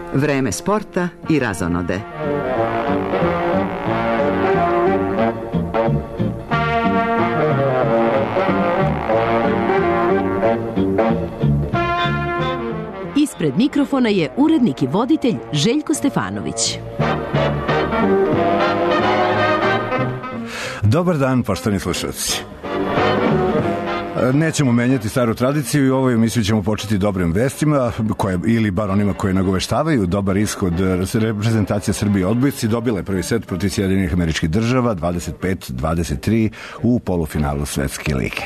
Vreme sporta i razonode. Ispred mikrofona je urednik i voditelj Željko Stefanović. Dobar dan, poštovani slušalci. Nećemo menjati staru tradiciju i u ovoj emisiji ćemo početi dobrim vestima, ili bar onima koje nagoveštavaju dobar ishod. Reprezentacija Srbije odbojci dobila je prvi set protiv Sjedinjenih Američkih Država 25-23 u polufinalu Svetske lige.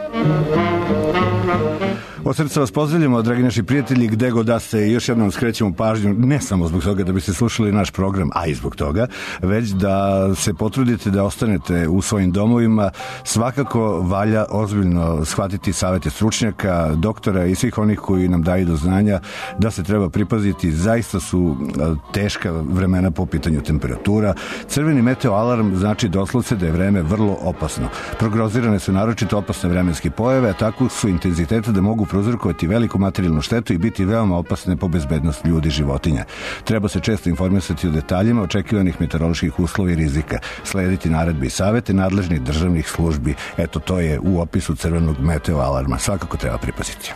Od srca vas pozdravljamo, dragi naši prijatelji, gde god da ste, i još jednom skrećemo pažnju, ne samo zbog toga da biste slušali naš program, a i zbog toga, već da se potrudite da ostanete u svojim domovima. Svakako valja ozbiljno shvatiti savete stručnjaka, doktora i svih onih koji nam daju do znanja da se treba pripaziti. Zaista su teška vremena po pitanju temperatura. Crveni meteo alarm znači doslovce da je vreme vrlo opasno. Prognozirane su naročito opasne vremenske pojave, a takvog su intenziteta da mogu prouzrokovati veliku materijalnu štetu i biti veoma opasne po bezbednost ljudi i životinja. Treba se često informisati o detaljima očekivanih meteoroloških uslova i rizika, slediti naredbe i savete nadležnih državnih službi. Eto, to je u opisu crvenog meteo alarma. Svakako treba pripaziti.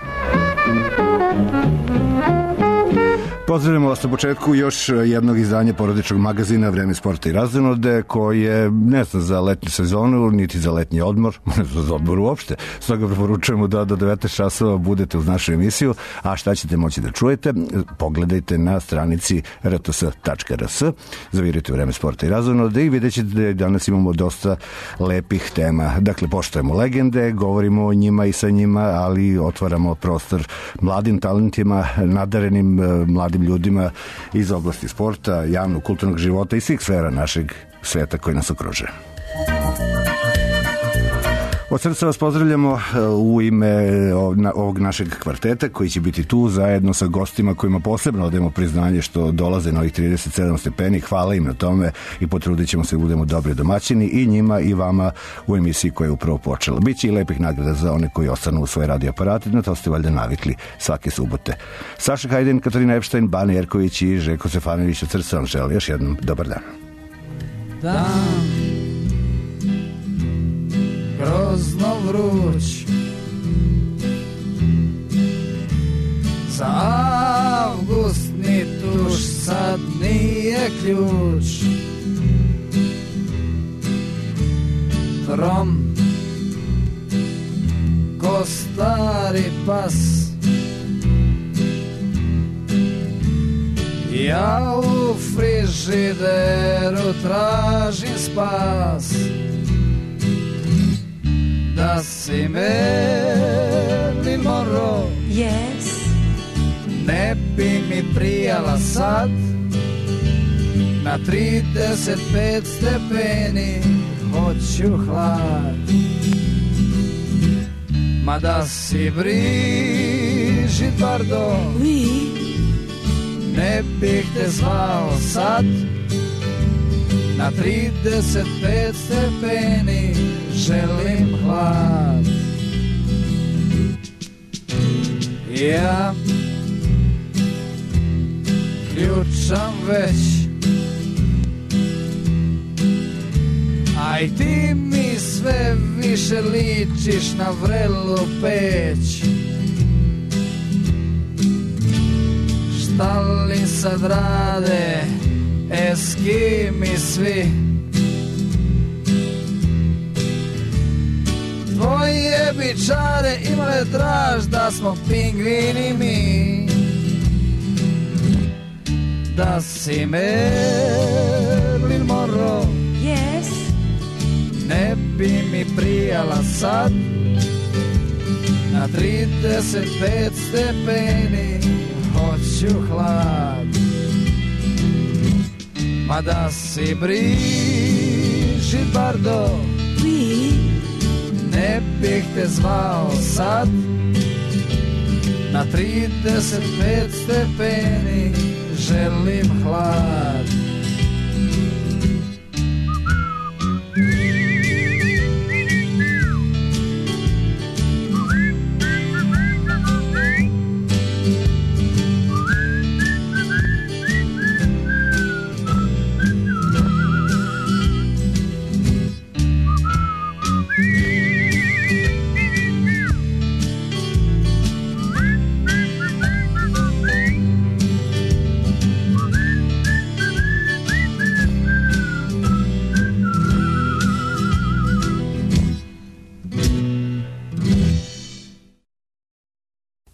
Pozdravljamo vas na početku još jednog izdanja porodičnog magazina Vreme sporta i razonode, koje ne zna za letnju sezonu, niti za letnji odmor, ne zna za odmor uopšte. Stoga preporučujemo da do 19 časova budete uz našu emisiju, a šta ćete moći da čujete, pogledajte na stranici rts.rs, zavirite Vreme sporta i razonode i vidjet ćete da danas imamo dosta lepih tema. Dakle, poštujemo legende, govorimo o njima i sa njima, ali otvaramo prostor mladim talentima, nadarenim mladim ljudima iz oblasti sporta, javnog, kulturnog života i svih sfera našeg sveta koji nas okružuje. Od srca vas pozdravljamo u ime ovog našeg kvarteta koji će biti tu zajedno sa gostima kojima posebno odajemo priznanje što dolaze na ovih 37 stepeni. Hvala im na tome i potrudit ćemo se da budemo dobri domaćini i njima i vama u emisiji koja je upravo počela. Biće i lepih nagrada za one koji ostanu u svoje radioaparate, na to ste valjda navikli svake subote. Saša Hajdin, Katarina Epštajn, Bane Jerković i Željko Stefanović od srca vam želi još jednom dobar dan. Grozno vruć za avgust ni tuš sad nije ključ, trom ko stari pas, ja u frižideru tražim spas. Da si Marilyn Monroe, Yes. ne bi mi prijala sad na 35 stepeni, hoću hlad. Ma da si Brigitte Bardot, Oui. ne bih te zvao sad na 35 stepeni, želim hlad. Ja ključam već, aj ti mi sve više ličiš na vrelu peć. Šta li sad rade Eskimi svi? Tvoje bičare imale traž da smo pingvini mi. Da si Marilyn Monroe, Yes. ne bi mi prijala sad na 35 stepeni, hoću hlad. Ma da si Brigitte Bardot, Oui. ne bih te zvao sad na 35 stepeni, želim hlad.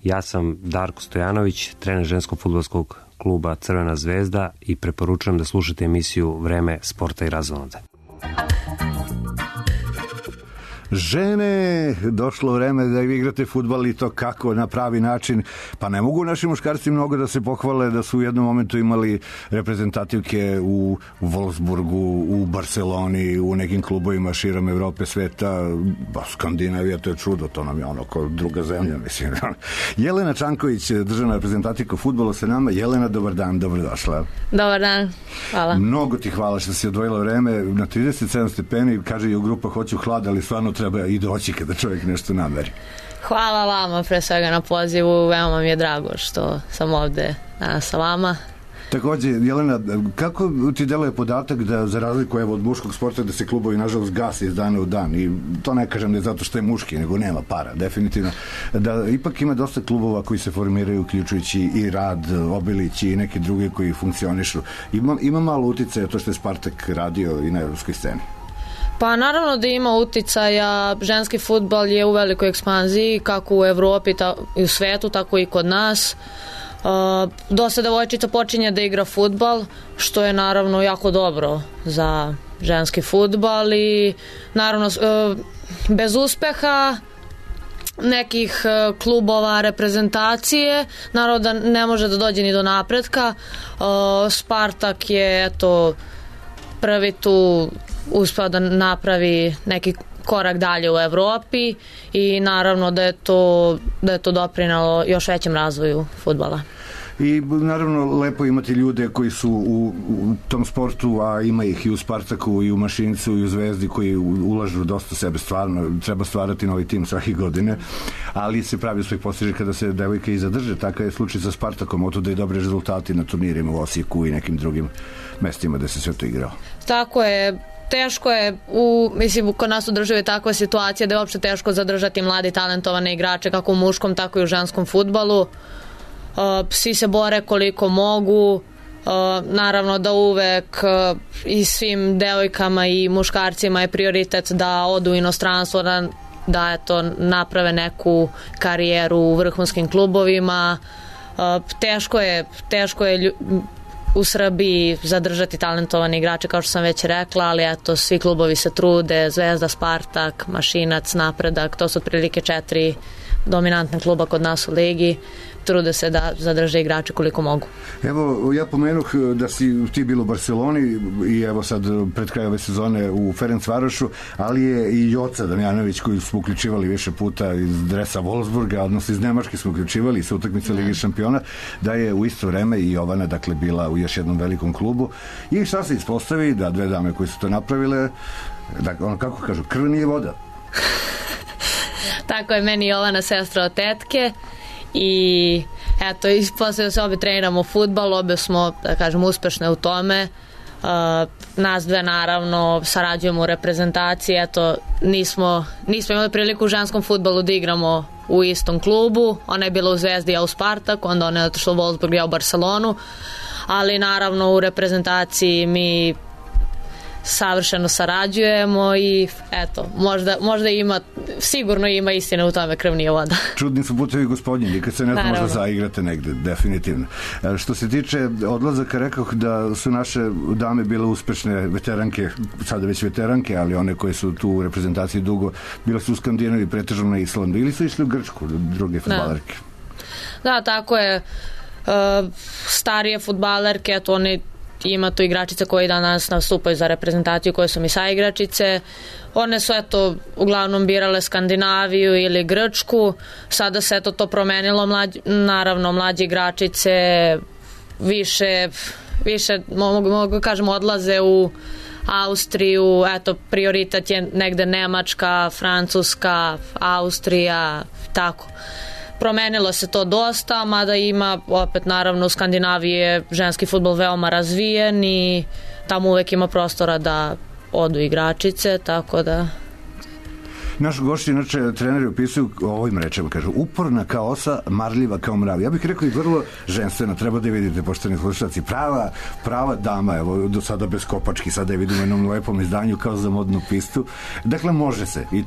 Ja sam Darko Stojanović, trener ženskog fudbalskog kluba Crvena zvezda i preporučujem da slušate emisiju Vreme sporta i razonode. Žene, došlo vreme da igrate fudbal i to kako, na pravi način. Pa ne mogu naši muškarci mnogo da se pohvale da su u jednom momentu imali reprezentativke u Wolfsburgu, u Barceloni, u nekim klubovima širom Evrope, sveta. Skandinavija, to je čudo, to nam je ono kao druga zemlja, mislim. Jelena Čanković, državna reprezentativka fudbala sa nama. Jelena, dobar dan, dobrodošla. Dobar dan, hvala. Mnogo ti hvala što si odvojila vreme na 37 stepeni, kaže i u grupa hoću hlad, ali stvarno treba i doći kada čovjek nešto nameri. Hvala vama pre svega na pozivu, veoma mi je drago što sam ovde danas sa vama. Takođe, Jelena, kako ti deluje podatak da za razliku od muškog sporta da se klubovi nažalost gase iz dana u dan, i to ne kažem da je zato što je muški, nego nema para, definitivno, da ipak ima dosta klubova koji se formiraju, uključujući i Rad, Obilić i neki drugi koji funkcionišu. Ima malo uticaja to što je Spartak radio i na evropskoj sceni? Pa naravno da ima uticaja, ženski fudbal je u velikoj ekspanziji, kako u Evropi i u svetu, tako i kod nas. Dosta devojčica počinje da igra fudbal, što je naravno jako dobro za ženski fudbal i naravno bez uspeha nekih klubova, reprezentacije, naravno da ne može da dođe ni do napretka. Spartak je eto prvi tu uspeo da napravi neki korak dalje u Evropi i naravno da je to doprinalo još većem razvoju fudbala. I naravno lepo imati ljude koji su u tom sportu, a ima ih i u Spartaku i u Mašincu i u Zvezdi koji ulažu dosta sebe, stvarno treba stvarati novi tim svake godine, ali se pravi svoj postiže kada se devojke i zadrže. Takav je slučaj sa Spartakom, otuda i dobre rezultati na turnirima u Osijeku i nekim drugim mestima gde se sve to igrao. Tako je. Teško je, kod nas u državi je takva situacija da je uopšte teško zadržati mladi talentovane igrače kako u muškom, tako i u ženskom fudbalu. Svi se bore koliko mogu, naravno da uvek i svim devojkama i muškarcima je prioritet da odu u inostranstvo, da eto, naprave neku karijeru u vrhunskim klubovima. Teško je u Srbiji zadržati talentovane igrače, kao što sam već rekla, ali eto, svi klubovi se trude, Zvezda, Spartak, Mašinac, Napredak, to su otprilike 4 dominantne kluba kod nas u ligi, trude se da zadrže igrače koliko mogu. Evo, ja pomenuh da si ti bilo u Barceloni i evo sad pred kraj ove sezone u Ferencvarošu, ali je i Joca Damjanović koju smo uključivali više puta iz dresa Wolfsburga, odnosno iz Nemačke smo uključivali sa utakmice Lige šampiona, da je u isto vreme i Jovana dakle bila u još jednom velikom klubu i šta se ispostavi da dve dame koje su to napravile, dakle, ono kako kažu, krv nije voda. Tako je, meni Jovana sestra od tetke i eto, ispostavljamo se, obe treniramo fudbal, obe smo, da kažem, uspešne u tome. Nas dve naravno sarađujemo u reprezentaciji, eto, nismo imali priliku u ženskom fudbalu da igramo u istom klubu, ona je bila u Zvezdi, ja u Spartaku, onda ona je otišla u Wolfsburg, ja u Barcelonu, ali naravno u reprezentaciji mi savršeno sarađujemo i eto, možda ima, sigurno ima istine u tome, krv nije voda. Čudni su putevi gospodnji, kad se ne možda zaigrate negde, definitivno. Što se tiče odlazaka, rekao da su naše dame bile uspešne veteranke, sada već veteranke, ali one koje su tu u reprezentaciji dugo, bile su u Skandinaviji, pretežno na Islandu, ili su išli u Grčku, druge fudbalerke? Da, tako je. Starije fudbalerke, eto, one ima tu igračice koji danas nastupaju za reprezentaciju, koje su mi saigračice. One su eto uglavnom birale Skandinaviju ili Grčku. Sada se eto to promenilo, naravno mlađe igračice više mogu kažem odlaze u Austriju, eto prioritet je negde Nemačka, Francuska, Austrija, tako. Promenilo se to dosta, mada ima opet naravno u Skandinaviji je ženski fudbal veoma razvijen i tamo uvek ima prostora da odu igračice, tako da... Naši gošći, inače, treneri opisuju ovim rečima, kažu, uporna kao osa, marljiva kao mrav. Ja bih rekao i vrlo ženstvena, treba da je vidite, poštovani slušalci, prava dama, evo, do sada bez kopački, sada je vidimo u jednom lepom izdanju kao za modnu pistu. Dakle, može se i to.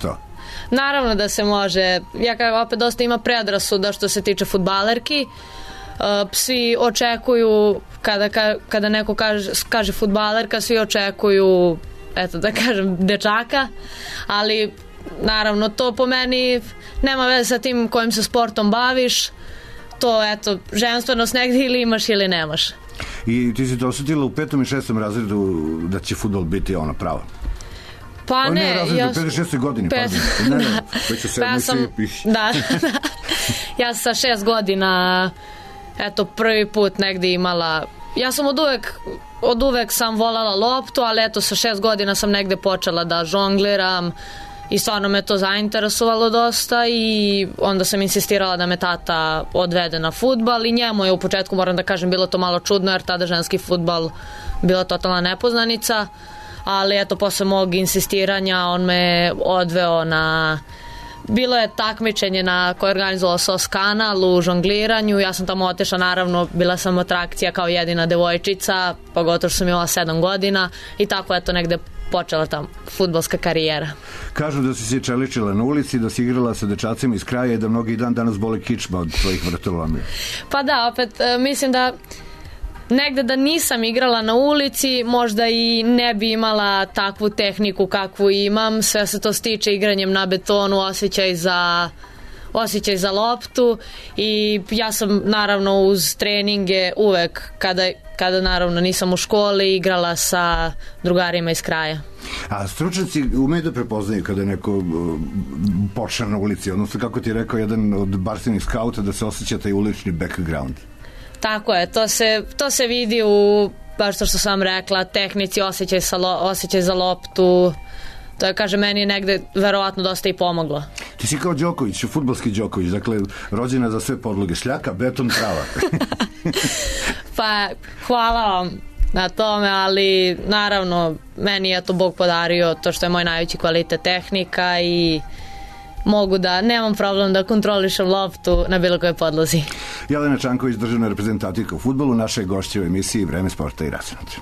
naravno da se može. Ja kažem, opet dosta ima predrasuda što se tiče fudbalerki. Svi očekuju, kada neko kaže fudbalerka, svi očekuju, eto da kažem, dečaka, ali naravno to po meni nema veze sa tim kojim se sportom baviš. To, eto, ženstvenost negdje ili imaš ili nemaš. I ti si to osjetila u 5. i 6. razredu da će fudbal biti ono pravo? Pa ne, ja... U 5. i 6. godini, već u 7. Da, ja sam sa 6 godina, eto, prvi put negdje imala... Ja sam od uvek sam voljela loptu, ali eto, sa 6 godina sam negdje počela da žongliram, i stvarno me to zainteresovalo dosta i onda sam insistirala da me tata odvede na fudbal i njemu je u početku, moram da kažem, bilo to malo čudno jer tada ženski fudbal bila totalna nepoznanica, ali eto, posle mog insistiranja on me odveo na... Bilo je takmičenje koje je organizovalo SOS kanal u žongliranju, ja sam tamo otišla, naravno, bila sam atrakcija kao jedina devojčica, pogotovo što sam imala 7 godina i tako eto negde počela ta fudbalska karijera. Kažu da si se čeličila na ulici, da si igrala sa dečacima iz kraja i da mnogi dan danas boli kičma od tvojih vratolomija. Pa da, opet mislim da negde da nisam igrala na ulici možda i ne bi imala takvu tehniku kakvu imam. Sve se to stiče igranjem na betonu, osjećaj za loptu i ja sam naravno uz treninge uvek kada naravno nisam u školi igrala sa drugarima iz kraja. A stručnjaci umeju da prepoznaju kada neko počne na ulici, odnosno kako ti je rekao jedan od barsenih skauta, da se osjeća taj ulični background. Tako je, to se vidi u, baš što sam rekla, tehnici, osjećaj za loptu. To je, kaže, meni negde verovatno dosta i pomoglo. Ti si kao Đoković, fudbalski Đoković, dakle, rođena za sve podloge, šljaka, beton, trava. Pa, hvala vam na tome, ali naravno, meni je to Bog podario to što je moj najveći kvalitet tehnika i nemam problem da kontrolišem loptu na bilo kojoj podlozi. Jelena Čanković, državna reprezentativka u fudbalu, naša je gošća u emisiji Vreme sporta i razonode.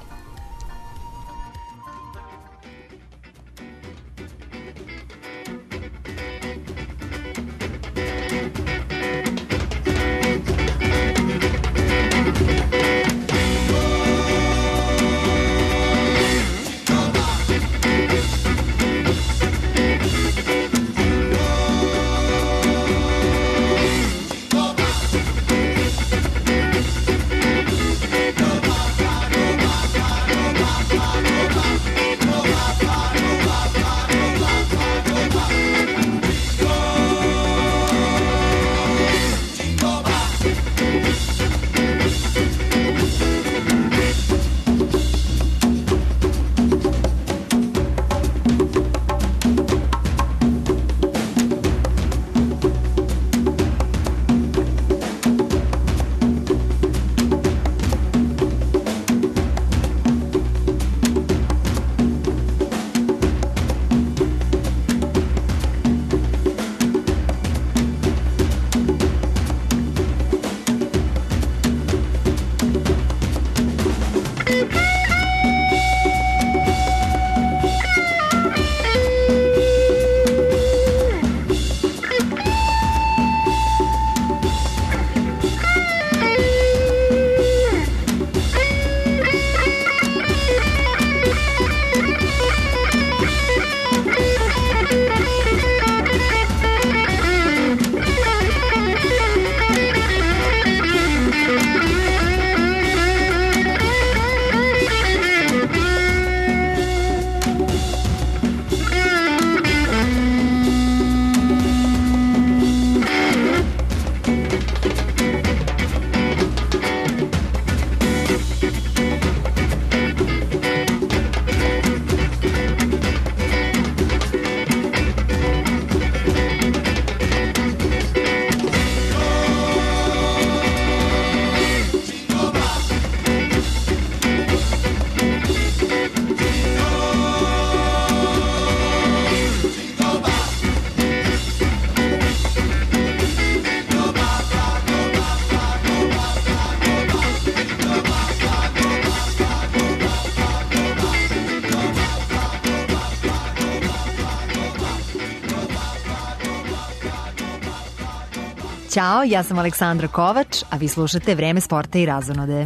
Ćao, ja sam Aleksandra Kovač, a vi slušate Vreme sporta i razonode.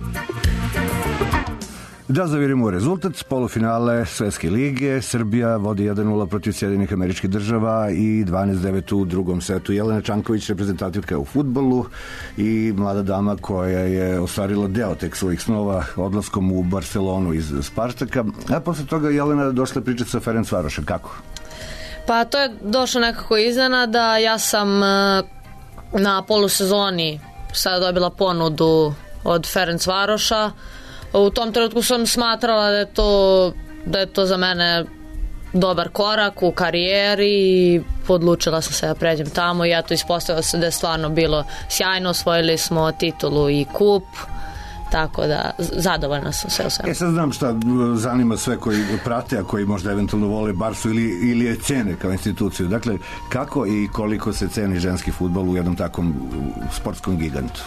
Da zavirimo rezultat, polufinale Svetske lige, Srbija vodi 1-0 protiv Sjedinjenih Američkih Država i 12-9 u drugom setu. Jelena Čanković, reprezentativka u fudbalu i mlada dama koja je ostvarila deo tek svojih snova odlaskom u Barcelonu iz Spartaka. A posle toga Jelena došla pričati sa Ferencvarošem. Kako? Pa to je došlo nekako iznenada. Ja sam na polusezoni sada dobila ponudu od Ferencvaroša. U tom trenutku sam smatrala da je to za mene dobar korak u karijeri i odlučila sam se da pređem tamo i eto, ispostavilo se da je stvarno bilo sjajno, osvojili smo titulu i kup, tako da zadovoljna sam sve u svemu. Sad znam šta zanima sve koji prate, a koji možda eventualno vole Barsu ili je cene kao instituciju. Dakle, kako i koliko se ceni ženski fudbal u jednom takvom sportskom gigantu?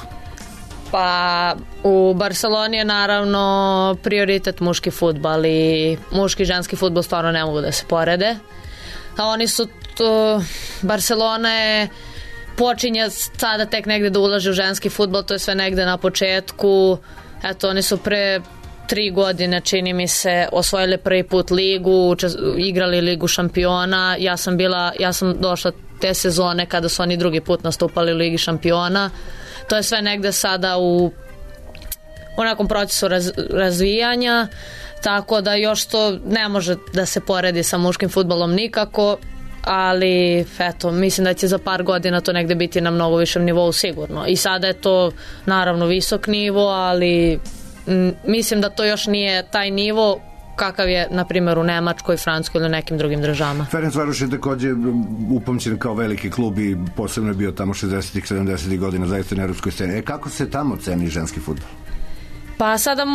Pa u Barceloni je naravno prioritet muški fudbal i muški i ženski fudbal stvarno ne mogu da se porede. A oni su Barcelona je počinje sada tek negde da ulaže u ženski fudbal, to je sve negde na početku. Eto, oni su pre 3 godine, čini mi se, osvojili prvi put ligu, igrali ligu šampiona. Ja sam došla te sezone kada su oni drugi put nastupali u ligi šampiona. To je sve negde sada u nekom procesu razvijanja, tako da još to ne može da se poredi sa muškim fudbalom nikako, ali eto, mislim da će za par godina to negde biti na mnogo višem nivou sigurno. I sada je to naravno visok nivo, ali mislim da to još nije taj nivo kakav je, na primjer, u Nemačkoj, Francuskoj ili nekim drugim državama. Ferencvaroš je također upamćen kao veliki klub i posebno je bio tamo 60-ih, 70-ih godina zaista na evropskoj sceni. Kako se tamo ceni ženski fudbal? Pa sada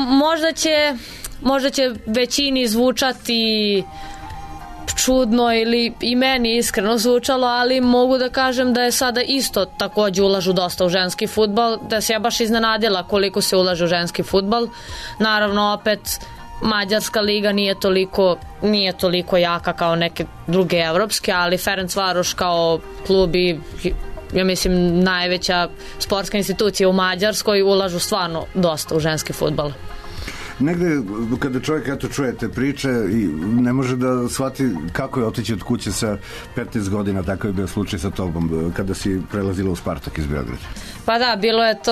možda će većini zvučati čudno ili i meni iskreno zvučalo, ali mogu da kažem da je sada isto također ulažu dosta u ženski fudbal, da se ja baš iznenadila koliko se ulaže u ženski fudbal. Naravno, opet Mađarska liga nije toliko jaka kao neke druge evropske, ali Ferencvaroš kao klub i ja mislim najveća sportska institucija u Mađarskoj ulažu stvarno dosta u ženski fudbal. Negde kada čovjek čuje te priče i ne može da shvati kako je otići od kuće sa 15 godina, tako je bio slučaj sa tobom kada si prelazila u Spartak iz Beograda. Pa da,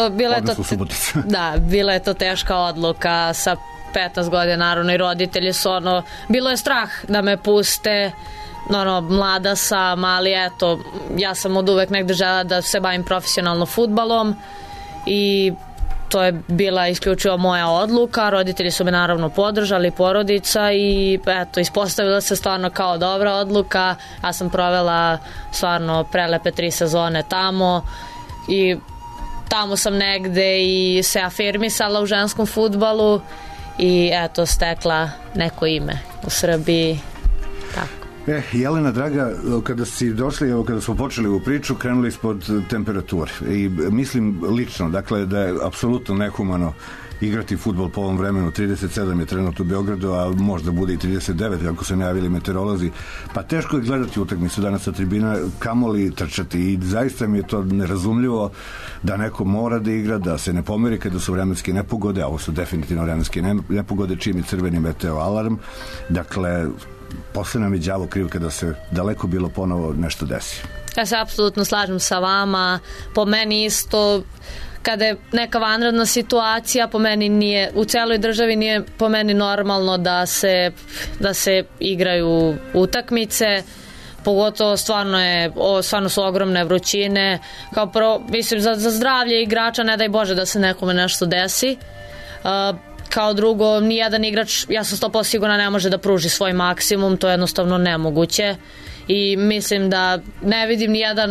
bila je to teška odluka sa 15 godina, naravno i roditelji su bilo je strah da me puste, mlada sam, ali eto, ja sam od uvek negde žela da se bavim profesionalno fudbalom i to je bila isključivo moja odluka. Roditelji su me naravno podržali, porodica, i eto, ispostavila se stvarno kao dobra odluka. Ja sam provela stvarno prelepe 3 sezone tamo i tamo sam negde i se afirmisala u ženskom fudbalu i eto, stekla neko ime u Srbiji. Tako. Jelena, draga, kada si došli, evo kada smo počeli u priču, krenuli ispod temperature i mislim lično, dakle, da je apsolutno nehumano igrati fudbal po ovom vremenu. 37 je trenutno u Beogradu, a možda bude i 39 kako se najavili meteorolozi, pa teško je gledati utakmicu danas sa tribina, kamoli trčati, i zaista mi je to nerazumljivo da neko mora da igra, da se ne pomeri kada su vremenske nepogode, a ovo su definitivno vremenske nepogode, čim je crveni meteo alarm. Dakle, posle nam je đavo kriv kada se daleko bilo ponovo nešto desi. Ja se apsolutno slažem sa vama. Po meni isto, kada je neka vanredna situacija, po meni nije, u celoj državi nije po meni normalno da se igraju utakmice. Pogotovo stvarno su ogromne vrućine. Kao prvo, mislim, za zdravlje igrača ne daj Bože da se nekome nešto desi. Kao drugo, nijedan igrač, ja sam 100% sigurna, ne može da pruži svoj maksimum, to je jednostavno nemoguće i mislim da ne vidim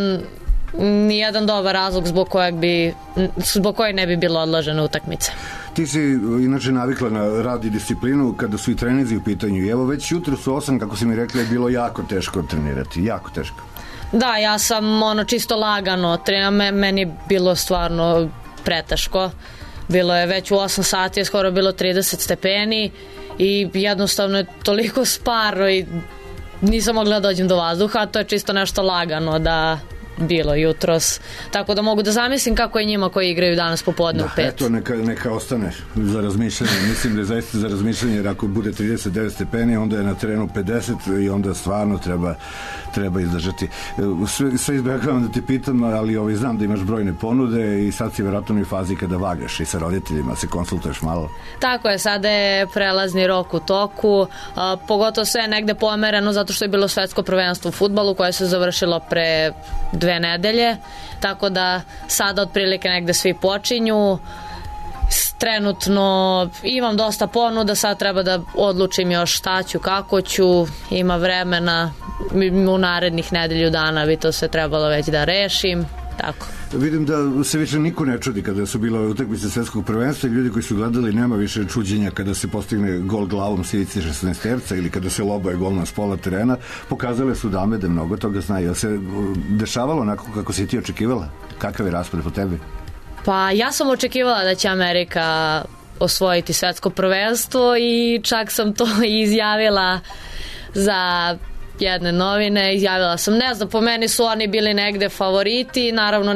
nijedan dobar razlog zbog kojeg ne bi bilo odložene utakmice. Ti si inače navikla na rad i disciplinu kada su i treninzi u pitanju i evo već jutro su 8, kako si mi rekla, je bilo jako teško trenirati, jako teško. Da, ja sam čisto lagano treniram, meni je bilo stvarno preteško. Bilo je već u 8 sati, je skoro bilo 30 stepeni i jednostavno je toliko sparo i nisam mogla da dođem do vazduha, to je čisto nešto lagano bilo jutros. Tako da mogu da zamislim kako je njima koji igraju danas popodne u 5. Eto, neka ostane za razmišljanje. Mislim da je zaista za razmišljanje, jer ako bude 39 stepeni, onda je na terenu 50 i onda stvarno treba izdržati. Sve izbjegavam da ti pitam, ali znam da imaš brojne ponude i sad si verovatno i u fazi kada vagaš i sa roditeljima, se konsultuješ malo. Tako je, sada je prelazni rok u toku, pogotovo sve negde pomereno zato što je bilo svetsko prvenstvo u fudbalu koje se završilo pre 2 nedelje, tako da sada otprilike negde svi počinju. Trenutno imam dosta ponuda, sad treba da odlučim još šta ću, kako ću, ima vremena, u narednih nedelju dana bi to sve trebalo već da rešim, tako. Vidim da se više niko ne čudi kada su bile utakmice svetskog prvenstva i ljudi koji su gledali nema više čuđenja kada se postigne gol glavom s ivice 16-terca ili kada se lobaje gol na pola terena. Pokazale su dame da mnogo toga znaju. Se dešavalo onako kako si ti očekivala? Kakav je raspored po tebi? Pa ja sam očekivala da će Amerika osvojiti svetsko prvenstvo i čak sam to izjavila za jedne novine, izjavila sam, ne znam, po meni su oni bili negde favoriti, naravno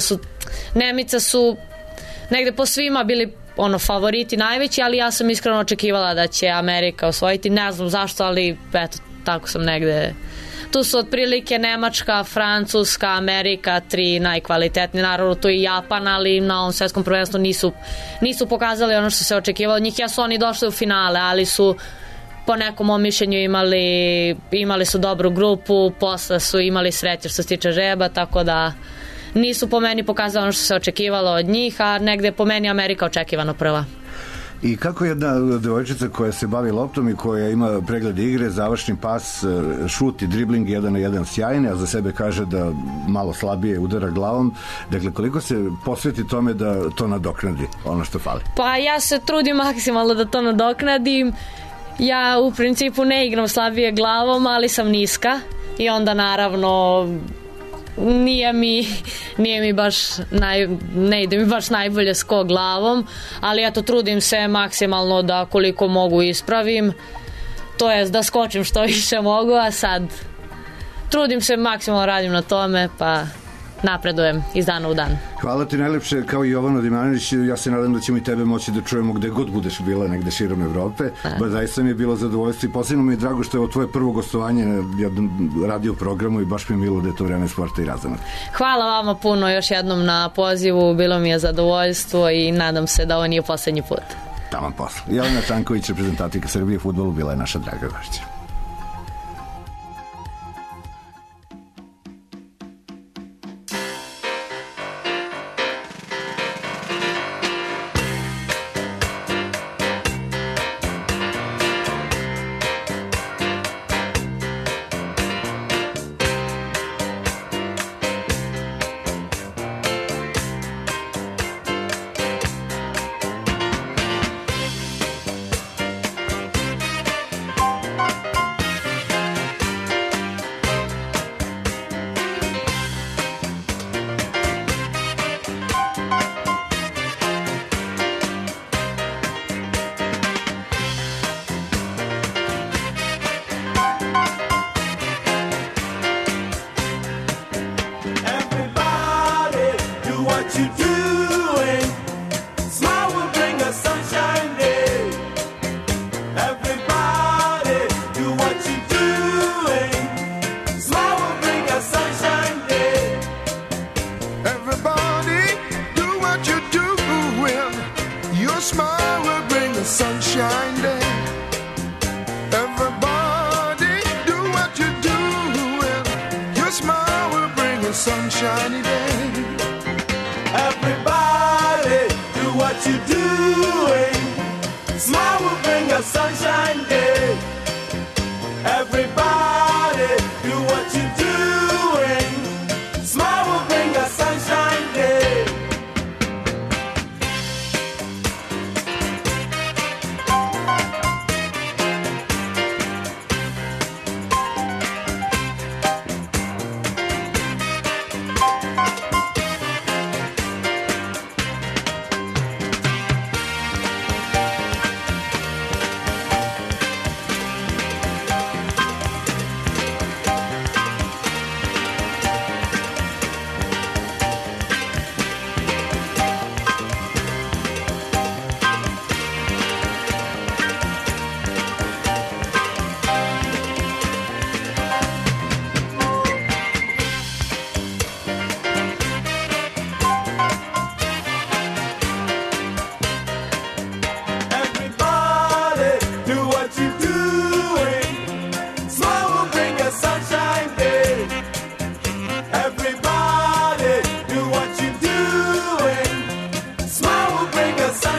Nemica su negde po svima bili favoriti najveći, ali ja sam iskreno očekivala da će Amerika osvojiti, ne znam zašto, ali eto, tako sam negde. Tu su otprilike Nemačka, Francuska, Amerika, 3 najkvalitetniji, naravno tu i Japan, ali na ovom svetskom prvenstvu nisu pokazali ono što se očekivalo od njih. Jesu oni došli u finale, ali su po nekom mom mišljenju imali su dobru grupu, posle su imali sreće što se tiče žreba, tako da nisu po meni pokazali ono što se očekivalo od njih, a negde po meni Amerika očekivano prva. I kako jedna devojčica koja se bavi loptom i koja ima pregled igre, završni pas, šut i dribling 1 na 1 sjajne, a za sebe kaže da malo slabije udara glavom, dakle koliko se posveti tome da to nadoknadi ono što fali? Pa ja se trudim maksimalno da to nadoknadim. Ja u principu ne igram slabije glavom, ali sam niska i onda naravno nije mi baš ne ide mi baš najbolje skok glavom, ali eto trudim se maksimalno da koliko mogu ispravim, to jest da skočim što više mogu, a sad trudim se maksimalno, radim na tome, pa napredujem iz dana u dan. Hvala ti najlepše, kao i Jovano Dimanović. Ja se nadam da ćemo i tebe moći da čujemo gde god budeš bila, negde širom Evrope. Zaista mi je bilo zadovoljstvo i posebno mi je drago što je ovo tvoje prvo gostovanje na jednom radio programu i baš mi je milo da je to Vreme sporta i razona. Hvala vama puno još jednom na pozivu, bilo mi je zadovoljstvo i nadam se da ovo nije poslednji put. Taman posla. Jelena Čanković, reprezentativka Srbije u fudbalu, bila je naša draga gošća.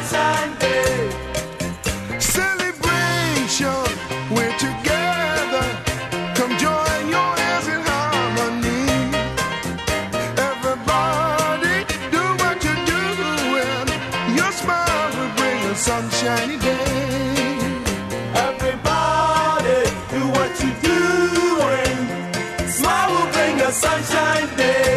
sunshine day. Celebration, we're together. Come join your hands in harmony. Everybody do what you're doing. Your smile will bring a sunshiny day. Everybody do what you're doing. Smile will bring a sunshine day.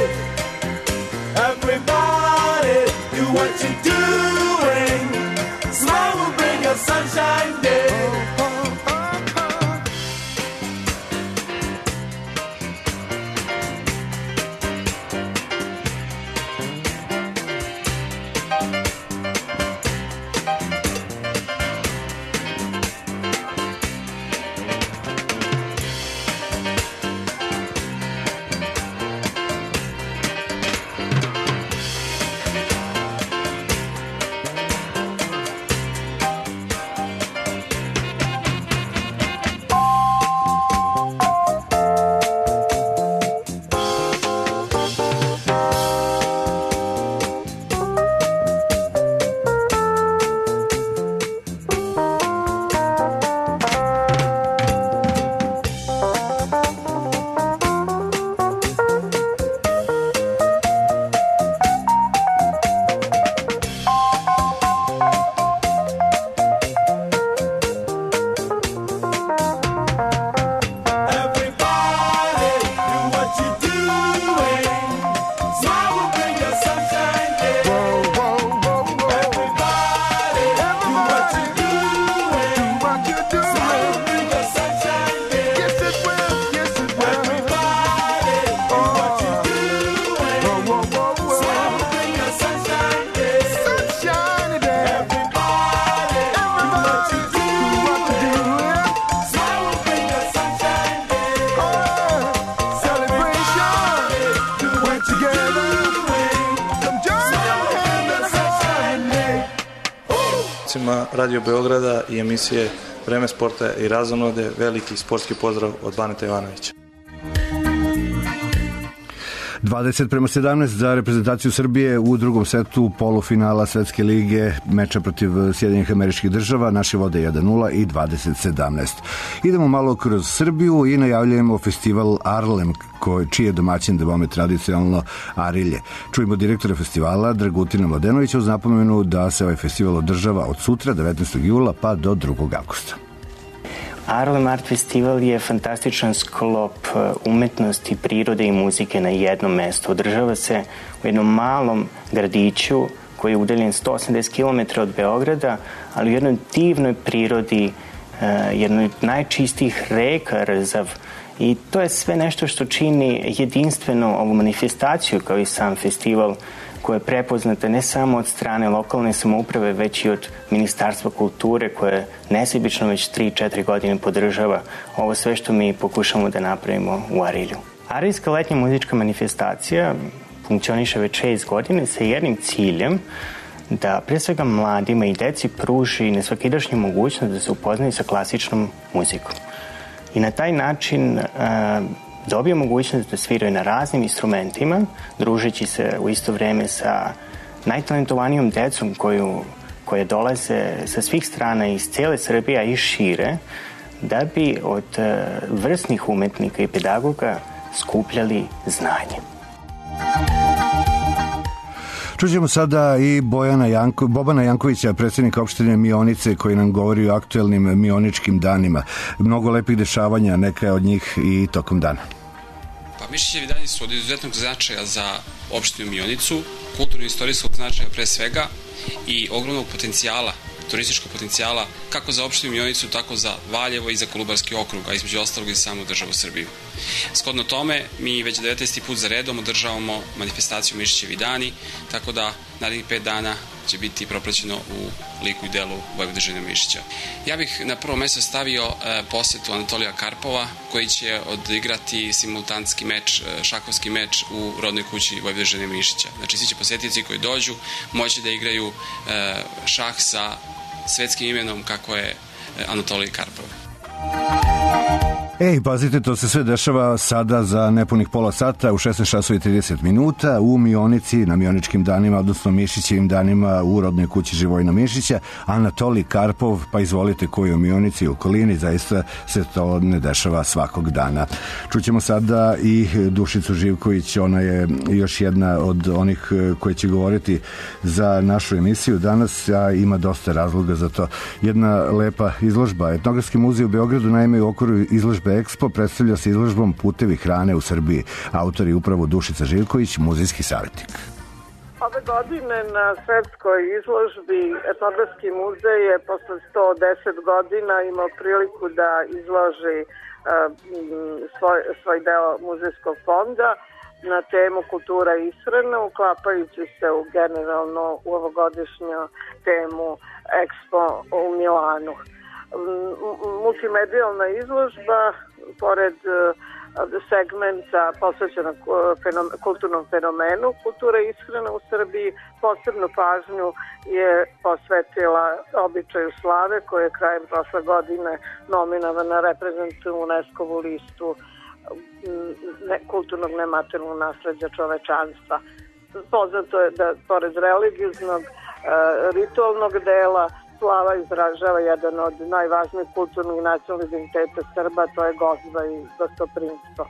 Everybody do what you're doing. Smile will bring a sunshine day. Radio Beograda i emisije Vreme sporta i razonode, veliki sportski pozdrav od Baneta Ivanovića. 20:17 za reprezentaciju Srbije u drugom setu polufinala Svetske lige, meča protiv Sjedinjenih Američkih Država. Naši vode 1:0 i 20:17. Idemo malo kroz Srbiju i najavljujemo festival Arlem, čiji je domaćin debome tradicionalno Arilje. Čujemo direktora festivala Dragutina Mladenovića uz napomenu da se ovaj festival održava od sutra, 19. jula, pa do 2. avgusta. Arlem Art Festival je fantastičan sklop umetnosti, prirode i muzike na jednom mestu. Održava se u jednom malom gradiću koji je udaljen 180 km od Beograda, ali u jednoj divnoj prirodi, jednoj od najčistijih reka Rzav. I to je sve nešto što čini jedinstveno ovu manifestaciju kao i sam festival, koja je prepoznata ne samo od strane lokalne samouprave, već i od Ministarstva kulture, koje nesebično već 3-4 godine podržava ovo sve što mi pokušamo da napravimo u Arilju. Arilska letnja muzička manifestacija funkcioniše već 6 godine sa jednim ciljem da pre svega mladima i deci pruži nesvakidašnju mogućnost da se upoznaju sa klasičnom muzikom. I na taj način dobio mogućnost da sviraju na raznim instrumentima, družeći se u isto vreme sa najtalentovanijom decom koje dolaze sa svih strana iz cele Srbije, a i šire, da bi od vrsnih umetnika i pedagoga skupljali znanje. Čućemo sada i Bobana Jankovića, predsjednika opštine Mionice, koji nam govori o aktuelnim mioničkim danima. Mnogo lepih dešavanja, neka od njih i tokom dana. Pa Mišićevi dani su od izuzetnog značaja za opštinu Mionicu, kulturno-istorijskog značaja pre svega i ogromnog potencijala, turističkog potencijala kako za opštinu Mionicu, tako za Valjevo i za Kolubarski okrug, a između ostalog i za samu državu Srbiju. Shodno tome, mi već 19. put za redom održavamo manifestaciju Mišićevi dani, tako da narednih 5 dana će biti propraćeno u liku i delu Vojvodine Mišića. Ja bih na prvo mesto stavio posetu Anatolija Karpova, koji će odigrati simultanski meč, šahovski meč u rodnoj kući Vojvodine Mišića. Znači, svi će posjetioci koji dođu moći da igraju šah sa svetskim imenom kako je Anatolij Karpov. Ej, pazite, to se sve dešava sada za nepunih pola sata u 16:30 u Mionici, na Mioničkim danima, odnosno Mišićevim danima u rodnoj kući Živojina Mišića. Anatolij Karpov, pa izvolite, koji je u Mionici i okolini, zaista se to ne dešava svakog dana. Čućemo sada i Dušicu Živković, ona je još jedna od onih koji će govoriti za našu emisiju danas, a ima dosta razloga za to. Jedna lepa izložba. Etnografski muzej u Beogradu, naime, u okviru izložbe Expo predstavlja se izložbom Putevi hrane u Srbiji. Autor je upravo Dušica Živković, muzejski savjetnik. Ove godine na svetskoj izložbi Etnografski muzej je posle 110 godina imao priliku da izloži svoj deo muzejskog fonda na temu kultura i ishrana, uklapajući se u generalno u ovogodišnju temu Expo u Milanu. Multimedijalna izložba, pored segmenta posvećena kulturnom fenomenu kultura i ishrana u Srbiji, posebnu pažnju je posvetila običaju slave, koja je krajem prošle godine nominovana reprezentativnu UNESCO-vu listu kulturnog nematerijalnog nasleđa čovečanstva. Poznato je da pored religioznog ritualnog dela slava izražava jedan od najvažnijih kulturnih i nacionalnih identiteta Srba, to je gozba i gostoprimstvo.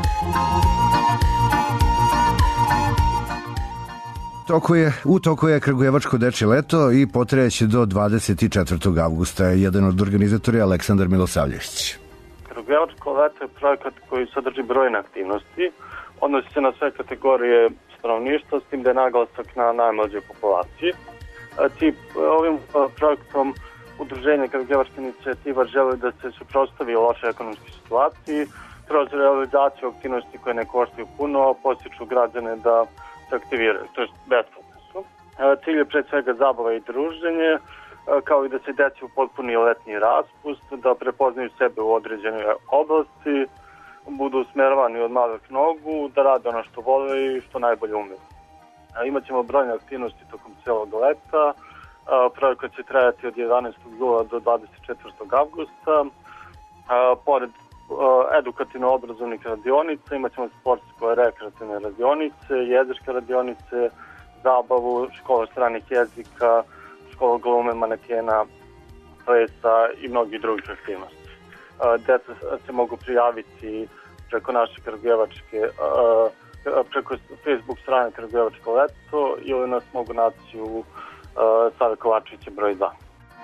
U toku je Kragujevačko dečje leto i potrajaće do 24. avgusta. Jedan od organizatora je Aleksandar Milosavljević. Kragujevačko leto je projekat koji sadrži brojne aktivnosti, odnosi se na sve kategorije stanovništva, s tim da je naglasak na najmlađoj populaciji. Ovim projektom Udruženje Kragujevačka inicijativa želi da se suprotstavi lošoj ekonomskoj situaciji kroz realizaciju aktivnosti koje ne koštaju puno, postiču građane da se aktiviraju, to je besplatno su. Cilj je pre svega zabava i druženje, kao i da se deci upotpuni letnji raspust, da prepoznaju sebe u određenoj oblasti, budu usmerovani od malih nogu, da rade ono što vole i što najbolje umeju. Imaćemo brojne aktivnosti tokom celog leta. Projekat će trajati od 11. jula do 24. avgusta. Pored edukativno-obrazovnih radionica imaćemo sportsko-rekreativne radionice, jezičke radionice, zabavu, školu stranih jezika, školu glume, manekena, plesa i mnogih drugih aktivnosti. Deca se mogu prijaviti preko naše kragujevačke preko Facebook strane Kragujevačko leto ili nas mogu naći u Save Kovačevića broj 2.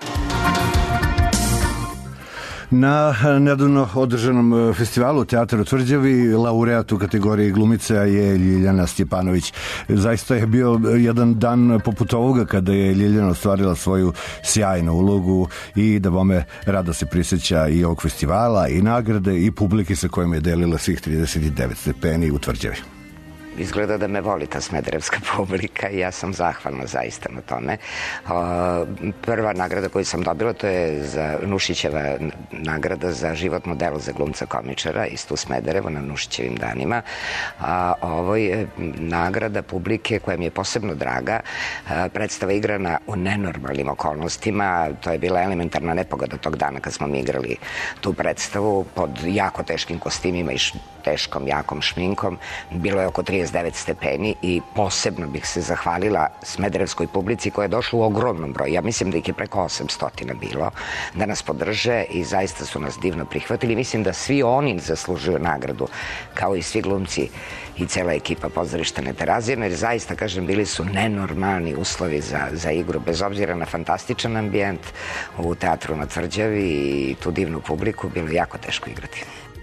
Na nedavno održanom festivalu Teatar u Tvrđavi laureat u kategoriji glumica je Ljiljana Stjepanović. Zaista je bio jedan dan poput ovoga kada je Ljiljana ostvarila svoju sjajnu ulogu i da bome rado se prisjeća i ovog festivala i nagrade i publike sa kojima je delila svih 39 stepeni u Tvrđavi. Izgleda da me voli ta smederevska publika i ja sam zahvalna zaista na tome. Prva nagrada koju sam dobila, to je za Nušićeva nagrada za životno delo za glumca komičara, isto u Smederevu na Nušićevim danima. Ovo je nagrada publike koja mi je posebno draga. Predstava igrana u nenormalnim okolnostima. To je bila elementarna nepogoda tog dana kad smo mi igrali tu predstavu pod jako teškim kostimima i teškom, jakom šminkom. Bilo je oko 39 stepeni i posebno bih se zahvalila smederevskoj publici koja je došla u ogromnom broju. Ja mislim da ih je preko 800 bilo da nas podrže i zaista su nas divno prihvatili. Mislim da svi oni zaslužuju nagradu, kao i svi glumci i cela ekipa pozorišta Terazijena, jer zaista, kažem, bili su nenormalni uslovi za igru, bez obzira na fantastičan ambijent u Teatru na Tvrđavi i tu divnu publiku, bilo je jako teško igrati.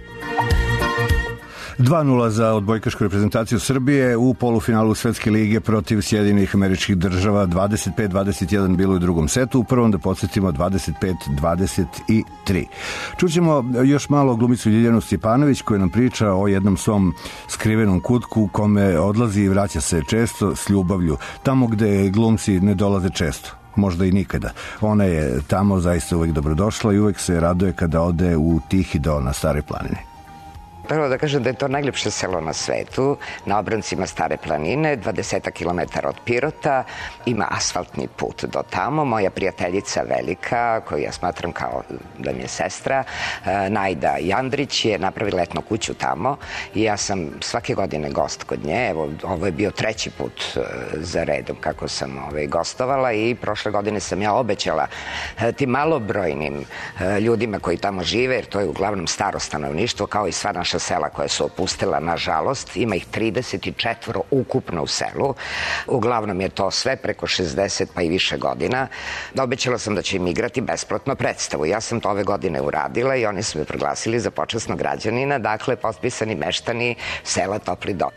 2:0 za odbojkašku reprezentaciju Srbije u polufinalu Svetske lige protiv Sjedinjenih Američkih Država. 25-21 bilo u drugom setu, u prvom da podsjetimo 25-23. Čućemo još malo glumicu Ljiljanu Stjepanović koja nam priča o jednom svom skrivenom kutku kome odlazi i vraća se često s ljubavlju, tamo gde glumci ne dolaze često, možda i nikada. Ona je tamo zaista uvek dobrodošla i uvek se raduje kada ode u tihi dol na Staroj planini. Prvo da kažem da je to najljepše selo na svetu, na obrancima Stare planine, 20 km od Pirota, ima asfaltni put do tamo. Moja prijateljica velika, koju ja smatram kao da mi je sestra, Najda Jandrić, je napravila etnu kuću tamo i ja sam svake godine gost kod nje. Evo, ovo je bio 3. put za redom kako sam gostovala i prošle godine sam ja obećala tim malobrojnim ljudima koji tamo žive, jer to je uglavnom staro stanovništvo, kao i sva naša sela koja su opustila, nažalost. Ima ih 34 ukupno u selu. Uglavnom je to sve preko 60 pa i više godina. Obećala sam da će im igrati besplatno predstavu. Ja sam to ove godine uradila i oni su me proglasili za počasnog građanina, dakle potpisani meštani sela Topli Dom.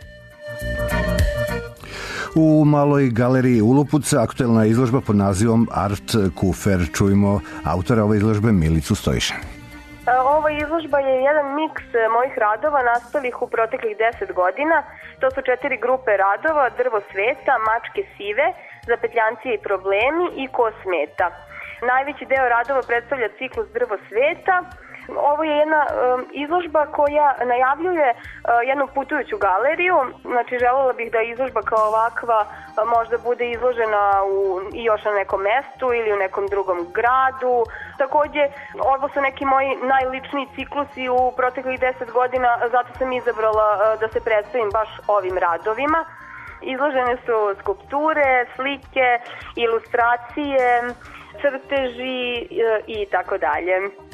U maloj galeriji Ulupuca aktuelna je izložba pod nazivom Art Kufer. Čujemo autora ove izložbe Milicu Stojišan. Ova izložba je jedan miks mojih radova nastalih u proteklih 10 godina. To su 4 grupe radova: Drvo sveta, Mačke sive, Zapetljancije i problemi i Ko smeta. Najveći deo radova predstavlja ciklus Drvo sveta. Ovo je jedna izložba koja najavljuje jednu putujuću galeriju. Znači, želela bih da izložba kao ovakva možda bude izložena i još na nekom mestu ili u nekom drugom gradu. Takođe, ovo su neki moji najličniji ciklusi u proteklih 10 godina, zato sam izabrala da se predstavim baš ovim radovima. Izložene su skulpture, slike, ilustracije, crteži i tako dalje.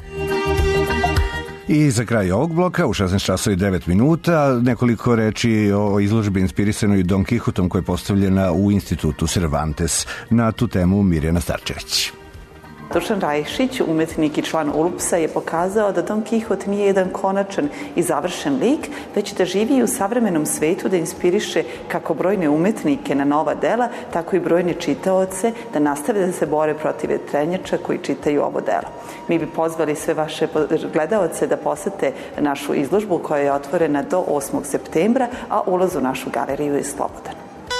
I za kraj ovog bloka, u 16 časova i 9 minuta, nekoliko reči o izložbi inspirisanoj Don Kihotom koja je postavljena u institutu Cervantes. Na tu temu Mirjana Starčević. Dušan Rajišić, umetnik i član Ulupsa, je pokazao da Don Kihot nije jedan konačan i završen lik, već da živi u savremenom svetu, da inspiriše kako brojne umetnike na nova dela, tako i brojne čitaoce da nastave da se bore protiv vetrenjača koji čitaju ovo delo. Mi bi pozvali sve vaše gledaoce da posete našu izložbu koja je otvorena do 8. septembra, a ulaz u našu galeriju je slobodan.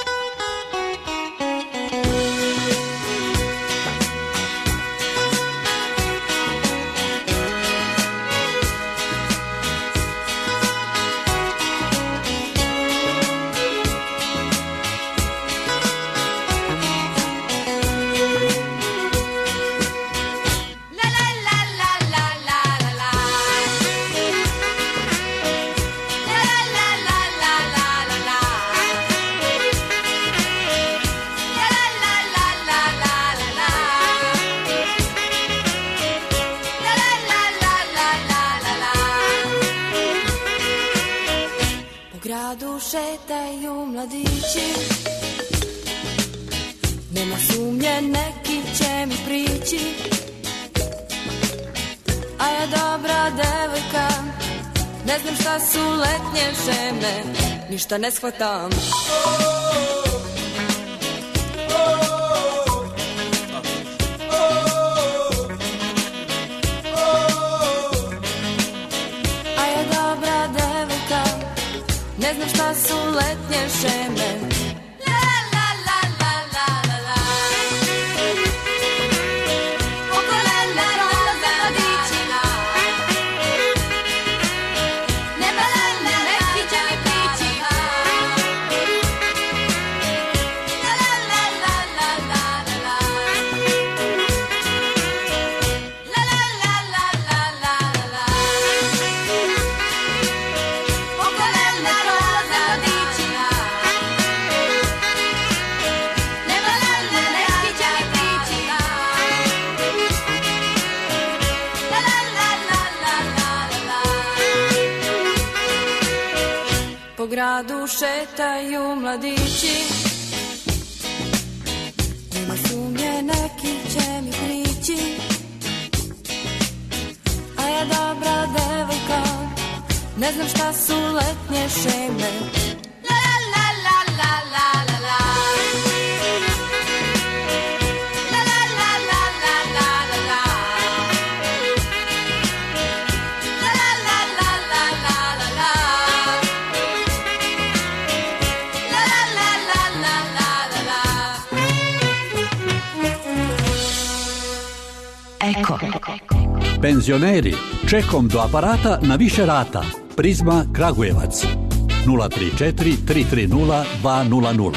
Šetaju mladići, nema sumnje neki će mi prići, a ja dobra devojka, ne znam šta su letnje žene, ništa ne shvatam. Ne znam šta su letnje šeme. La la la la la la la. Pokolene prolaze mladićina, nemelene neki će mi prići. La la la la la la la. La la la la la la la. Pokolene po gradu šetaju mladići, nema sumnje neki će mi prići, a ja dobra devojka, ne znam šta su letnje šeme. La la la la la la la. La la la la la la la la. La la la la la la la la. La la la la la la la la. Eko. Penzioneri, čekom do aparata na više rata. Prizma Kragujevac 034 330 200.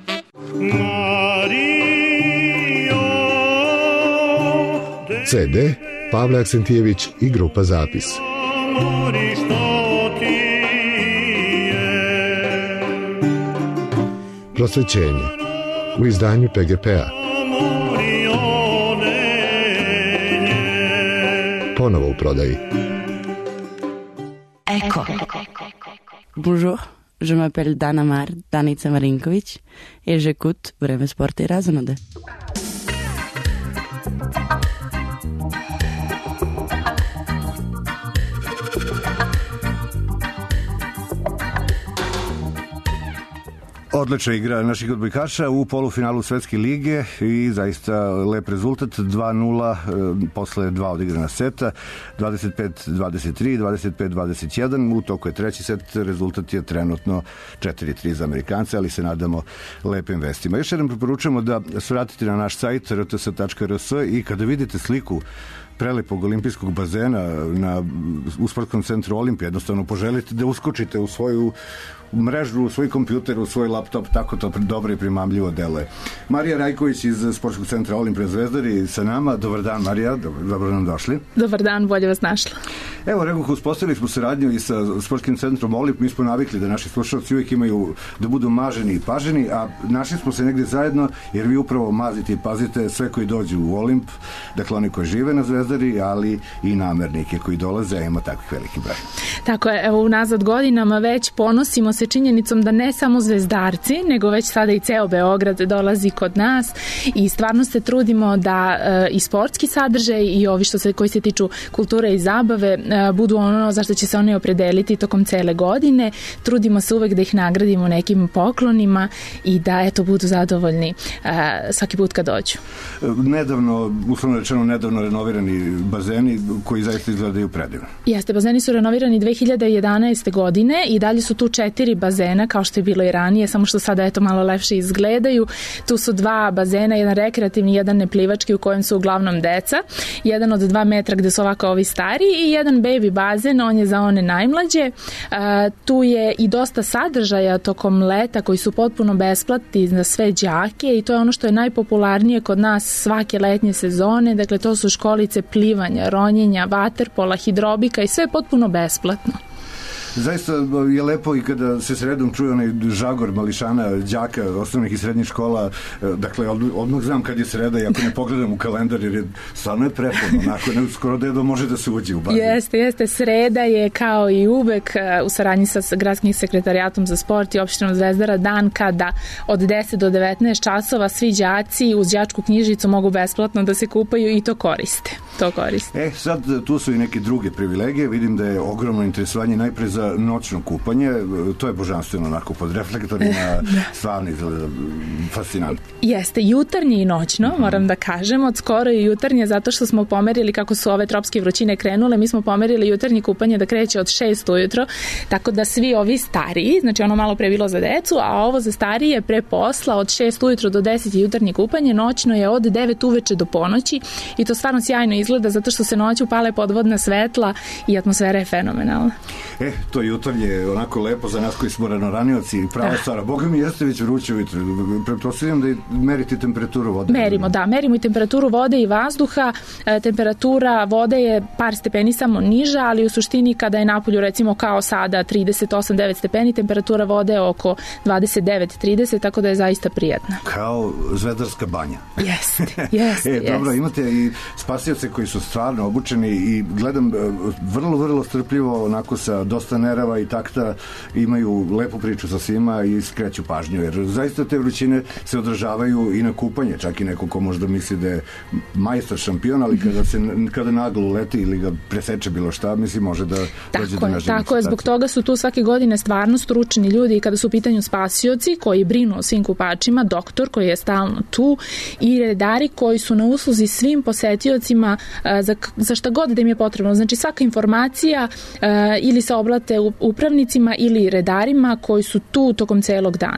CD Pavle Aksentijević i grupa Zapis. Prosvećenje u izdanju PGP-a. Ponovo u prodaji. Eko. Bonjour, je m'appelle Dana Danica Marinković et j'écoute Vreme sporta i razonode. Odlična igra naših odbojkaša u polufinalu Svetske lige i zaista lep rezultat 2-0 posle dva odigrana seta 25-23, 25-21 u toku je treći set, rezultat je trenutno 4-3 za Amerikance, ali se nadamo lepim vestima. Još jednom preporučujemo da svratite na naš sajt rts.rs i kada vidite sliku prelepog olimpijskog bazena u sportskom centru Olimpije, jednostavno poželite da uskočite u svoju mrežu, u svoj kompjuter, u svoj laptop, tako to dobro i primamljivo deluje. Marija Rajković iz sportskog centra Olimpija Zvezdari sa nama. Dobar dan, Marija, dobro nam došli. Dobar dan, bolje vas našla. Evo, rekoh, uspostavili smo saradnju i sa sportskim centrom Olimp. Mi smo navikli da naši slušalci uvijek imaju da budu maženi i paženi, a našli smo se negdje zajedno jer vi upravo mazite i pazite sve koji dođu u Olimp, dakle oni koji žive na Zvezdari, ali i namernike koji dolaze, a ima takvih veliki broj. Tako je, evo unazad godinama već ponosimo se činjenicom da ne samo zvezdarci, nego već sada i ceo Beograd dolazi kod nas i stvarno se trudimo da i sportski sadržaj i ovi koji se tiču kulture i zabave budu ono za što će se oni opredeliti tokom cele godine. Trudimo se uvek da ih nagradimo nekim poklonima i da eto budu zadovoljni svaki put kad dođu. Nedavno, uslovno rečeno, nedavno renovirani bazeni koji zaista izgledaju predivno. Jeste, bazeni su renovirani 2011. godine i dalje su tu 4 bazena kao što je bilo i ranije, samo što sada eto malo lepše izgledaju. Tu su 2 bazena, jedan rekreativni, jedan neplivački u kojem su uglavnom deca, jedan od 2 metra gde su ovako ovi stari i jedan baby bazen, on je za one najmlađe. Tu je i dosta sadržaja tokom leta koji su potpuno besplatni za sve đake i to je ono što je najpopularnije kod nas svake letnje sezone, dakle to su školice plivanja, ronjenja, vaterpola, hidrobika i sve potpuno besplatno. Zaista je lepo i kada se sredom čuje onaj žagor mališana, đaka osnovnih i srednjih škola, dakle odmah znam kad je sreda i ako ne pogledam u kalendar jer je stvarno je prepuno, onako skoro dedo može da se uđe u bazen. Jeste, sreda je kao i uvek u saradnji sa gradskim sekretarijatom za sport i opštinom Zvezdara dan kada od 10 do 19 časova svi đaci uz đačku knjižicu mogu besplatno da se kupaju i to koriste. Sad tu su i neke druge privilegije, vidim da je ogromno interesovanje najpre za noćno kupanje, to je božanstveno onako pod reflektorima, stvarno izgleda fascinantno. Jeste, jutarnje i noćno, moram da kažem, od skoro i jutarnje, zato što smo pomerili kako su ove tropske vrućine krenule, mi smo pomerili jutarnje kupanje da kreće od 6 ujutro, tako da svi ovi stariji, znači ono malo pre bilo za decu, a ovo za starije pre posla od 6 ujutro do 10 jutarnje kupanje, noćno je od 9 uveče do ponoći i to stvarno sjajno izgleda zato što se noću pale podvodna svetla i atmosfera je fenomenalna. To jutarnje je onako lepo za nas koji smo ranoranioci i prava stara. Boga mi jeste već vruće ujutro. Pretpostavljam da merite temperaturu vode. Merimo i temperaturu vode i vazduha. Temperatura vode je par stepeni samo niža, ali u suštini kada je napolju recimo kao sada 38-9 stepeni, temperatura vode je oko 29-30, tako da je zaista prijatna. Kao zvezdarska banja. Jeste. Dobro, imate i spasioce koji su stvarno obučeni i gledam vrlo strpljivo onako sa dosta nerava i takta, imaju lepu priču sa svima i skreću pažnju, jer zaista te vrućine se odražavaju i na kupanje, čak i neko ko možda misli da je majstor šampion, ali kada naglo leti ili ga preseče bilo šta, mislim može da dođe do neželjnih. Tako je, zbog toga su tu svake godine stvarno stručni ljudi i kada su u pitanju spasioci koji brinu o svim kupačima, doktor koji je stalno tu i redari koji su na usluzi svim posetiocima za šta god da im je potrebno. Znači svaka informacija ili se oblate upravnicima ili redarima koji su tu tokom celog dana.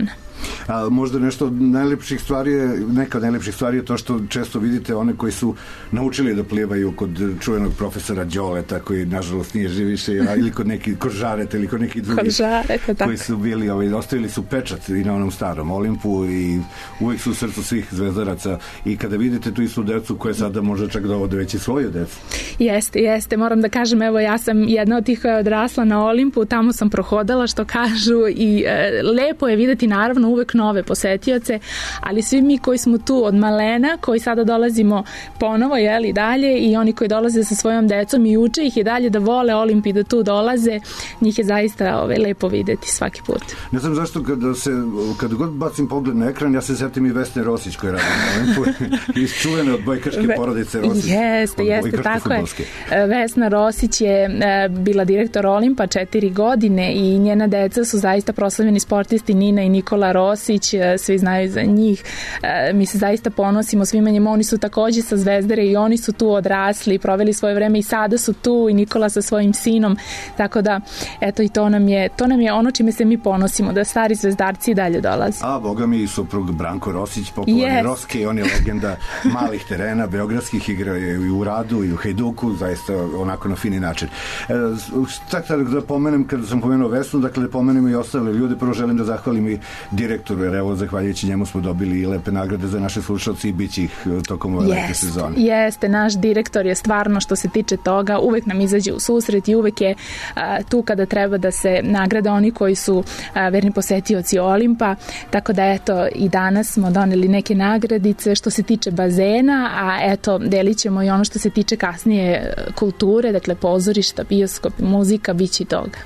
A možda nešto najlepših stvari je, neka od najlepših stvari je to što često vidite one koji su naučili da plivaju kod čuvenog profesora Đoleta, koji nažalost nije živ više, ili kod neki Koržareta ili kod neki drugi koji su bili, ostavili su pečat i na onom starom Olimpu i uvek su u srcu svih zvezdaraca, i kada vidite tu istu decu koja sada može čak da ovde već i svoju decu. Jeste, moram da kažem, evo ja sam jedna od tih koja je odrasla na Olimpu, tamo sam prohodala što kažu i lepo je videti naravno uvek nove posetioce, ali svi mi koji smo tu od malena, koji sada dolazimo ponovo, jeli, dalje, i oni koji dolaze sa svojom decom i uče ih i dalje da vole Olimp i da tu dolaze, njih je zaista lepo videti svaki put. Ne znam zašto kada god bacim pogled na ekran, ja se setim i Vesne Rosić koja radi na Olimpu, isčuvene od bojkaške porodice Rosić. Jeste, tako je. Vesna Rosić je bila direktor Olimpa 4 godine i njena deca su zaista proslavljeni sportisti, Nina i Nikola Rosić, svi znaju za njih. Mi se zaista ponosimo svima njima, oni su takođe sa Zvezdare i oni su tu odrasli, proveli svoje vreme i sada su tu, i Nikola sa svojim sinom, tako da eto, i to nam je ono čime se mi ponosimo, da stari zvezdarci i dalje dolaze. A boga mi i suprug Branko Rosić, popularni Roske, on je legenda malih terena, beogradskih, igra i u Radu i u Hajduku, zaista onako na fini način. Tako da pomenem, kada sam pomenuo Vesnu, dakle da pomenem i ostale ljude, prvo želim da zahvalim i direktoru, jer evo, zahvaljujući njemu smo dobili i lepe nagrade za naše slušalci i bit će ih tokom ove letnje sezone. Jeste, naš direktor je stvarno, što se tiče toga, uvek nam izađe u susret i uvek je tu kada treba da se nagrade oni koji su verni posetioci Olimpa, tako da eto, i danas smo doneli neke nagradice što se tiče bazena, a eto, delit ćemo i ono što se tiče kasnije kulture, dakle pozorišta, bioskop, muzika, bit će i toga.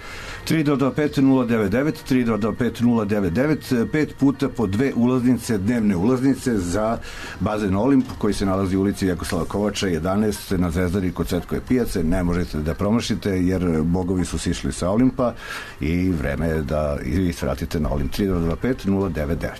325-099, 325-099, 5 puta po 2 ulaznice, dnevne ulaznice za bazen Olimp, koji se nalazi u ulici Vjekoslava Kovača 11 na Zvezdari kod Cvetkove pijace. Ne možete da promašite, jer bogovi su sišli sa Olimpa i vreme je da i svratite na Olimp. 325-099.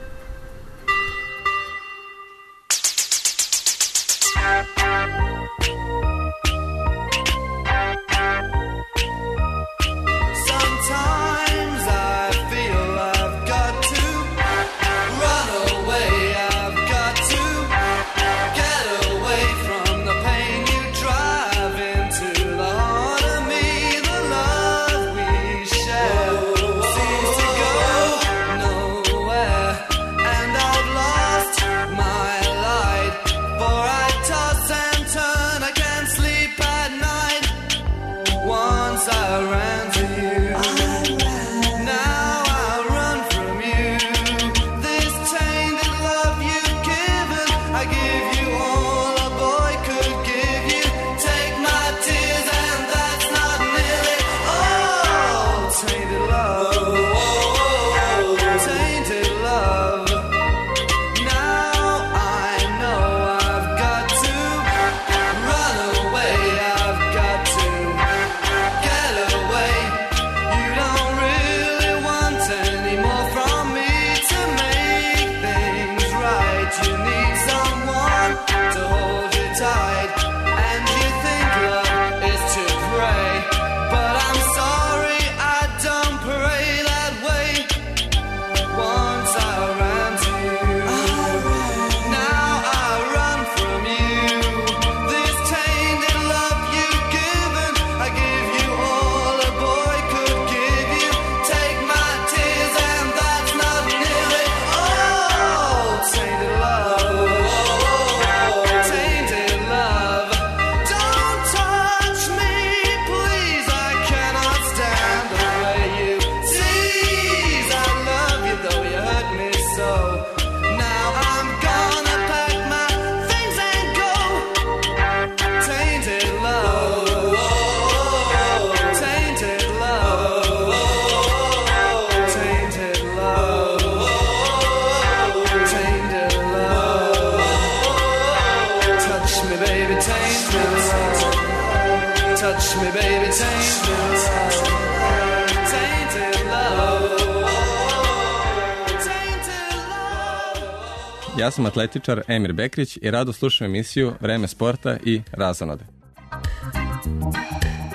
Ja sam atletičar Emir Bekrić i rado slušam emisiju Vreme sporta i razonode.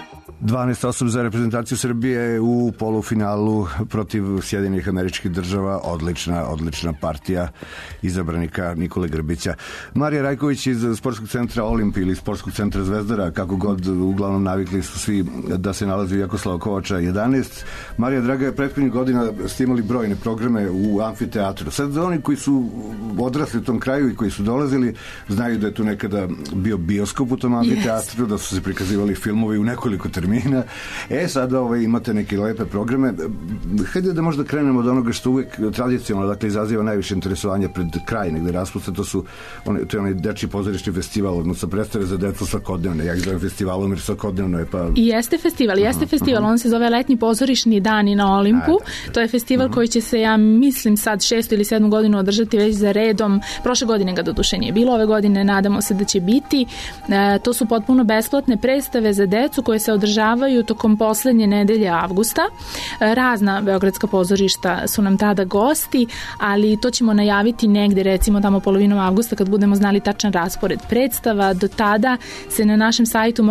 12 osoba za reprezentaciju Srbije u polufinalu protiv Sjedinjenih Američkih Država. Odlična partija izabranika Nikole Grbića. Marija Rajković iz Sportskog centra Olimp ili Sportskog centra Zvezdara, kako god, uglavnom navikli su svi da se nalazi u Jakoslava Kovača 11. Marija, draga, je prethodnih godina ste imali brojne programe u amfiteatru. Sad oni koji su odrasli u tom kraju i koji su dolazili znaju da je tu nekada bio bioskop u tom amfiteatru, da su se prikazivali filmovi u nekoliko termina. Sada imate neke lepe programe. Hajde da možda krenemo od onoga što uvek tradicionalno, dakle, izaziva najviše interesovanja pred kraj negde raspusta, to je onaj dečiji pozorišni festival, odnosno predstave za decu svakodnevne. Ja ih zovem festivalom jer svakodnevno je pa... I jeste festival, on se zove Letnji pozorišni dani na Olimpu. To je festival koji će se, ja mislim, sad 6. ili 7. godinu održati već za redom. Prošle godine ga doduše nije bilo, ove godine nadamo se da će biti. To su potpuno besplatne predstave za decu koje se održavaju tokom poslednje nedelje avgusta. Razna beogradska pozorišta su nam tada gosti, ali to ćemo najaviti negde, recimo tamo polovinom avgusta kad budemo znali tačan raspored predstava. Do tada se na našem sajtu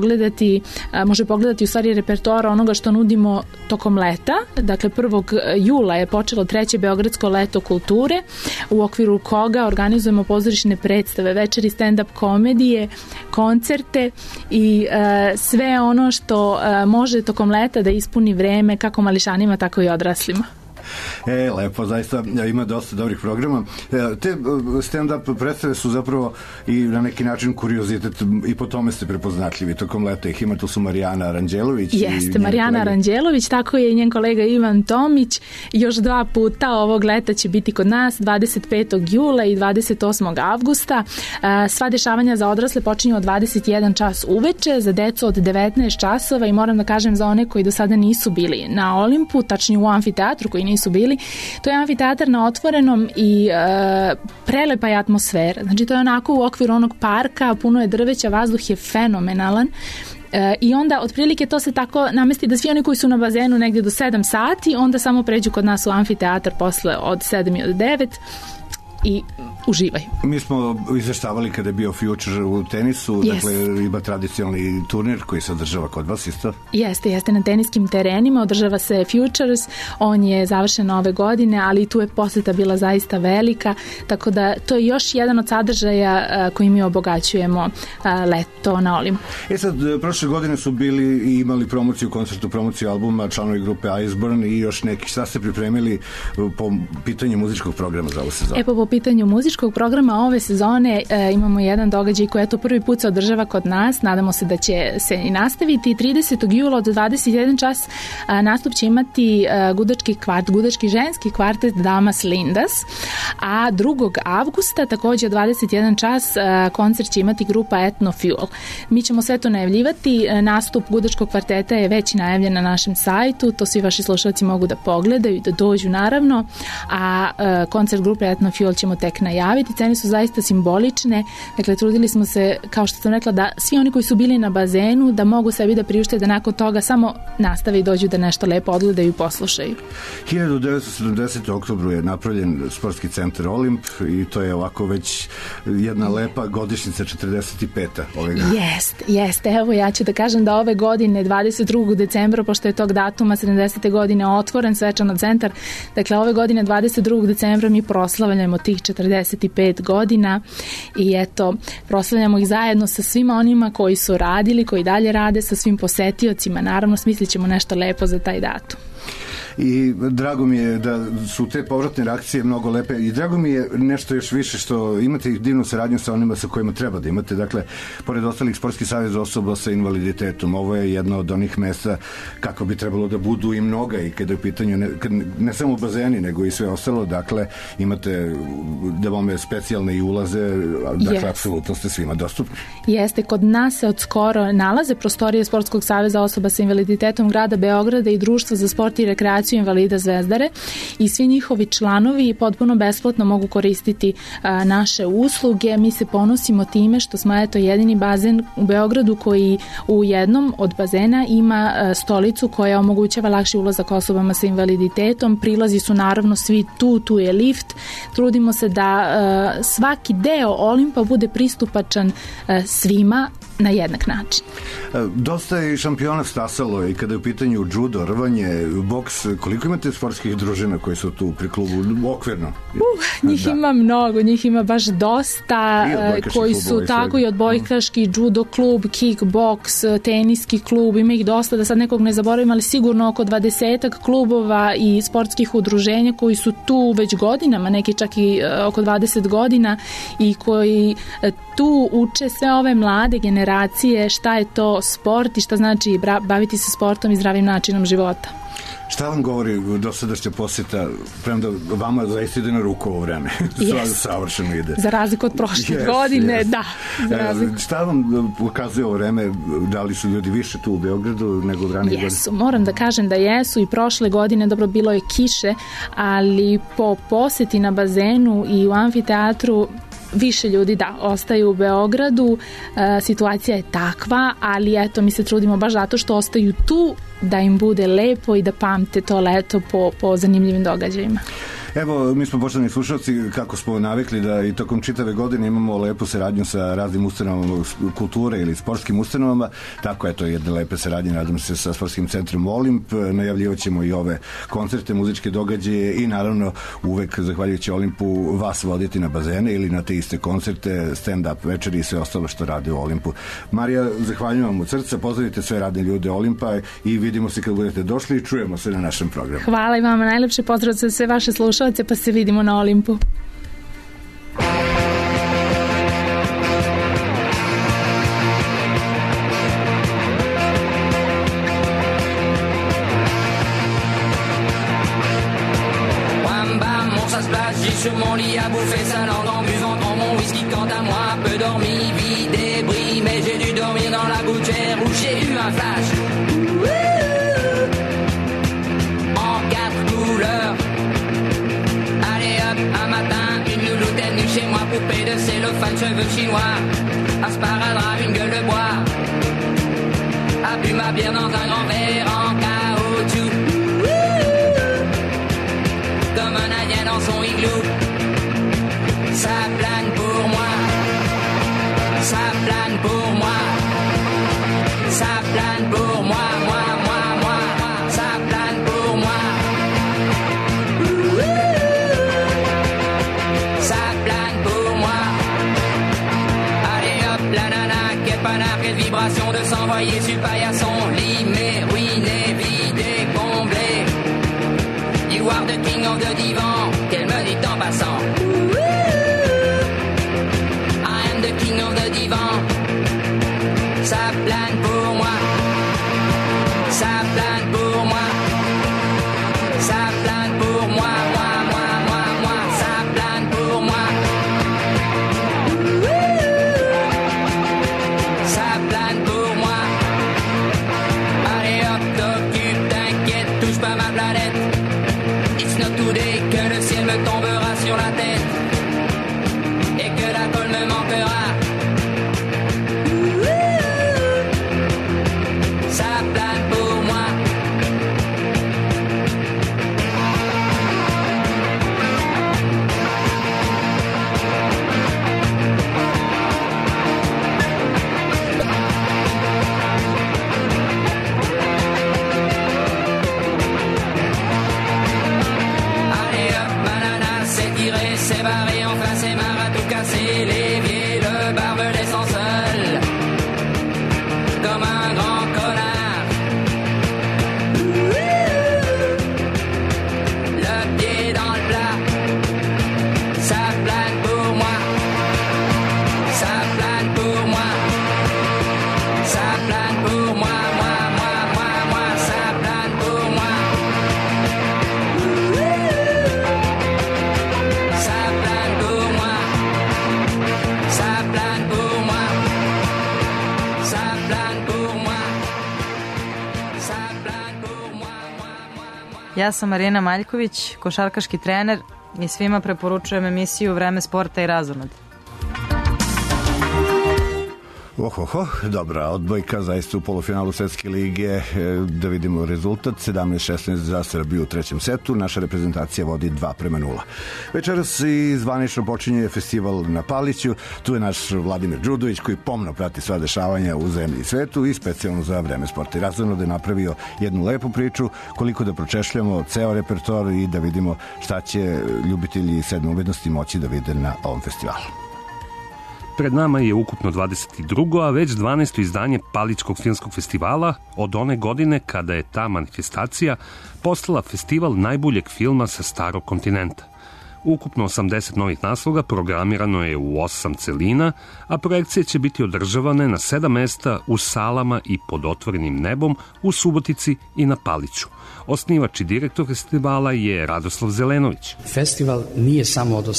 može pogledati u stvari repertoar onoga što nudimo tokom leta. Dakle, 1. jula je počelo 3. Beogradsko leto kulture, u okviru koga organizujemo pozorišne predstave, večeri stand-up komedije, koncerte i sve ono što može tokom leta da ispuni vreme kako mališanima, tako i odraslima. Lepo, zaista ima dosta dobrih programa. Te stand-up predstave su zapravo i na neki način kuriozitet i po tome ste prepoznatljivi tokom leta. Ih ima, tu su Marijana Aranđelović. Jeste, Marijana Aranđelović, tako je i njen kolega Ivan Tomić. Još 2 puta ovog leta će biti kod nas, 25. jula i 28. avgusta. Sva dešavanja za odrasle počinju od 21 čas uveče, za decu od 19 časova i moram da kažem za one koji do sada nisu bili na Olimpu, tačnije u amfiteatru koji nisu bili, to je amfiteatar na otvorenom i prelepa je atmosfera. Znači to je onako u okviru onog parka, puno je drveća, vazduh je fenomenalan. I onda otprilike to se tako namesti da svi oni koji su na bazenu negdje do 7 sati, onda samo pređu kod nas u amfiteatar posle od 7 i od 9 i uživaju. Mi smo izveštavali kada je bio Future u tenisu, dakle ima tradicionalni turnir koji se održava kod vas isto? Jeste, na teniskim terenima održava se Futures, on je završen ove godine, ali tu je poseta bila zaista velika, tako da to je još jedan od sadržaja koji mi obogaćujemo leto na Olimpu. Sad, prošle godine su bili i imali promociju albuma, članovi grupe Iceburn i još neki. Šta ste pripremili po pitanju muzičkog programa za ovu sezonu? Po pitanju muzičkog programa ove sezone imamo jedan događaj koji prvi put se održava kod nas, nadamo se da će se i nastaviti. 30. jula od 21 čas nastup će imati gudački ženski kvartet Damas Lindas, a 2. avgusta takođe od 21 čas koncert će imati grupa Etno Fuel. Mi ćemo sve to najavljivati, nastup gudačkog kvarteta je već najavljen na našem sajtu, to svi vaši slušalci mogu da pogledaju i da dođu naravno, a koncert grupe Etno Fuel ćemo tek najaviti. Cene su zaista simbolične, dakle trudili smo se, kao što sam rekla, da svi oni koji su bili na bazenu da mogu sebi da priušte da nakon toga samo nastave i dođu da nešto lepo odgledaju i poslušaju. 1970. oktobru je napravljen Sportski centar Olimp i to je ovako već jedna lepa godišnjica, 45. ove godine. Jeste, evo ja ću da kažem da ove godine 22. decembra, pošto je tog datuma 70. godine otvoren svečano centar, dakle ove godine 22. decembra mi proslavljamo tih 45 godina i eto, proslavljamo ih zajedno sa svima onima koji su radili, koji dalje rade, sa svim posetiocima. Naravno, smislit ćemo nešto lepo za taj datum. I drago mi je da su te povratne reakcije mnogo lepe i drago mi je nešto još više što imate divnu saradnju sa onima sa kojima treba da imate. Dakle, pored ostalih Sportski savez osoba sa invaliditetom, ovo je jedno od onih mesta kako bi trebalo da budu i mnoga i kada je u pitanju ne samo bazeni nego i sve ostalo, dakle imate da vam specijalne i ulaze, dakle apsolutno ste svima dostupni. Jeste, kod nas se od skoro nalaze prostorije Sportskog saveza osoba sa invaliditetom grada Beograda i Društva za sport i rekreaciju invalida Zvezdare i svi njihovi članovi potpuno besplatno mogu koristiti naše usluge. Mi se ponosimo time što smo jedini bazen u Beogradu koji u jednom od bazena ima stolicu koja omogućava lakši ulazak osobama sa invaliditetom. Prilazi su naravno svi tu je lift. Trudimo se da svaki deo Olimpa bude pristupačan svima na jednak način. Dosta je šampiona stasalo i kada je u pitanju judo, rvanje, boks. Koliko imate sportskih družina koje su tu pri klubu okvirno? Njih ima mnogo, njih ima baš dosta koji su tako i odbojkaški, judo klub, kickboks, teniski klub, ima ih dosta, da sad nekog ne zaboravim, ali sigurno oko 20 klubova i sportskih udruženja koji su tu već godinama, neki čak i oko 20 godina i koji tu uče sve ove mlade generacije šta je to sport i šta znači baviti se sportom i zdravim načinom života. Šta vam govori dosadašnja posjeta, premda vama zaista ide na ruku ovo vreme? Savršeno ide. Za razliku od prošle godine, da. Šta vam pokazuje ovo vreme? Da li su ljudi više tu u Beogradu nego ranije godine? Jesu, moram da kažem da jesu i prošle godine, dobro, bilo je kiše, ali po posjeti na bazenu i u amfiteatru više ljudi ostaju u Beogradu, situacija je takva, ali eto, mi se trudimo baš zato što ostaju tu da im bude lepo i da pamte to leto po zanimljivim događajima. Evo, mi smo poštovani slušalci, kako smo navikli da i tokom čitave godine imamo lepu saradnju sa raznim ustanovama kulture ili sportskim ustanovama, tako eto jedne lepe saradnje, nadam se, sa sportskim centrom Olimp. Najavljivat ćemo i ove koncerte, muzičke događaje i naravno uvek, zahvaljujući Olimpu, vas voditi na bazene ili na te iste koncerte, stand-up večeri i sve ostalo što radi u Olimpu. Marija, zahvaljujem vam od srca, pozdravite sve radne ljude Olimpa i vidimo se kad budete došli i čujemo se na našem programu. Hvala i vama, najlepše pozdrav za sve vaše slušalce, pa se vidimo na Olimpu. Sur mon lit à bouffer sa langue en buvant dans mon whisky quant à moi peu dormi, vie débris, mais j'ai dû dormir dans la gouttière où j'ai eu un flash en 4 couleurs. Allez hop, un matin, une louloute est venue chez moi, poupée de cellophane, cheveux chinois, asparadrap, une gueule de bois, a bu ma bière dans un grand verre en caoutchouc, comme un indien dans son igloo. Ça plane pour moi, ça plane pour moi, ça plane pour moi, moi, ça plane pour moi. Ça plane pour moi. Allez hop, la nana, quel panard, quelle vibration de s'envoyer sur paillasson, limé, ruiné, vidé, comblé. You are the king of the divan, qu'elle me dit en passant. King of the divan, ça plane pour moi, ça plane pour moi, ça plane pour moi, moi, ça plane pour moi, ça plane pour moi. Allez hop, t'occupe, t'inquiète, touche pas ma planète. It's not today que le ciel me tombera sur la tête et que la colle me manquera. C'est barré, enfin c'est marre à tout casser. L'évier, le barbelé sont seuls comme un grand connard. Le pied dans le plat, ça plane pour moi, ça plane pour moi, ça plane pour moi, moi, ça plane pour moi. Ja sam Marina Maljković, košarkaški trener i svima preporučujem emisiju Vreme sporta i razonode. Dobra odbojka, zaista u polufinalu Svetske lige. Da vidimo rezultat, 17-16 za Srbiju u trećem setu. Naša reprezentacija vodi 2:0. Večeras i zvanično počinje festival na Paliću. Tu je naš Vladimir Đudović koji pomno prati sva dešavanja u zemlji i svetu i specijalno za Vreme sporta i razredno da je napravio jednu lepu priču koliko da pročešljamo ceo repertoar i da vidimo šta će ljubitelji sedme umetnosti moći da vide na ovom festivalu. Pred nama je ukupno 22. a već 12. izdanje Palićkog filmskog festivala od one godine kada je ta manifestacija postala festival najboljeg filma sa starog kontinenta. Ukupno 80 novih naslova programirano je u 8 celina, a projekcije će biti održavane na 7 mesta u salama i pod otvorenim nebom u Subotici i na Paliću. Osnivač i direktor festivala je Radoslav Zelenović. Festival nije samo od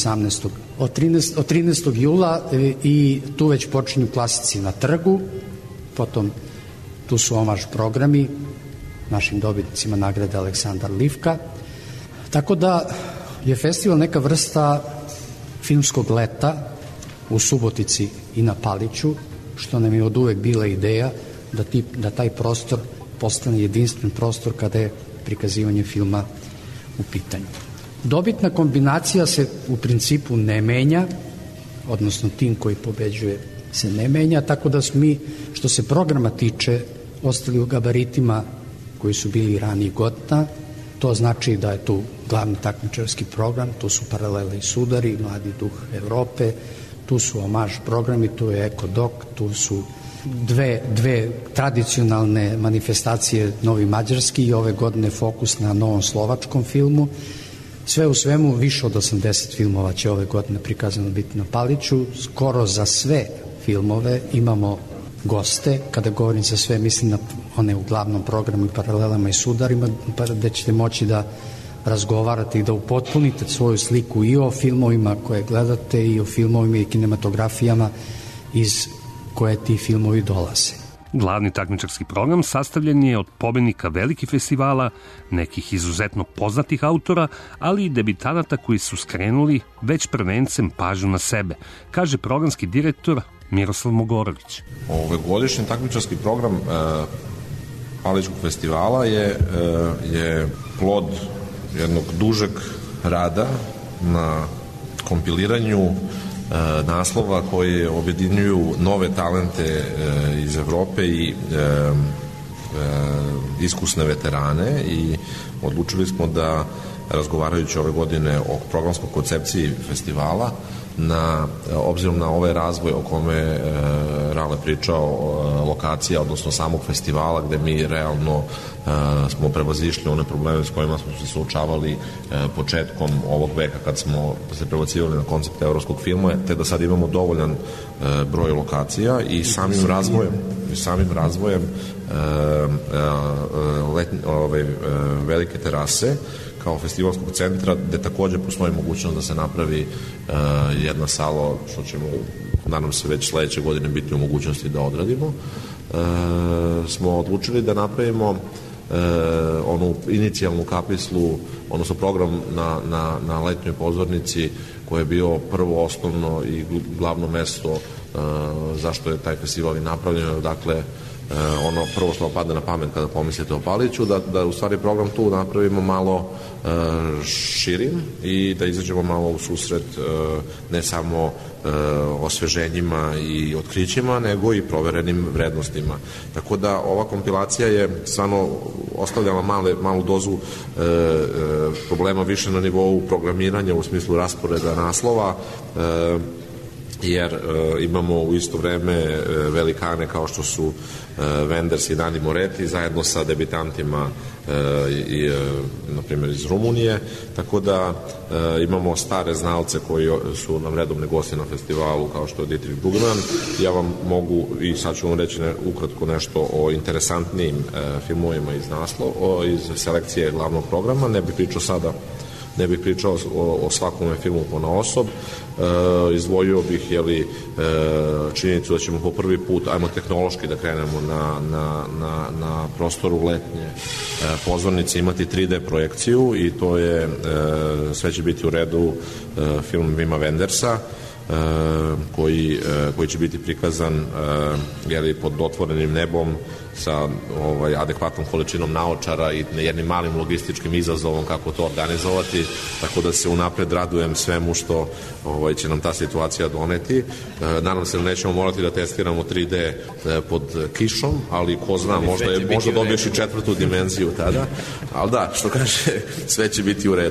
13. jula i tu već počinju klasici na trgu, potom tu su omaž programi našim dobitnicima nagrade Aleksandar Livka, tako da je festival neka vrsta filmskog leta u Subotici i na Paliću, što nam je od uvek bila ideja da taj prostor postane jedinstven prostor kada je prikazivanje filma u pitanju. Dobitna kombinacija se u principu ne menja, odnosno tim koji pobeđuje se ne menja, tako da smo mi, što se programa tiče, ostali u gabaritima koji su bili ranijih godina. To znači da je tu glavni takmičarski program, tu su Paralele i sudari, Mladi duh Evrope, tu su omaž programi, tu je Ekodok, tu su dve tradicionalne manifestacije, Novi mađarski i ove godine fokus na novom slovačkom filmu. Sve u svemu više od 80 filmova će ove godine prikazano biti na Paliću. Skoro za sve filmove imamo goste, kada govorim za sve mislim na one u glavnom programu i Paralelama i sudarima, gde ćete moći da razgovarate i da upotpunite svoju sliku i o filmovima koje gledate i o filmovima i kinematografijama iz koje ti filmovi dolaze. Glavni takmičarski program sastavljen je od pobednika velikih festivala, nekih izuzetno poznatih autora, ali i debitanata koji su skrenuli već prvencem pažnju na sebe, kaže programski direktor Miroslav Mogorović. Godišnji takmičarski program Palićkog festivala je plod jednog dužeg rada na kompiliranju naslova koji objedinjuju nove talente iz Evrope i iskusne veterane i odlučili smo da, razgovarajući ove godine o programskoj koncepciji festivala, obzirom na ovaj razvoj o kome Rale pričao, lokacija, odnosno samog festivala, gde mi realno smo prevazišli one probleme s kojima smo se suočavali početkom ovog veka kad smo se prebacivali na koncept evropskog filma, te da sad imamo dovoljan broj lokacija i samim razvojem velike terase kao festivalskog centra, gde takođe postoji mogućnost da se napravi jedna sala, što ćemo, nadam se, već sledeće godine biti u mogućnosti da odradimo. Smo odlučili da napravimo onu inicijalnu kapislu, odnosno program na letnjoj pozornici koje je bio prvo, osnovno i glavno mesto zašto je taj festival i napravljen. Dakle, ono prvo što vam padne na pamet kada pomislite o Paliću, da u stvari program tu napravimo malo širim i da izađemo malo u susret ne samo osveženjima i otkrićima, nego i proverenim vrednostima. Tako da ova kompilacija je stvarno ostavljala malu dozu problema više na nivou programiranja u smislu rasporeda naslova, jer imamo u isto vreme velikane kao što su Wenders i Dani Moretti zajedno sa debitantima na primjer iz Rumunije, tako da imamo stare znalce koji su nam redovni gosti na festivalu kao što je Dietrich Brugman. Ja vam mogu i sad ću vam reći ukratko nešto o interesantnijim filmovima iz selekcije glavnog programa. Ne bih pričao o svakome filmu ponaosob. Izdvojio bih činjenicu da ćemo po prvi put, ajmo tehnološki da krenemo na prostoru letnje pozornice imati 3D projekciju i to je, sve će biti u redu film Vima Wendersa koji će biti prikazan pod otvorenim nebom sa adekvatnom količinom naočara i jednim malim logističkim izazovom kako to organizovati, tako da se unapred radujem svemu što će nam ta situacija doneti. Nadam se da nećemo morati da testiramo 3D pod kišom, ali ko zna, možda dobiješ i 4. dimenziju tada, ali da, što kaže, sve će biti u redu.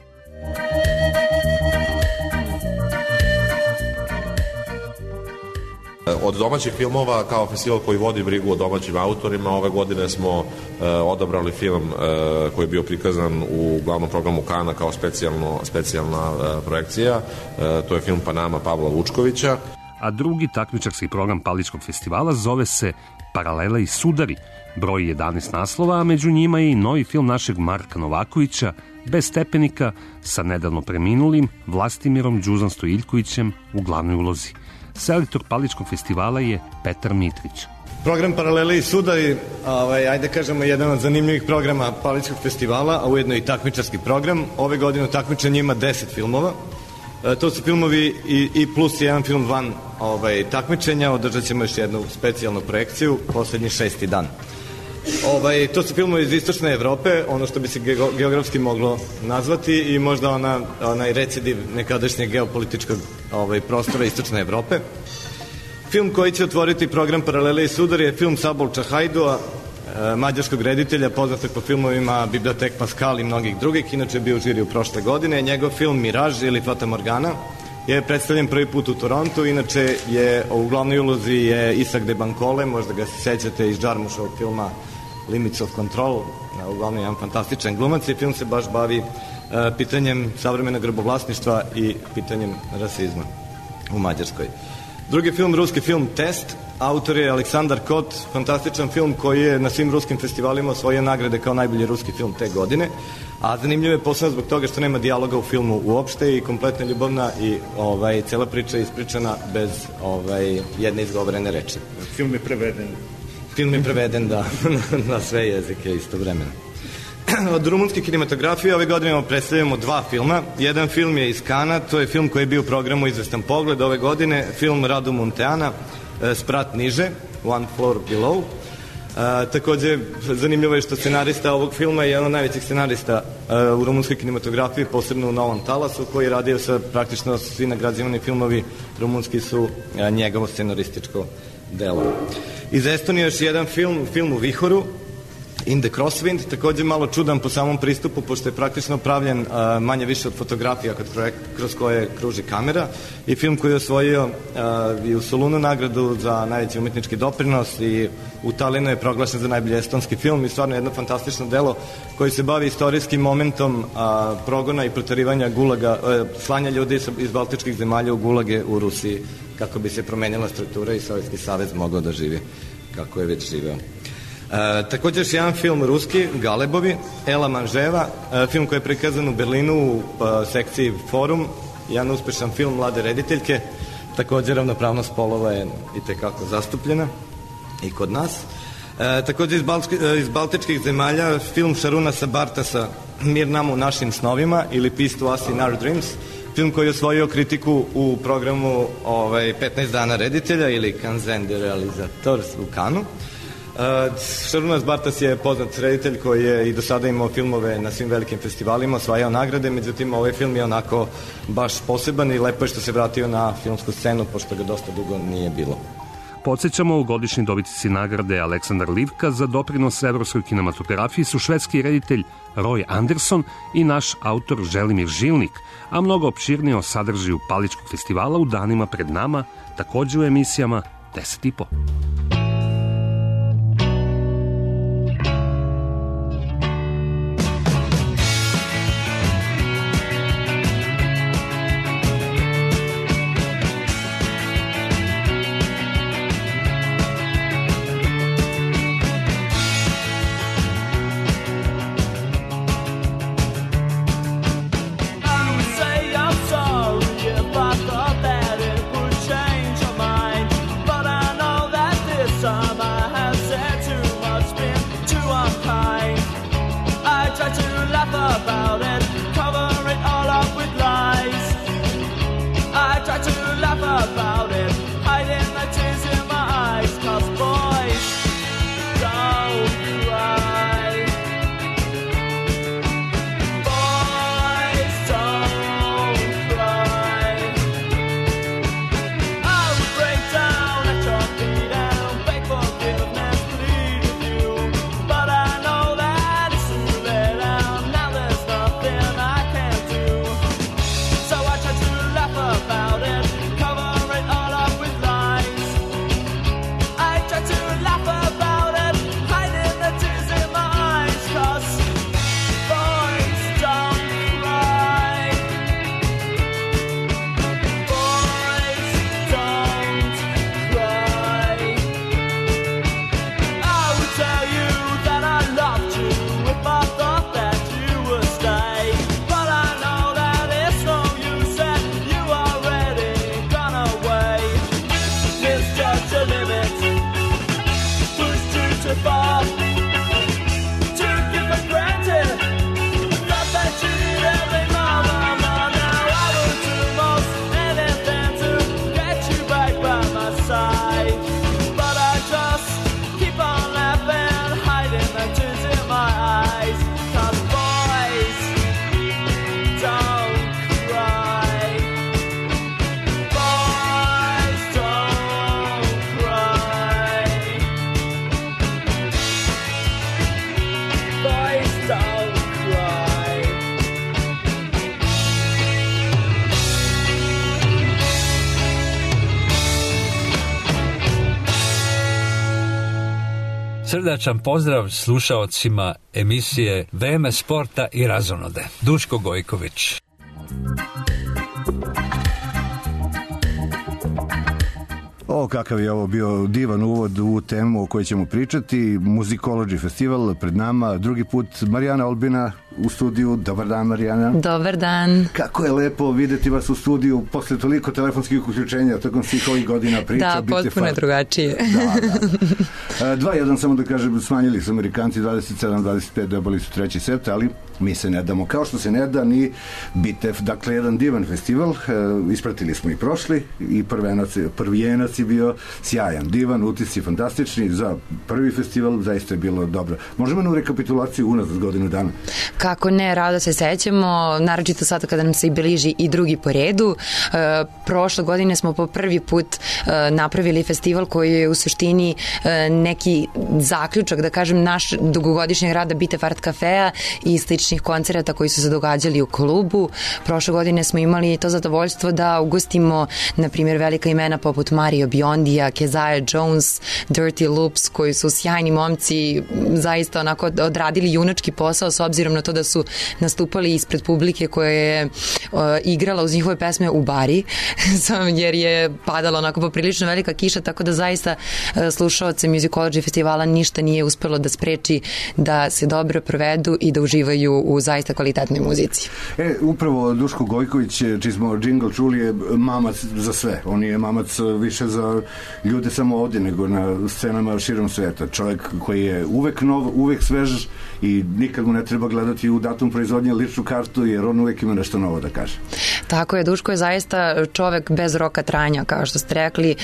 Od domaćih filmova, kao festival koji vodi brigu o domaćim autorima, ove godine smo odabrali film koji je bio prikazan u glavnom programu Kana kao specijalna projekcija. To je film Panama Pavla Vučkovića. A drugi takmičarski program Paličkog festivala zove se Paralela i sudari. Broji 11 naslova, a među njima je i novi film našeg Marka Novakovića, Bez stepenika, sa nedavno preminulim Vlastimirom Đuzan Stojiljkovićem u glavnoj ulozi. Selektor Paličkog festivala je Petar Mitrić. Program Paralele i sudari, ajde kažemo, jedan od zanimljivih programa Paličkog festivala, a ujedno i takmičarski program. Ove godine u takmičenju ima 10 filmova. To su filmovi i plus jedan film van takmičenja. Održat ćemo još jednu specijalnu projekciju, poslednji 6. dan. To su filmovi iz istočne Evrope, ono što bi se geografski moglo nazvati, i možda onaj recidiv nekadašnjeg geopolitičkog prostora istočne Evrope. Film koji će otvoriti program Paralele i sudari je film Sabolča Hajdua, mađarskog reditelja, poznatog po filmovima Bibliotek Pascal i mnogih drugih, inače je bio u žiriju prošle godine. Njegov film Miraž ili Fata Morgana je predstavljen prvi put u Torontu, inače je u glavnoj ulozi je Isak de Bancole, možda ga se sećate iz Jarmušovog filma Limits of Control, uglavnom jedan fantastičan glumac, i film se baš bavi pitanjem savremenog grobovlasništva i pitanjem rasizma u Mađarskoj. Drugi film, ruski film Test, autor je Aleksandar Kot, fantastičan film koji je na svim ruskim festivalima osvojio nagrade kao najbolji ruski film te godine, a zanimljivo je posebno zbog toga što nema dijaloga u filmu uopšte i kompletna ljubavna i cela priča je ispričana bez jedne izgovorene reči. Film je preveden. Film je preveden, da, na sve jezike istovremeno. Od rumunske kinematografije ove godine predstavljamo 2 filma. Jedan film je iz Kana, to je film koji je bio u programu Izvestan pogled ove godine, film Radu Munteana, Sprat niže, One Floor Below. Takođe, zanimljivo je što scenarista ovog filma je jedan od najvećih scenarista u rumunskoj kinematografiji, posebno u Novom talasu, koji je radio sa praktično svi nagrađivani filmovi rumunski su njegovo scenarističko delo. Iz Estonije još jedan film u Vihoru, In the Crosswind, takođe malo čudan po samom pristupu, pošto je praktično pravljen manje više od fotografija kroz koje kruži kamera, i film koji je osvojio i u Solunu nagradu za najveći umetnički doprinos i u Talinu je proglašen za najbolji estonski film, i stvarno jedno fantastično delo koji se bavi istorijskim momentom progona i proterivanja gulaga, slanja ljudi iz baltičkih zemalja u gulage u Rusiji, kako bi se promenila struktura i Sovjetski savez mogao da živi kako je već živeo. Također još jedan film ruski, Galebovi, Ela Manževa, film koji je prikazan u Berlinu u sekciji Forum, jedan uspešan film mlade rediteljke, također ravnopravnost polova je i tekako zastupljena i kod nas. Također iz baltičkih zemalja film Šaruna Sabartasa, Mir nama u našim snovima, ili Peace to us in our dreams, film koji je osvojio kritiku u programu 15 dana reditelja ili Kanzen de realizators u Kanu. Šarunas Bartas je poznat reditelj koji je i do sada imao filmove na svim velikim festivalima, osvajao nagrade, međutim ovaj film je onako baš poseban i lepo je što se vratio na filmsku scenu, pošto ga dosta dugo nije bilo. Podsjećamo, godišnji dobitnici nagrade Aleksandar Livka za doprinos evropskoj kinematografiji su švedski reditelj Roy Anderson i naš autor Želimir Žilnik, a mnogo opširnije o sadržaju Paličkog festivala u danima pred nama, takođe u emisijama 10,5. But I know that this Srdačan pozdrav slušaocima emisije Vreme sporta i razonode. Duško Gojković. O, kakav je ovo bio divan uvod u temu o kojoj ćemo pričati. Muzikology festival pred nama. Drugi put Marijana Olbina u studiju. Dobar dan, Marijana. Dobar dan. Kako je lepo videti vas u studiju posle toliko telefonskih uključenja tokom svih ovih godina priča. Da, potpuno je drugačije. Da. 2-1, samo da kažem, smanjili su Amerikanci 27-25, dobili su treći set, ali mi se ne damo. Kao što se ne da ni Bitev. Dakle, jedan divan festival. Ispratili smo i prošli i prvijenac je bio sjajan, divan, utisci fantastični. Za prvi festival zaista je bilo dobro. Možemo na rekapitulaciju unazad godinu dana? Kako ne, rado se sećamo, naročito sada kada nam se bliži i drugi po redu. Prošle godine smo po prvi put napravili festival koji je u suštini neki zaključak, da kažem, naš dugogodišnjeg rada Bitev Art Cafea i sličnih koncerata koji su se događali u klubu. Prošle godine smo imali to zadovoljstvo da ugostimo, na primjer, velika imena poput Mario Biondija, Keziah Jones, Dirty Loops, koji su sjajni momci, zaista onako odradili junački posao s obzirom na to da su nastupali ispred publike koja je igrala uz njihove pesme u bari, jer je padala onako poprilično velika kiša, tako da zaista slušaoce Musicology festivala ništa nije uspelo da spreči da se dobro provedu i da uživaju u zaista kvalitetnoj muzici. Upravo Duško Gojković, čiji smo džingl čuli, je mamac za sve. On je mamac više za ljude samo ovdje nego na scenama širom sveta. Čovjek koji je uvek nov, uvek svež i nikad mu ne treba gledati u datum proizvodnje ličnu kartu, jer on uvek ima nešto novo da kaže. Tako je, Duško je zaista čovek bez roka trajanja, kao što ste rekli,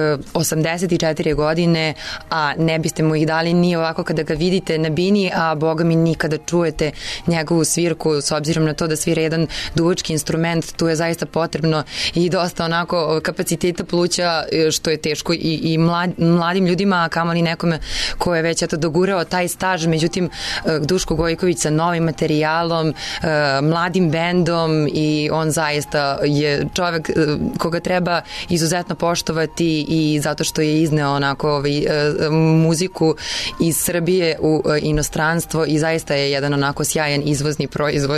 84 godine, a ne biste mu ih dali ni ovako kada ga vidite na bini, a boga mi nikada čujete njegovu svirku, s obzirom na to da svira jedan duvački instrument, tu je zaista potrebno i dosta onako kapaciteta pluća, što je teško i mladim ljudima, a kamoli nekome ko je već dogurao taj staž. Međutim, Duško Gojković sa novim materijalom, mladim bendom, i on zaista je čovek koga treba izuzetno poštovati, i zato što je izneo onako muziku iz Srbije u inostranstvo i zaista je jedan onako sjajan izvozni proizvod,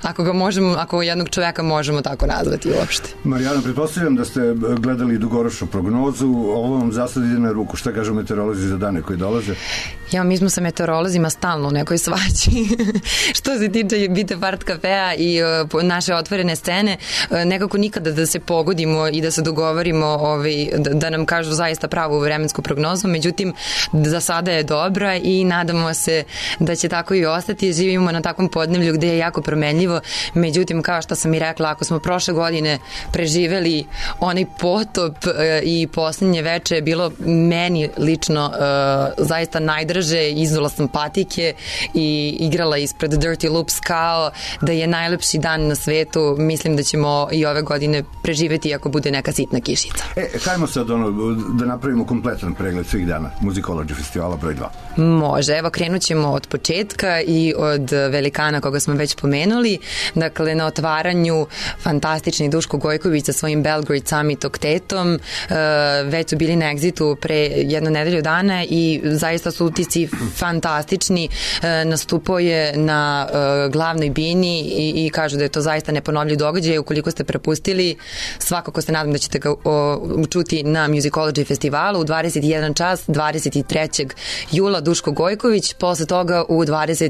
ako jednog čoveka možemo tako nazvati uopšte. Marijana, pretpostavljam da ste gledali dugoročnu prognozu, ovo vam zasad ide na ruku. Šta kažu meteorolozi za dane koji dolaze? Mi smo sa meteorolozima stalno u nekoj svađi. Što se tiče Bitev Art Cafea i naše otvorene scene, nekako nikada da se pogodimo i da se dogovorimo da nam kažu zaista pravu vremensku prognozu, međutim za sada je dobra i nadamo se da će tako i ostati. Živimo na takvom podneblju gde je jako promenljivo, međutim, kao što sam i rekla, ako smo prošle godine preživeli onaj potop i poslednje veče je bilo meni lično zaista najdraže, iznula sam patike i igrala ispred Dirty Loops kao da je najlepši dan na svetu. Mislim da ćemo i ove godine preživeti ako bude neka sitna kišica. Hajmo sad da napravimo kompletan pregled svih dana Musicology festivala broj 2. Može, evo krenut ćemo od početka i od velikana koga smo već pomenuli. Dakle, na otvaranju fantastični Duško Gojković sa svojim Belgrade Summit oktetom. Već su bili na Exitu pre jednu nedelju dana i zaista su utisci fantastični. Nastupao je na glavnoj bini i kažu da je to zaista neponovljiv događaj. Ukoliko ste prepustili, svakako se nadam da ćete ga čuti na Musicology festivalu u 21 čas 23. jula Duško Gojković. Posle toga u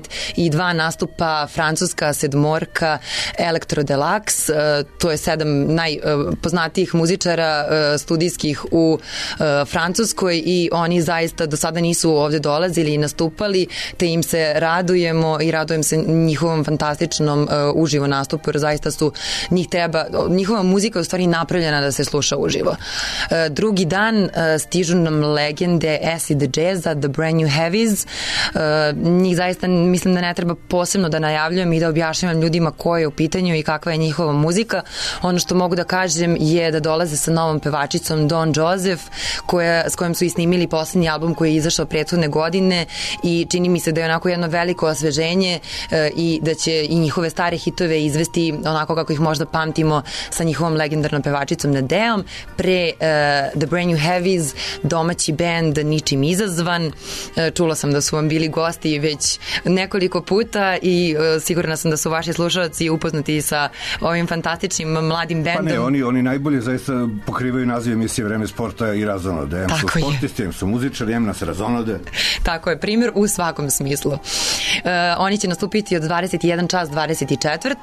22 nastupa francuska sedmorka Electro Deluxe. To je 7 najpoznatijih muzičara studijskih u Francuskoj i oni zaista do sada nisu ovde dolazili i nastupali, te im se radujemo i radujem se njihovom fantastičnom uživo nastupu, jer zaista su njihova muzika je u stvari napravljena da se sluša uživo. Drugi dan stižu nam legende acid jazza, The Brand New Heavies. Njih zaista mislim da ne treba posebno da najavljujem i da objašnjavam ljudima ko je u pitanju i kakva je njihova muzika. Ono što mogu da kažem je da dolaze sa novom pevačicom Dawn Joseph, s kojom su i snimili poslednji album koji je izašao prethodne godine i čini mi se da je onako jedno veliko osveženje i da će i njihove stare hitove izvesti onako kako ih možda pamtimo sa njihovom legendarnom pevačicom Nadeom. Pre The Brand New Heavies, domaći bend ničim izazvan. Čula sam da su vam bili gosti već nekoliko puta i sigurna sam da su vaši slušalci upoznati sa ovim fantastičnim mladim bendom. Pa ne, oni najbolje zaista pokrivaju naziv emisije Vreme sporta i razonode. Su sportisti, su muzičari, nas razonode. Tako je, primjer u svakom smislu. Oni će nastupiti od 21 čas 24.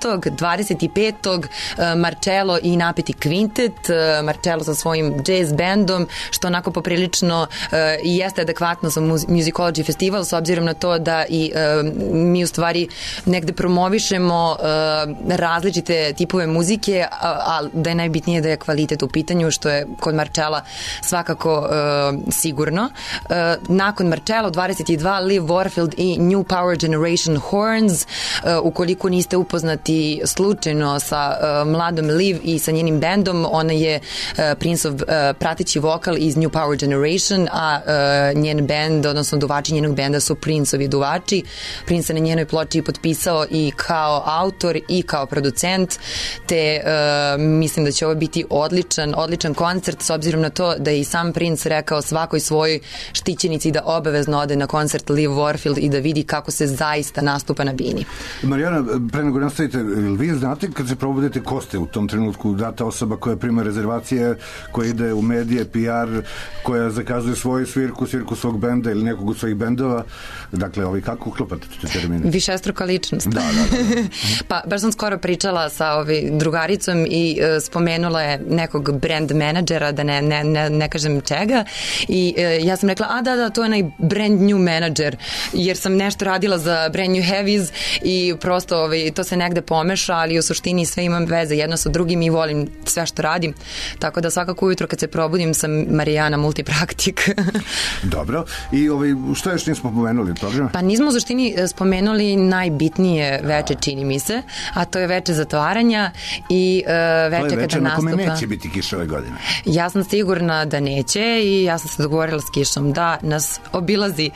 25. Marcello i napeti kvintet. Marcello sa svojim jazz bandom, što onako poprilično i jeste adekvatno za Musicology festival, s obzirom na to da i mi u stvari negde promovišemo različite tipove muzike, a da je najbitnije da je kvalitet u pitanju, što je kod Marcella svakako sigurno. Nakon Marcello 22 Liv Warfield i New Power Generation Horns. Ukoliko niste upoznati slučajno sa mladom Liv i sa njenim bendom, ona je Princeov prateći vokal iz New Power Generation, a njen bend, odnosno duvači njenog benda su Princeovi duvači. Prince se na njenoj ploči potpisao i kao autor i kao producent, te mislim da će ovo biti odličan koncert, s obzirom na to da je i sam Prince rekao svakoj svojoj štićenici da obavezno ode na koncert Liv Warfield i da vidi kako se zaista nastupa na bini. Marijana, pre nego nastavite, vi znate kad se probudete ko ste u tom trenutku data osoba koja prima rezervacije, koja ide u medije, PR, koja zakazuje svoju svirku svog benda ili nekog od svojih bendova, dakle, kako uklopate te termine? Višestruka ličnost. Da. Pa, baš sam skoro pričala sa drugaricom i spomenula je nekog brand menadžera, da ne kažem čega, i ja sam rekla, da, to je onaj brand new menadžer, jer sam nešto radila za Brand New Heavies i prosto to se negde pomeša, ali u suštini sve imam veze jedno sa drugim i volim sve što radim, tako da svakako ujutro kad se probudim sam Marijana multipraktik. Dobro, i što još nismo pomenuli program? Pa nismo u suštini spomenuli najbitnije veče, čini mi se, a to je veče zatvaranja i veče kada nastupa. To je veče na kome neće biti kiša ove godine. Ja sam sigurna da neće i ja sam se dogovorila s kišom da nas obilazi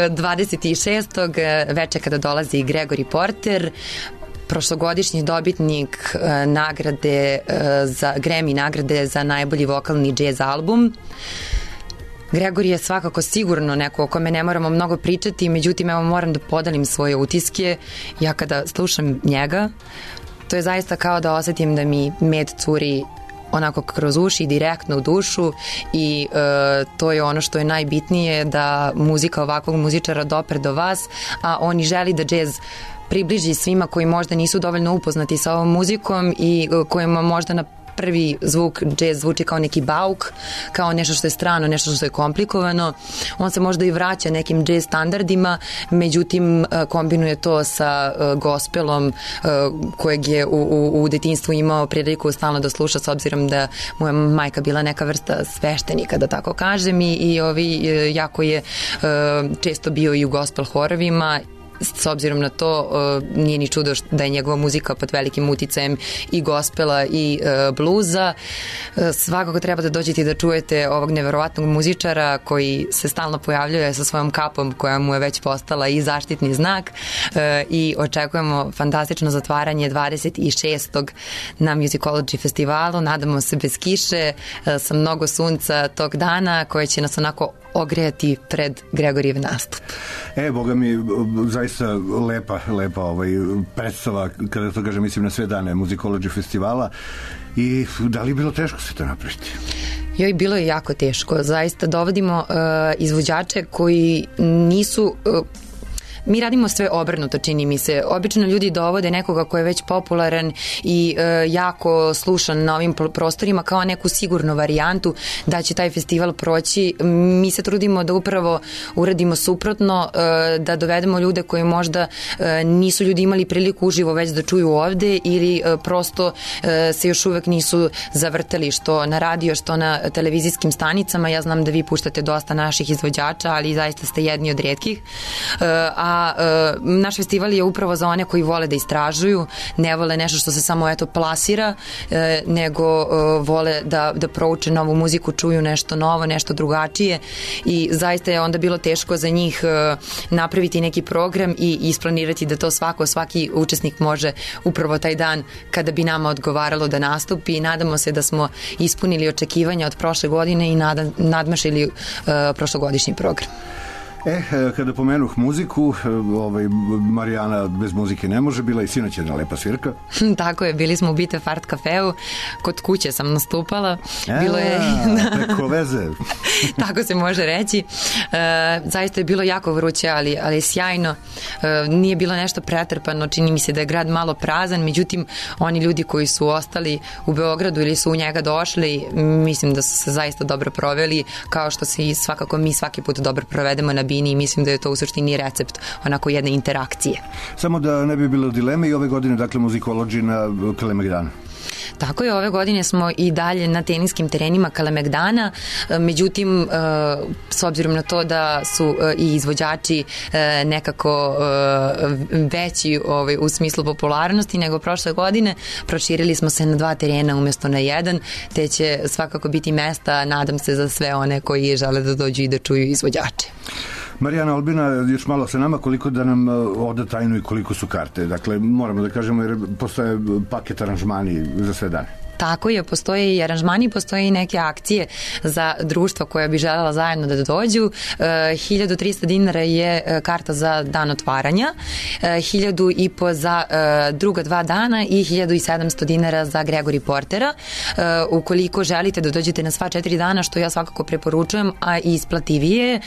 26. veče kada dolazi Gregory Porter, prošlogodišnji dobitnik nagrade za Grammy nagrade za najbolji vokalni jazz album. Gregory je svakako sigurno neko o kome ne moramo mnogo pričati, međutim moram da podelim svoje utiske. Ja kada slušam njega, to je zaista kao da osetim da mi med curi onako kroz uši, direktno u dušu i to je ono što je najbitnije, da muzika ovakvog muzičara dopre do vas, a on i želi da džez približi svima koji možda nisu dovoljno upoznati sa ovom muzikom i kojima možda na prvi zvuk džez zvuči kao neki bauk, kao nešto što je strano, nešto što je komplikovano. On se možda i vraća nekim džez standardima, međutim kombinuje to sa gospelom kojeg je u detinjstvu imao priliku stalno da sluša, s obzirom da moja majka bila neka vrsta sveštenika, da tako kažem, i jako je često bio i u gospel horovima. S obzirom na to, nije ni čudo da je njegova muzika pod velikim uticajem i gospela i bluza. Svakako treba da dođete i da čujete ovog neverovatnog muzičara koji se stalno pojavljuje sa svojom kapom koja mu je već postala i zaštitni znak, i očekujemo fantastično zatvaranje 26. na Musicology festivalu. Nadamo se bez kiše, sa mnogo sunca tog dana koje će nas onako ogrejati pred Gregorijev nastup. Boga mi, zaista lepa predstava, kada to kažem, mislim na sve dane Musicology festivala. I da li je bilo teško se to napraviti? Joj, bilo je jako teško. Zaista dovodimo izvođače koji nisu... Mi radimo sve obrnuto, čini mi se. Obično ljudi dovode nekoga ko je već popularan i jako slušan na ovim prostorima kao neku sigurnu varijantu da će taj festival proći. Mi se trudimo da upravo uradimo suprotno, da dovedemo ljude koji možda nisu ljudi imali priliku uživo već da čuju ovde ili prosto se još uvek nisu zavrtali, što na radio, što na televizijskim stanicama. Ja znam da vi puštate dosta naših izvođača, ali zaista ste jedni od retkih. A a naš festival je upravo za one koji vole da istražuju, ne vole nešto što se samo plasira, nego vole da prouče novu muziku, čuju nešto novo, nešto drugačije i zaista je onda bilo teško za njih napraviti neki program i isplanirati da to svaki učesnik može upravo taj dan kada bi nama odgovaralo da nastupi i nadamo se da smo ispunili očekivanja od prošle godine i nadmašili prošlogodišnji program. Kada pomenuh muziku, Marijana bez muzike ne može, bila i sinoć jedna lepa svirka. Tako je, bili smo u Bite Fart kafeu, kod kuće sam nastupala. Bilo je preko veze. Tako se može reći. Zaista je bilo jako vruće, ali sjajno. Nije bilo nešto pretrpano, čini mi se da je grad malo prazan, međutim, oni ljudi koji su ostali u Beogradu ili su u njega došli, mislim da su se zaista dobro proveli, kao što se svakako mi svaki put dobro provedemo na Bini i mislim da je to u suštini recept onako jedne interakcije. Samo da ne bi bilo dileme i ove godine, dakle, Musicology na Kalemegdanu. Tako je, ove godine smo i dalje na teniskim terenima Kalemegdana, međutim, s obzirom na to da su i izvođači nekako veći u smislu popularnosti nego prošle godine, proširili smo se na 2 terena umjesto na 1, te će svakako biti mesta, nadam se, za sve one koji žele da dođu i da čuju izvođače. Marijana Albina, još malo sa nama, koliko da nam oda tajnu i koliko su karte. Dakle, moramo da kažemo jer postoje paket aranžmani za sve dane. Tako je, postoje i aranžmani, postoje i neke akcije za društva koja bi želela zajedno da dođu. 1300 dinara je karta za dan otvaranja, 1500 za druga 2 dana i 1700 dinara za Gregory Portera. Ukoliko želite da dođete na sva 4 dana, što ja svakako preporučujem, a isplativije,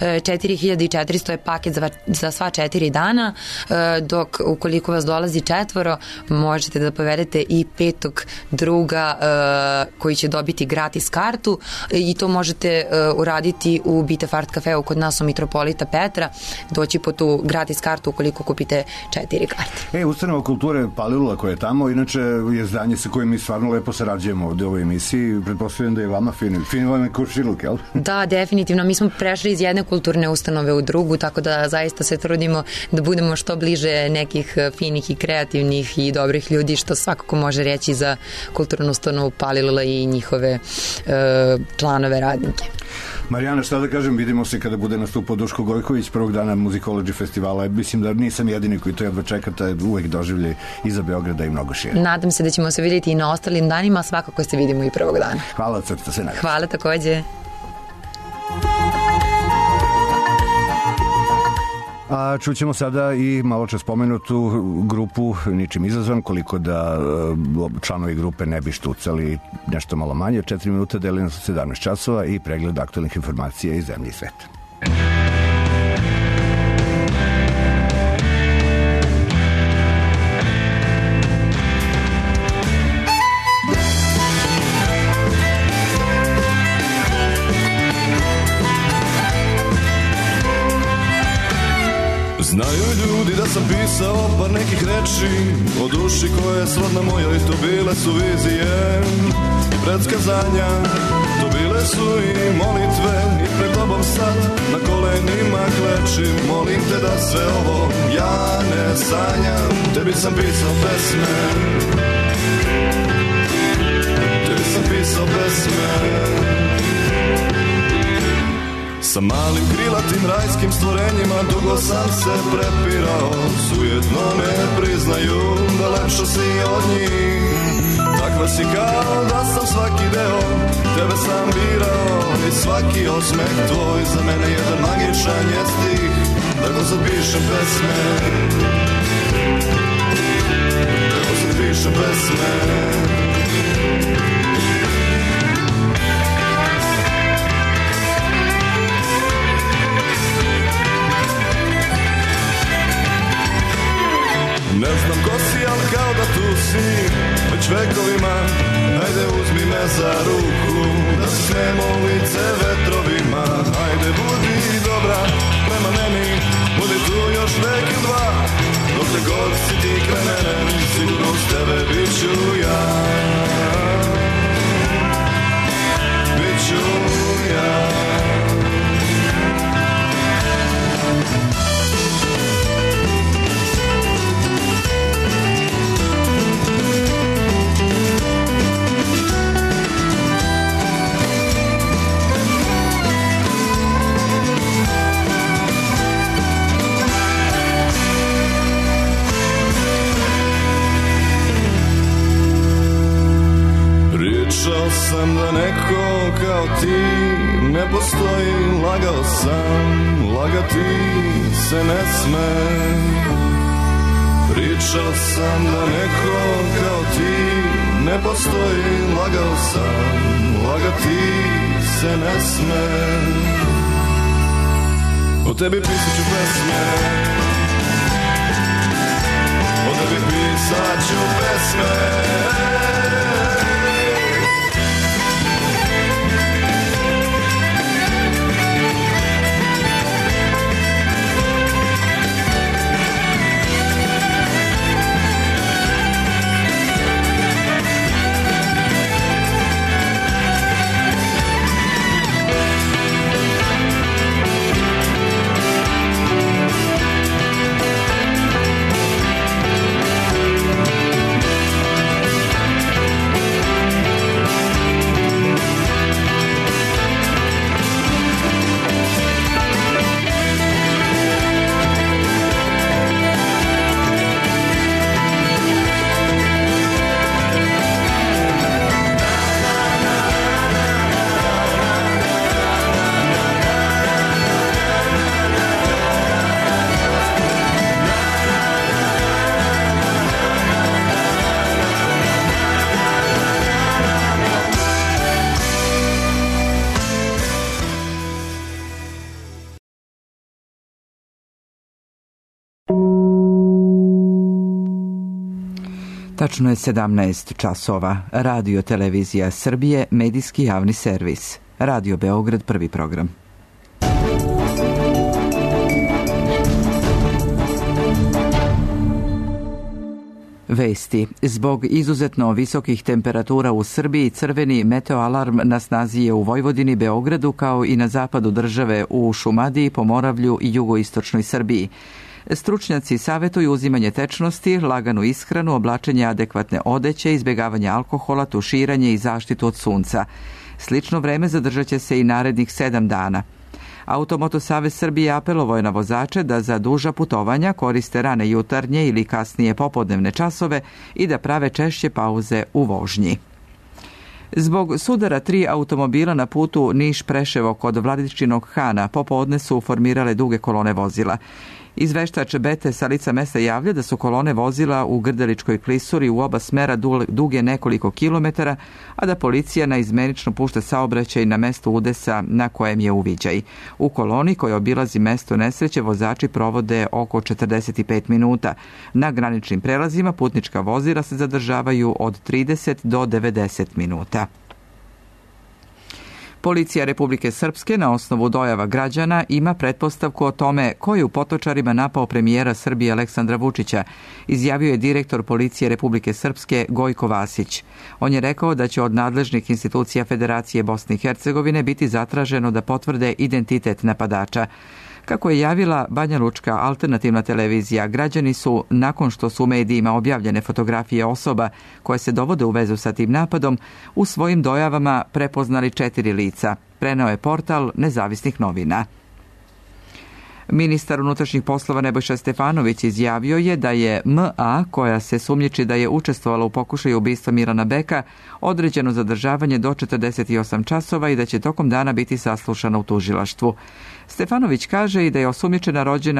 4400 je paket za sva 4 dana, dok ukoliko vas dolazi 4, možete da povedete i 5. druga koji će dobiti gratis kartu i to možete uraditi u Bite Fart kafeu kod nas u Mitropolita Petra, doći po tu gratis kartu ukoliko kupite 4 karte. Ustanova kulture Palilula koja je tamo, inače je zdanje sa kojim mi stvarno lepo sarađujemo ovde u ovoj emisiji, pretpostavljam da je vama fin vam je kušiluk, jel? Da, definitivno, mi smo prešli iz jedne kulturne ustanove u drugu, tako da zaista se trudimo da budemo što bliže nekih finih i kreativnih i dobrih ljudi, što svakako može reći za kulturnu ustanovu Palilula i njihove članove, radnike. Marijana, šta da kažem, vidimo se kada bude nastupao Duško Gojković prvog dana Musicology festivala. Mislim da nisam jedini koji to jedva čekate, uvek doživlje iza Beograda i mnogo šire. Nadam se da ćemo se vidjeti i na ostalim danima, svakako se vidimo i prvog dana. Hvala, crta se najveće. Hvala takođe. A čućemo sada i malo čas spomenutu grupu Ničim izazvan, koliko da članovi grupe ne bi štucali nešto malo manje. 4 minuta deljeno sa 17 časova i pregled aktualnih informacija iz zemlje i sveta. Znaju ljudi da sam pisao par nekih reči o duši koja je srodna mojoj, to bile su vizije i predskazanja, to bile su i molitve i pred tobom sad na kolenima klečim, molim te da sve ovo ja ne sanjam, tebi sam pisao pesme, tebi sam pisao pesme. Sa malim krilatim rajskim stvorenjima dugo sam se prepirao, sujetno me priznaju da lepša si od njih. Takva si kao da sam svaki deo, tebe sam birao i svaki osmeh tvoj za mene jedan magičan je stih, da go zapišem pesme, da go zapišem pesme. Ne znam ko si, ali kao da tu si već vekovima, ajde uzmi me za ruku, da se smemo u lice vetrovima. Ajde budi dobra prema meni, budi tu još vek i 2, dokle god si ti kraj mene, sigurno uz tebe bit ću ja, bit ću ja. sam da neko kao ti ne postoji, lagao sam, lagati se ne sme. Pričao sam da neko kao ti ne postoji, lagao sam, lagati se ne sme. O tebi pisat ću pesme, o tebi pisat ću pesme. Tačno je 17 časova. Radio Televizija Srbije, medijski javni servis. Radio Beograd, prvi program. Vesti. Zbog izuzetno visokih temperatura u Srbiji, crveni meteoalarm na snazi je u Vojvodini, Beogradu, kao i na zapadu države u Šumadiji, Pomoravlju i jugoistočnoj Srbiji. Stručnjaci savjetuju uzimanje tečnosti, laganu ishranu, oblačenje adekvatne odeće, izbjegavanje alkohola, tuširanje i zaštitu od sunca. Slično vreme zadržat će se i narednih 7 dana. Automoto Savez Srbije apelovao je na vozače da za duža putovanja koriste rane jutarnje ili kasnije popodnevne časove i da prave češće pauze u vožnji. Zbog sudara 3 automobila na putu Niš-Preševo kod Vladičinog Hana popodne su formirale duge kolone vozila. Izveštač Bete sa lica mesta javlja da su kolone vozila u Grdeličkoj klisuri u oba smera duge nekoliko kilometara, a da policija naizmenično pušta saobraćaj na mesto udesa na kojem je uviđaj. U koloni koja obilazi mesto nesreće vozači provode oko 45 minuta. Na graničnim prelazima putnička vozila se zadržavaju od 30 do 90 minuta. Policija Republike Srpske na osnovu dojava građana ima pretpostavku o tome ko je u Potočarima napao premijera Srbije Aleksandra Vučića, izjavio je direktor Policije Republike Srpske Gojko Vasić. On je rekao da će od nadležnih institucija Federacije Bosne i Hercegovine biti zatraženo da potvrde identitet napadača. Kako je javila Banjalučka alternativna televizija, građani su, nakon što su u medijima objavljene fotografije osoba koje se dovode u vezu sa tim napadom, u svojim dojavama prepoznali 4 lica. Preneo je portal Nezavisnih novina. Ministar unutrašnjih poslova Nebojša Stefanović izjavio je da je MA, koja se sumnjiči da je učestvovala u pokušaju ubistva Milana Beka, određeno zadržavanje do 48 časova i da će tokom dana biti saslušana u tužilaštvu. Stefanović kaže i da je osumnjičena rođena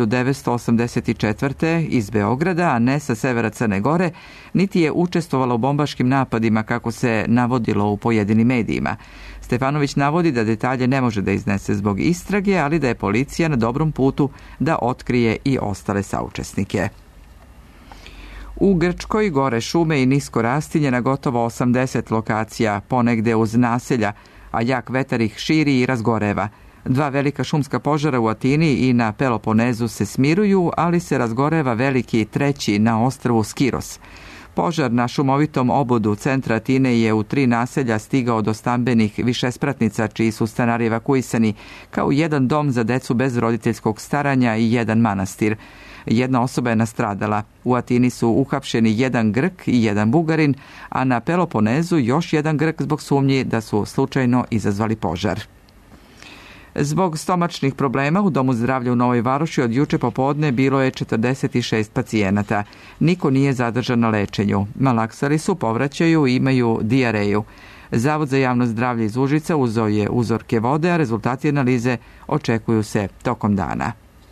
1984. iz Beograda, a ne sa severa Crne Gore, niti je učestvovala u bombaškim napadima kako se navodilo u pojedinim medijima. Stefanović navodi da detalje ne može da iznese zbog istrage, ali da je policija na dobrom putu da otkrije i ostale saučesnike. U Grčkoj gore šume i nisko rastinje na gotovo 80 lokacija, ponegde uz naselja, a jak vetar ih širi i razgoreva. 2 velika šumska požara u Atini i na Peloponezu se smiruju, ali se razgoreva veliki 3. na ostrvu Skiros. Požar na šumovitom obodu centra Atine je u 3 naselja stigao do stambenih višespratnica čiji su stanari evakuisani, kao jedan dom za decu bez roditeljskog staranja i jedan manastir. 1 osoba je nastradala. U Atini su uhapšeni 1 Grk i 1 Bugarin, a na Peloponezu još 1 Grk zbog sumnji da su slučajno izazvali požar. Zbog stomačnih problema u Domu zdravlja u Novoj Varoši od juče popodne bilo je 46 pacijenata. Niko nije zadržan na lečenju. Malaksali su, povraćaju i imaju dijareju. Zavod za javno zdravlje iz Užica uzeo je uzorke vode, a rezultati analize očekuju se tokom dana.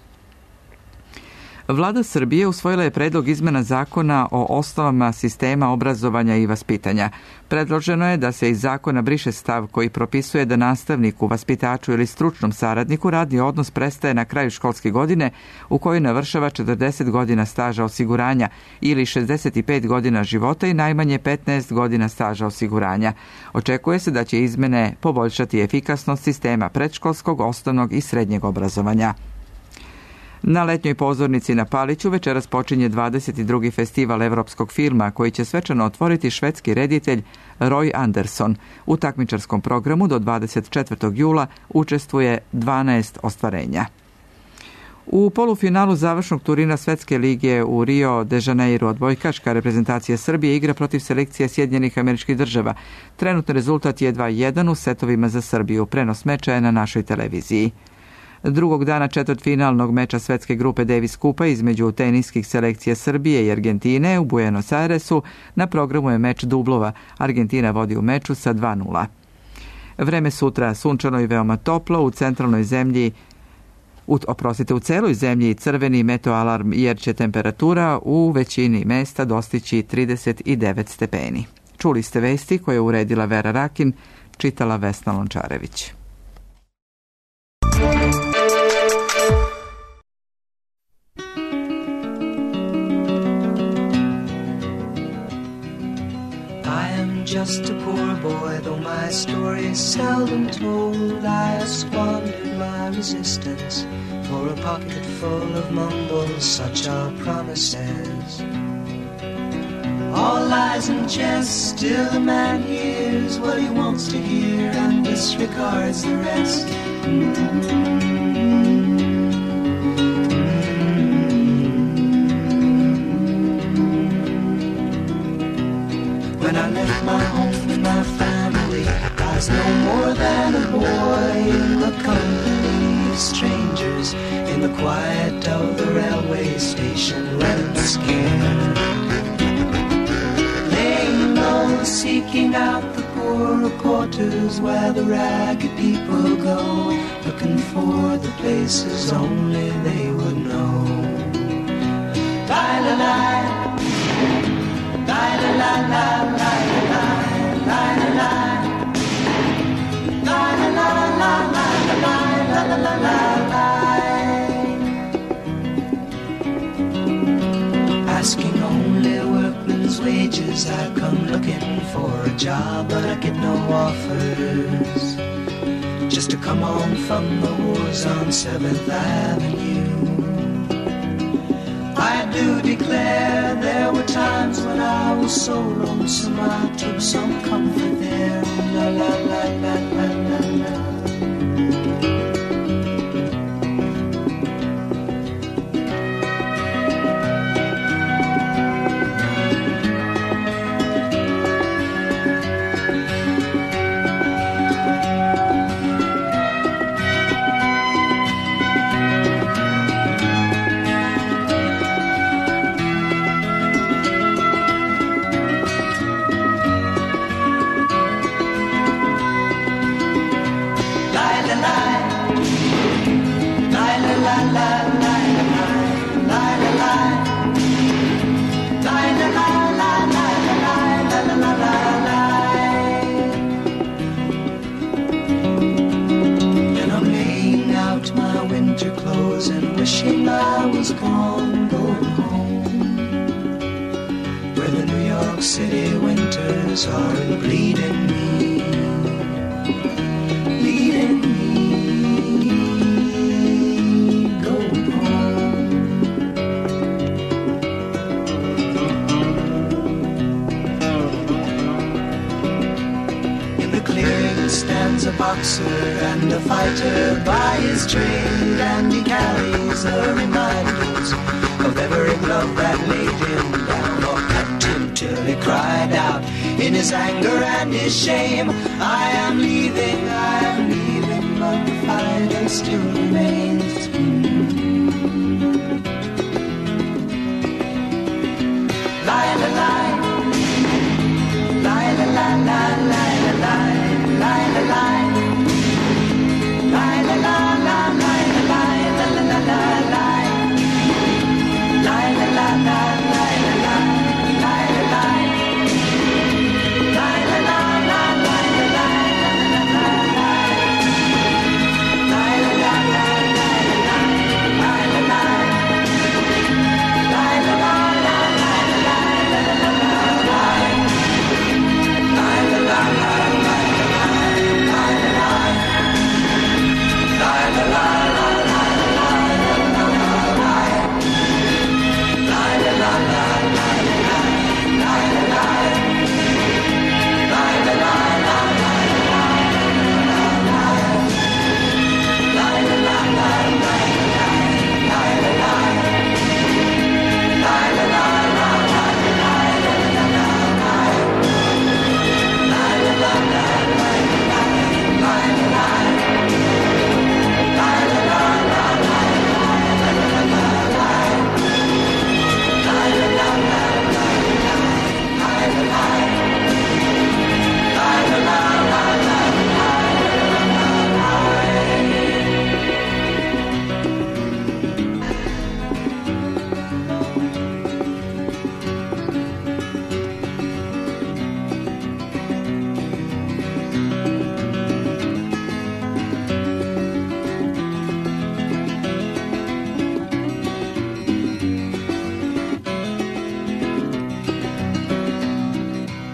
Vlada Srbije usvojila je predlog izmena zakona o osnovama sistema obrazovanja i vaspitanja. Predloženo je da se iz zakona briše stav koji propisuje da nastavniku, vaspitaču ili stručnom saradniku radni odnos prestaje na kraju školske godine u kojoj navršava 40 godina staža osiguranja ili 65 godina života i najmanje 15 godina staža osiguranja. Očekuje se da će izmene poboljšati efikasnost sistema predškolskog, osnovnog i srednjeg obrazovanja. Na letnjoj pozornici na Paliću večeras počinje 22. festival evropskog filma koji će svečano otvoriti švedski reditelj Roy Anderson. U takmičarskom programu do 24. jula učestvuje 12 ostvarenja. U polufinalu završnog turina Svetske lige u Rio de Janeiro odbojkaška reprezentacija Srbije igra protiv selekcije Sjedinjenih Američkih Država. Trenutni rezultat je 2:1 u setovima za Srbiju. Prenos meča je na našoj televiziji. Drugog dana četvrtfinalnog meča svetske grupe Davis Kupa između teniskih selekcija Srbije i Argentine u Buenos Airesu na programu je meč dublova. Argentina vodi u meču sa 2:0. Vreme sutra sunčano i veoma toplo, u centralnoj zemlji u celoj zemlji crveni meteoalarm jer će temperatura u većini mesta dostići 39 stepeni. Čuli ste vesti koje je uredila Vera Rakin, čitala Vesna Lončarević. Just a poor boy, though my story is seldom told. I squandered my resistance for a pocket full of mumbles, such are promises. All lies and jest, still a man hears what he wants to hear and disregards the rest. When I left my home and my family, I was no more than a boy in the company of strangers, in the quiet of the railway station, running scared. Laying low, seeking out the poorer quarters where the ragged people go, looking for the places only they would know. Die-la-la, asking only workmen's wages, I come looking for a job, but I get no offers. Just to come home from the wars on 7th Avenue. I do declare there were times when I was so lonesome I took some comfort there. La la la la la la la. Wishing I was gone, going home, where the New York City winters are bleeding me, bleeding me, going home. In the clearing stands a boxer and a fighter by his trade, and he carries the reminders of every glove that laid him down or cut him till he cried out in his anger and his shame, I am leaving, but the fighter still remains. Lie, la, lie, lie, la, la, la, lie, la, lie.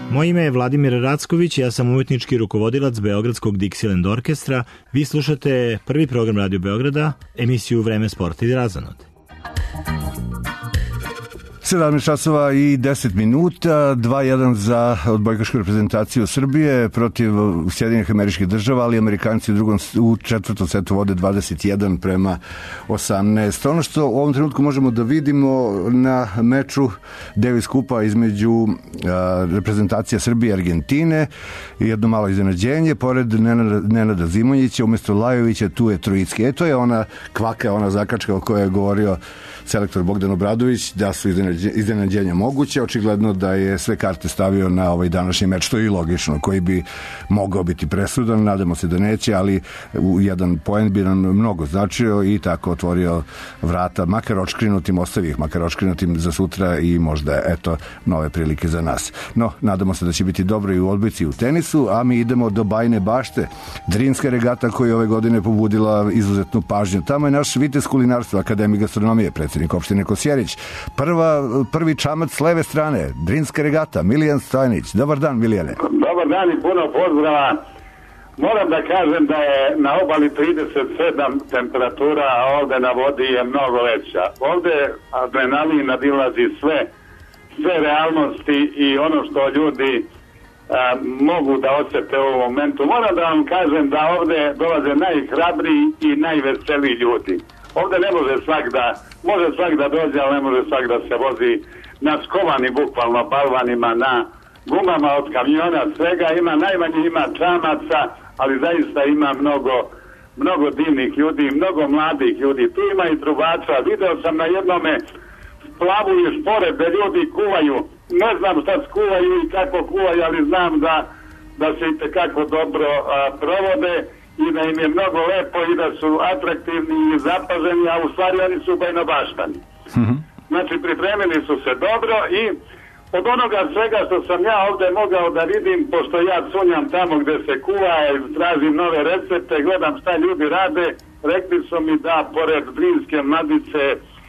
Moje ime je Vladimir Racković, ja sam umetnički rukovodilac Beogradskog Dixieland orkestra. Vi slušate prvi program Radio Beograda, emisiju Vreme sporta i razonode. 17 časova i 10 minuta, 2-1 za odbojkašku reprezentaciju Srbije protiv Sjedinjenih Američkih Država, ali Amerikanci u četvrtom setu vode 21-18. Ono što u ovom trenutku možemo da vidimo na meču Davis Kupa između reprezentacija Srbije i Argentine, jedno malo iznenađenje, pored Nenada Zimonjića, umjesto Lajovića tu je Trojicki. To je ona kvaka, ona zakačka o kojoj je govorio selektor Bogdan Obradović, da su iznenađenja moguće. Očigledno da je sve karte stavio na ovaj današnji meč, što je i logično, koji bi mogao biti presudan, nadamo se da neće, ali jedan poen bi nam mnogo značio i tako otvorio vrata, makar očkrinutim, ostavi ih makar očkrinutim za sutra i možda, eto, nove prilike za nas. No, nadamo se da će biti dobro i u odbojci i u tenisu, a mi idemo do Bajine Bašte, Drinska regata koja je ove godine pobudila izuzetnu pažnju. Tamo je naš vitez kulinarstva, Akademik gastronomije, predsjednik opštine Kosjerić. Prvi čamac s leve strane, Drinska regata, Milijan Stojanić. Dobar dan, Milijane. Dobar dan i puno pozdrava. Moram da kažem da je na obali 37 temperatura, a ovde na vodi je mnogo veća. Ovde adrenalin nadilazi sve realnosti i ono što ljudi mogu da osjete u ovom momentu. Moram da vam kažem da ovde dolaze najhrabriji i najveseliji ljudi. Ovde ne može svak da dođe, ali ne može svak da se vozi na skovani bukvalno balvanima, na gumama od kamiona, svega ima, najmanje ima čamaca, ali zaista ima mnogo divnih ljudi, mnogo mladih ljudi. Tu ima i trubača. Video sam na jednome splavu i špore da ljudi kuvaju. Ne znam šta skuvaju i kako kuvaju, ali znam da se i tekako dobro provode i da im je mnogo lepo i da su atraktivni i zapaženi, a u stvari oni su bajnobaštani. Znači, pripremili su se dobro i od onoga svega što sam ja ovde mogao da vidim, pošto ja cunjam tamo gde se kuva i tražim nove recepte, gledam šta ljudi rade, rekli su mi da pored Drinske mladice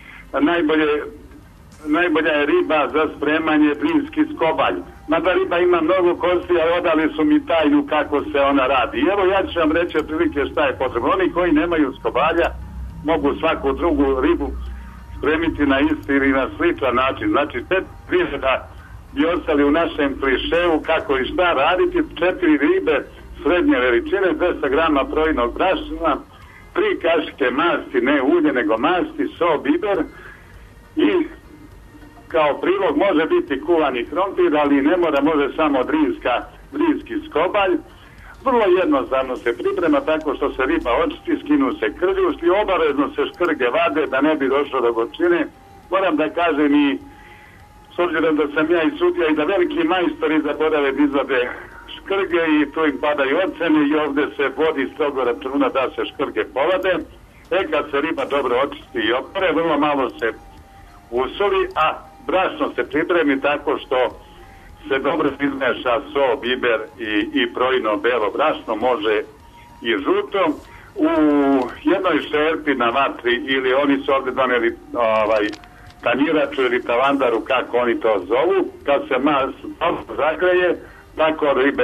najbolja je riba za spremanje Drinski skobalj. Mada riba ima mnogo kosti, ali odali su mi tajnu kako se ona radi. I evo ja ću vam reći otprilike šta je potrebno. Oni koji nemaju skobalja mogu svaku drugu ribu spremiti na isti ili na sličan način. Znači, te ribe da bi ostali u našem klišeju kako i šta raditi, 4 ribe srednje veličine, 200 grama trojnog brašna, 3 kašike masti, ne ulje nego masti, so, biber i kao prilog može biti kuvani krompir, ali ne mora, može samo drinski skobalj. Vrlo jednostavno se priprema tako što se riba očisti, skinu se krljušti, obavezno se škrge vade da ne bi došlo do gorčine. Moram da kažem i s obzirom da sam ja i sudija i da veliki majstori zaborave da izvade škrge i tu im padaju ocene i ovde se vodi strogo računa da se škrge povade. Kad se riba dobro očisti i opere, vrlo malo se usoli, a brašno se pripremi tako što se dobro izmeša so, biber i brojno belo brašno, može i žuto. U jednoj šerpi na vatri, ili oni su ovde doneli tanjiraču ili tavandaru, kako oni to zovu, kad se zagreje, tako ribe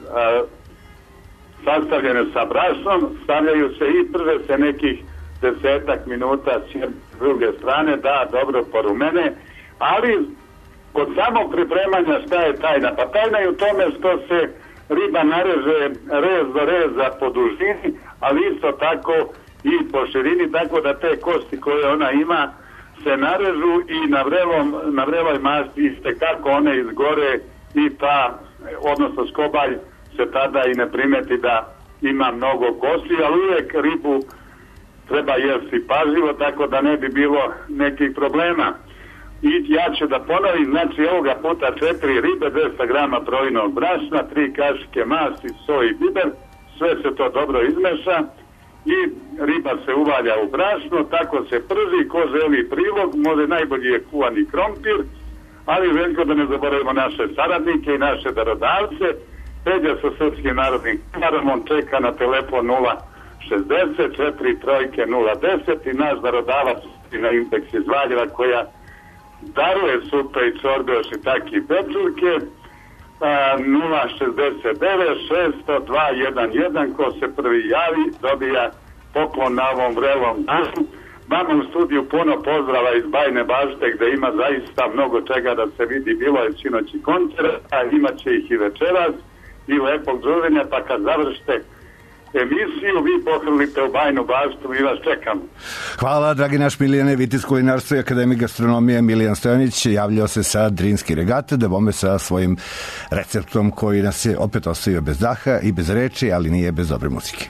sastavljene sa brašnom, stavljaju se i prže se nekih 10 minuta s druge strane da dobro porumene, ali kod samog pripremanja šta je tajna? Pa tajna je u tome što se riba nareže rez do reza po dužini, ali isto tako i po širini, tako da te kosti koje ona ima se narežu i na vreloj masti iste kako one izgore i odnosno skobalj se tada i ne primeti da ima mnogo kosti, ali uvijek ribu treba jesti pažljivo, tako da ne bi bilo nekih problema. I ja ću da ponovim, znači ovoga puta 4 ribe, 200 grama trojnog brašna, 3 kašike masti, so i biber, sve se to dobro izmeša i riba se uvalja u brašno, tako se prži, ko želi prilog, može najbolji je kuvani krompir, ali veliko da ne zaboravimo naše saradnike i naše darodavce. Peđa sa Srpskim narodnim kinarom, on čeka na telefon 060 4 trojke 010 i naš darodavac na Indeks iz Valjeva koja daruje supe i čorbe, ošitaki i pečurke. 069-602-111, ko se prvi javi dobija poklon na ovom vrelom danu. Vama u studiju puno pozdrava iz Bajne Bašte, gde ima zaista mnogo čega da se vidi. Bilo je sinoć i koncert, a imat će ih i večeras i lepog druženja, pa kad završite emisiju, vi pohrlite u Bajnu Baštu i vas čekamo. Hvala, dragi naš Milijane, Vitis kulinarstvo i akademik gastronomije Milijan Stojanić javljao se sa Drinski regate, da bome sa svojim receptom koji nas je opet ostavio bez daha i bez reči, ali nije bez dobre muzike.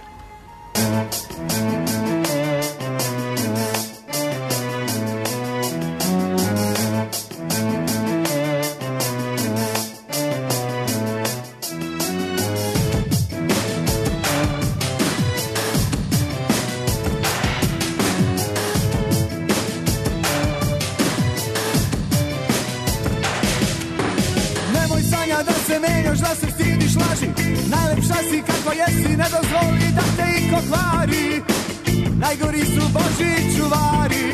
Najgori su Boži čuvari.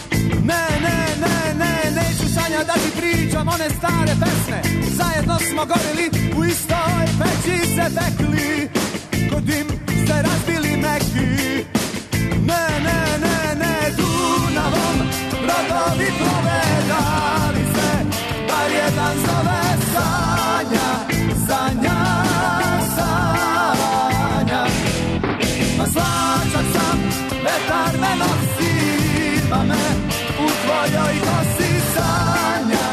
Neću sanjati da ti pričam one stare pesme. Zajedno smo gorili, u istoj peći se pekli. Kod dim ste razbili neki. Dunavom brodovi plove, da li se bar jedan zove Sanja. Ma slačak sam, vetar me nosi, pa me u tvojoj kosi sanja.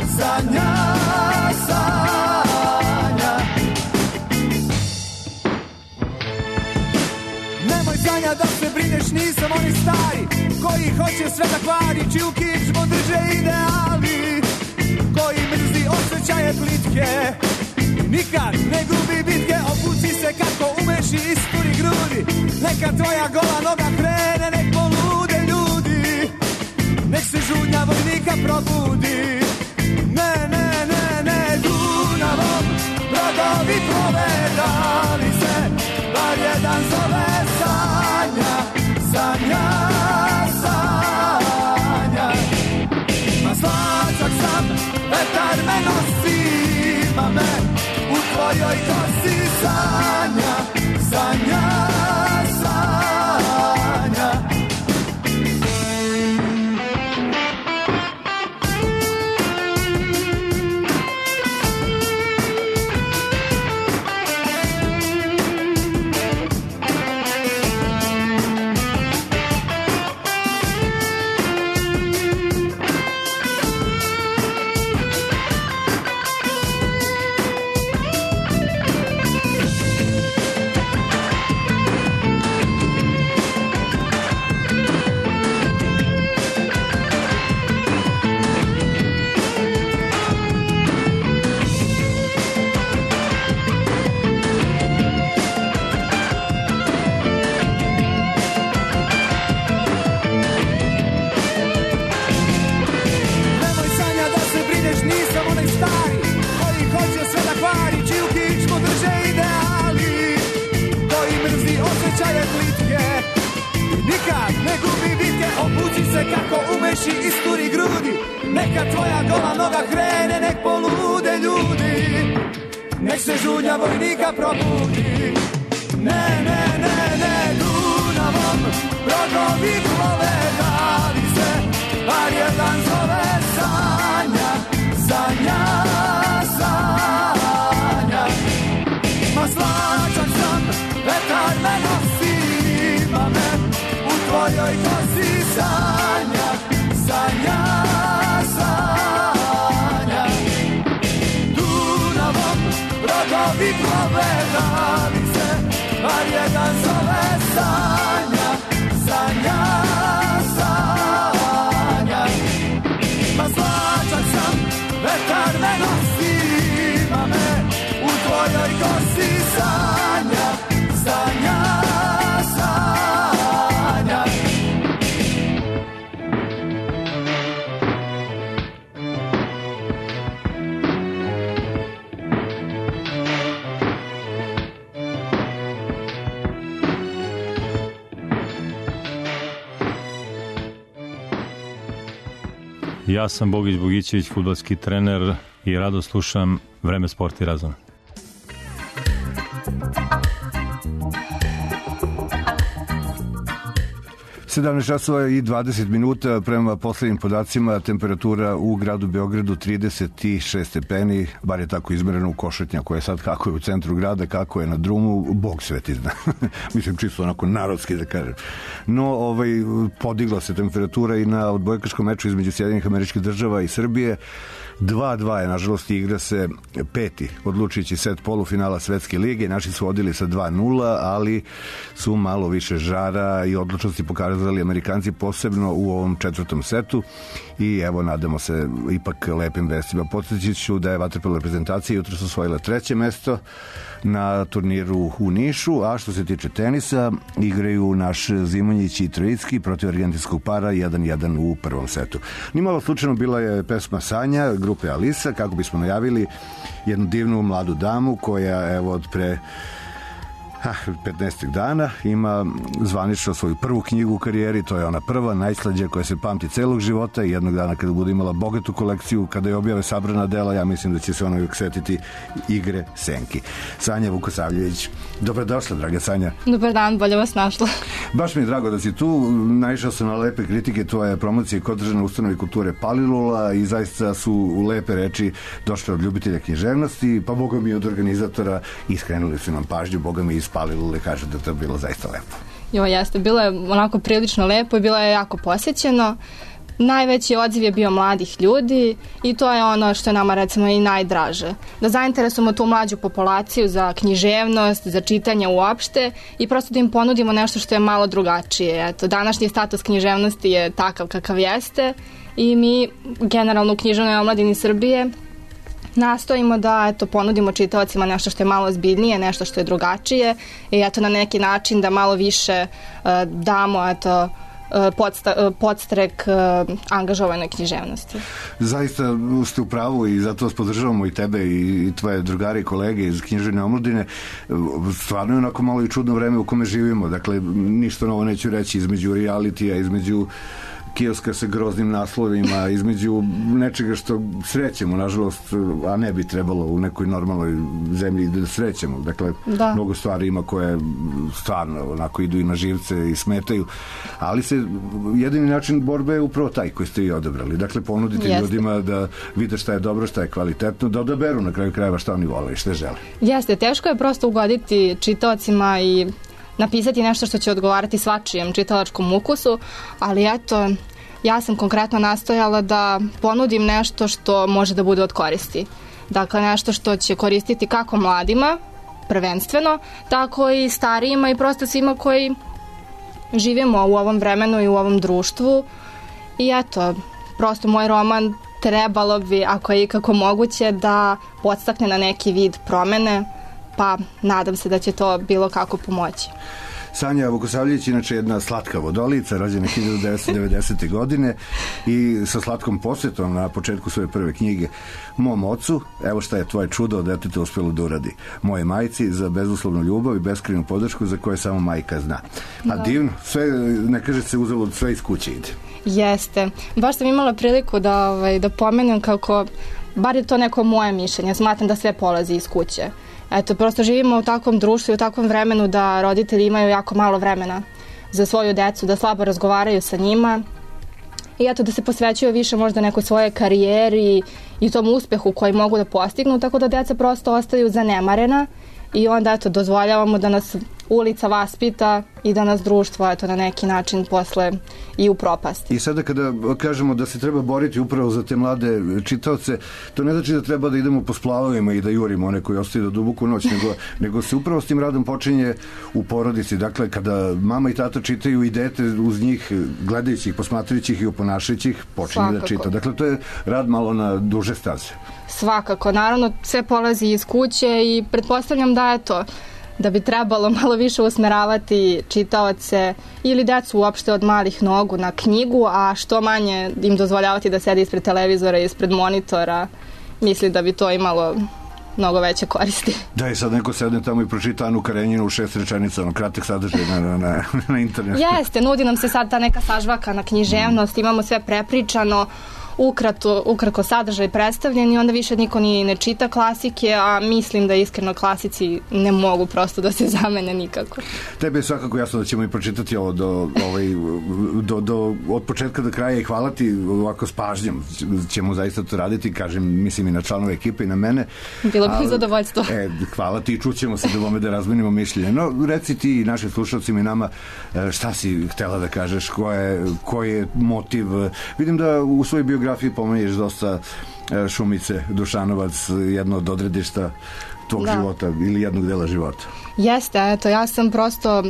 Nemoj sanja da se brineš, nisam oni stari koji hoće sve da kvari, čiju kičmu drže ideali, koji mrzi osjećaje plitke. Nikad ne gubi bitke, opuci se kako umeš i isturi grudi. Neka tvoja gola noga krene, nek polude ljudi. Nek se žudnja vojnika probudi. Dunavom brodovi plove, da li se bar jedan zove Sanja. Ma slačak sam, vetar me nosi, ma me u tvojoj kosi sanja. Kako umeš i isturi grudi. Neka tvoja gola noga krene, nek polude ljudi. Nek se žudnja vojnika probudi. Dunavom brodovi plove, da li se bar jedan zove Sanja. Ma slačak sam, vetar me nosi, ma me u tvojoj kosi sanja. Dunavom brodovi plove, da li se bar jedan zove Sanja. Ma slačak sam, vetar me nosi, ma me u tvojoj kosi sanja. Ja sam Bogić Bogićević, fudbalski trener i rado slušam Vreme, sport i razon. časova i 20 minuta, prema poslednjim podacima temperatura u gradu Beogradu 36 stepeni, bar je tako izmereno u Košetnjaku, je sad kako je u centru grada, kako je na drumu, Bog sveti zna. Mislim čisto onako narodski da kažem. No, podigla se temperatura i na odbojkaškom meču između Sjedinjenih Američkih Država i Srbije. 2-2 je, nažalost, igra se peti odlučujući set polufinala Svetske lige. Naši su vodili sa 2-0, ali su malo više žara i odlučnosti pokazali Amerikanci, posebno u ovom četvrtom setu. I evo, nadamo se ipak lepim vestima. Podsjetit ću da je vaterpolo reprezentacija jutros osvojila 3. mesto na turniru u Nišu, a što se tiče tenisa, igraju naš Zimonjić i Trojicki protiv argentinskog para 1-1 u prvom setu. Nimalo slučajno bila je pesma Sanja grupe Alisa, kako bismo najavili jednu divnu mladu damu koja evo od pre 15 dana ima zvanično svoju prvu knjigu u karijeri. To je ona prva, najslađa, koja se pamti celog života i jednog dana kada bude imala bogatu kolekciju, kada je objave sabrana dela, ja mislim da će se ona uvijek setiti Igre Senki. Sanja Vukosavljević, dobrodošla, draga Sanja. Dobar dan, bolje vas našla. Baš mi je drago da si tu, naišao sam na lepe kritike tvoje promocije kod državne ustanove kulture Palilula i zaista su lepe reči došle od ljubitelja književnosti, pa boga mi od organizatora i skrenuli su nam pažnju, boga mi iz Palilule, kaže da to je bilo zaista lepo. Jo, jeste, bilo je onako prilično lepo i bilo je jako posjećeno. Najveći odziv je bio mladih ljudi i to je ono što je nama recimo i najdraže. Da zainteresujemo tu mlađu populaciju za književnost, za čitanje uopšte i prosto da im ponudimo nešto što je malo drugačije. Eto, današnji status književnosti je takav kakav jeste i mi generalno u književnoj omladini Srbije nastojimo da ponudimo čitaocima nešto što je malo ozbiljnije, nešto što je drugačije i na neki način da malo više damo podstrek angažovanoj književnosti. Zaista ste u pravu i zato vas podržavamo i tebe i tvoje drugari i kolege iz književne omladine. Stvarno je onako malo i čudno vreme u kome živimo. Dakle, ništa novo neću reći između realitija, između kioska sa groznim naslovima, između nečega što srećemo, nažalost, a ne bi trebalo u nekoj normalnoj zemlji da srećemo. Dakle, mnogo stvari ima koje stvarno onako idu i na živce i smetaju, ali se jedini način borbe je upravo taj koji ste i odabrali. Dakle, ponudite ljudima da vide šta je dobro, šta je kvalitetno, da odaberu na kraju krajeva šta oni vole i šta žele. Jeste, teško je prosto ugoditi čitaocima i napisati nešto što će odgovarati svačijem čitalačkom ukusu, ali eto, ja sam konkretno nastojala da ponudim nešto što može da bude od koristi. Dakle, nešto što će koristiti kako mladima, prvenstveno, tako i starijima i prosto svima koji živimo u ovom vremenu i u ovom društvu. I eto, prosto moj roman trebalo bi, ako je ikako moguće, da podstakne na neki vid promene, pa nadam se da će to bilo kako pomoći. Sanja Vukosavljević, inače jedna slatka vodolica, rođena 1990. godine i sa slatkom posjetom na početku svoje prve knjige mom ocu, evo šta je tvoje čudo od deteta uspjelo da uradi. Moje majci za bezuslovnu ljubav i beskrajnu podršku za koje samo majka zna. A divno, sve, ne kaže se uzalud, sve iz kuće ide. Jeste. Baš sam imala priliku da pomenem kako, bar je to neko moje mišljenje, smatram da sve polazi iz kuće. Eto, prosto živimo u takvom društvu i u takvom vremenu da roditelji imaju jako malo vremena za svoju decu, da slabo razgovaraju sa njima i eto da se posvećuju više možda nekoj svojoj karijeri i tom uspehu koji mogu da postignu, tako da deca prosto ostaju zanemarena i onda eto dozvoljavamo da nas ulica vaspita i da nas društvo na neki način posle i upropasti. I sada kada kažemo da se treba boriti upravo za te mlade čitaoce, to ne znači da treba da idemo po splavovima i da jurimo one koji ostaju do duboku noć, nego se upravo s tim radom počinje u porodici. Dakle, kada mama i tata čitaju i dete uz njih, gledajući ih, posmatrajući ih i oponašajući ih, počinje da čita. Dakle, to je rad malo na duže staze. Svakako, naravno, sve polazi iz kuće i pretpostavljam da bi trebalo malo više usmeravati čitaoce ili decu uopšte od malih nogu na knjigu, a što manje im dozvoljavati da sede ispred televizora i ispred monitora. Mislim da bi to imalo mnogo veće koristi. Da, i sad neko sedne tamo i pročita Anu Karenjinu u 6 rečenica, kratak sadržaj na internetu. Jeste, nudi nam se sad ta neka sažvaka na književnost, imamo sve prepričano, ukratko sadržaj predstavljen i onda više niko ni ne čita klasike, a mislim da iskreno klasici ne mogu prosto da se zamene nikako. Tebi je svakako jasno da ćemo i pročitati ovo od početka do kraja i hvala ti ovako s pažnjom. Ćemo zaista to raditi, kažem, mislim i na članove ekipe i na mene. Bilo bi zadovoljstvo. Hvala ti, čućemo se da razmenimo mišljenje. No, reci ti i našim slušalcima i nama šta si htela da kažeš, koji je motiv. Vidim da u svojoj biografiji pomenješ dosta Šumice, Dušanovac, jedno od odredišta tvog života ili jednog dela života. Jeste, eto, ja sam prosto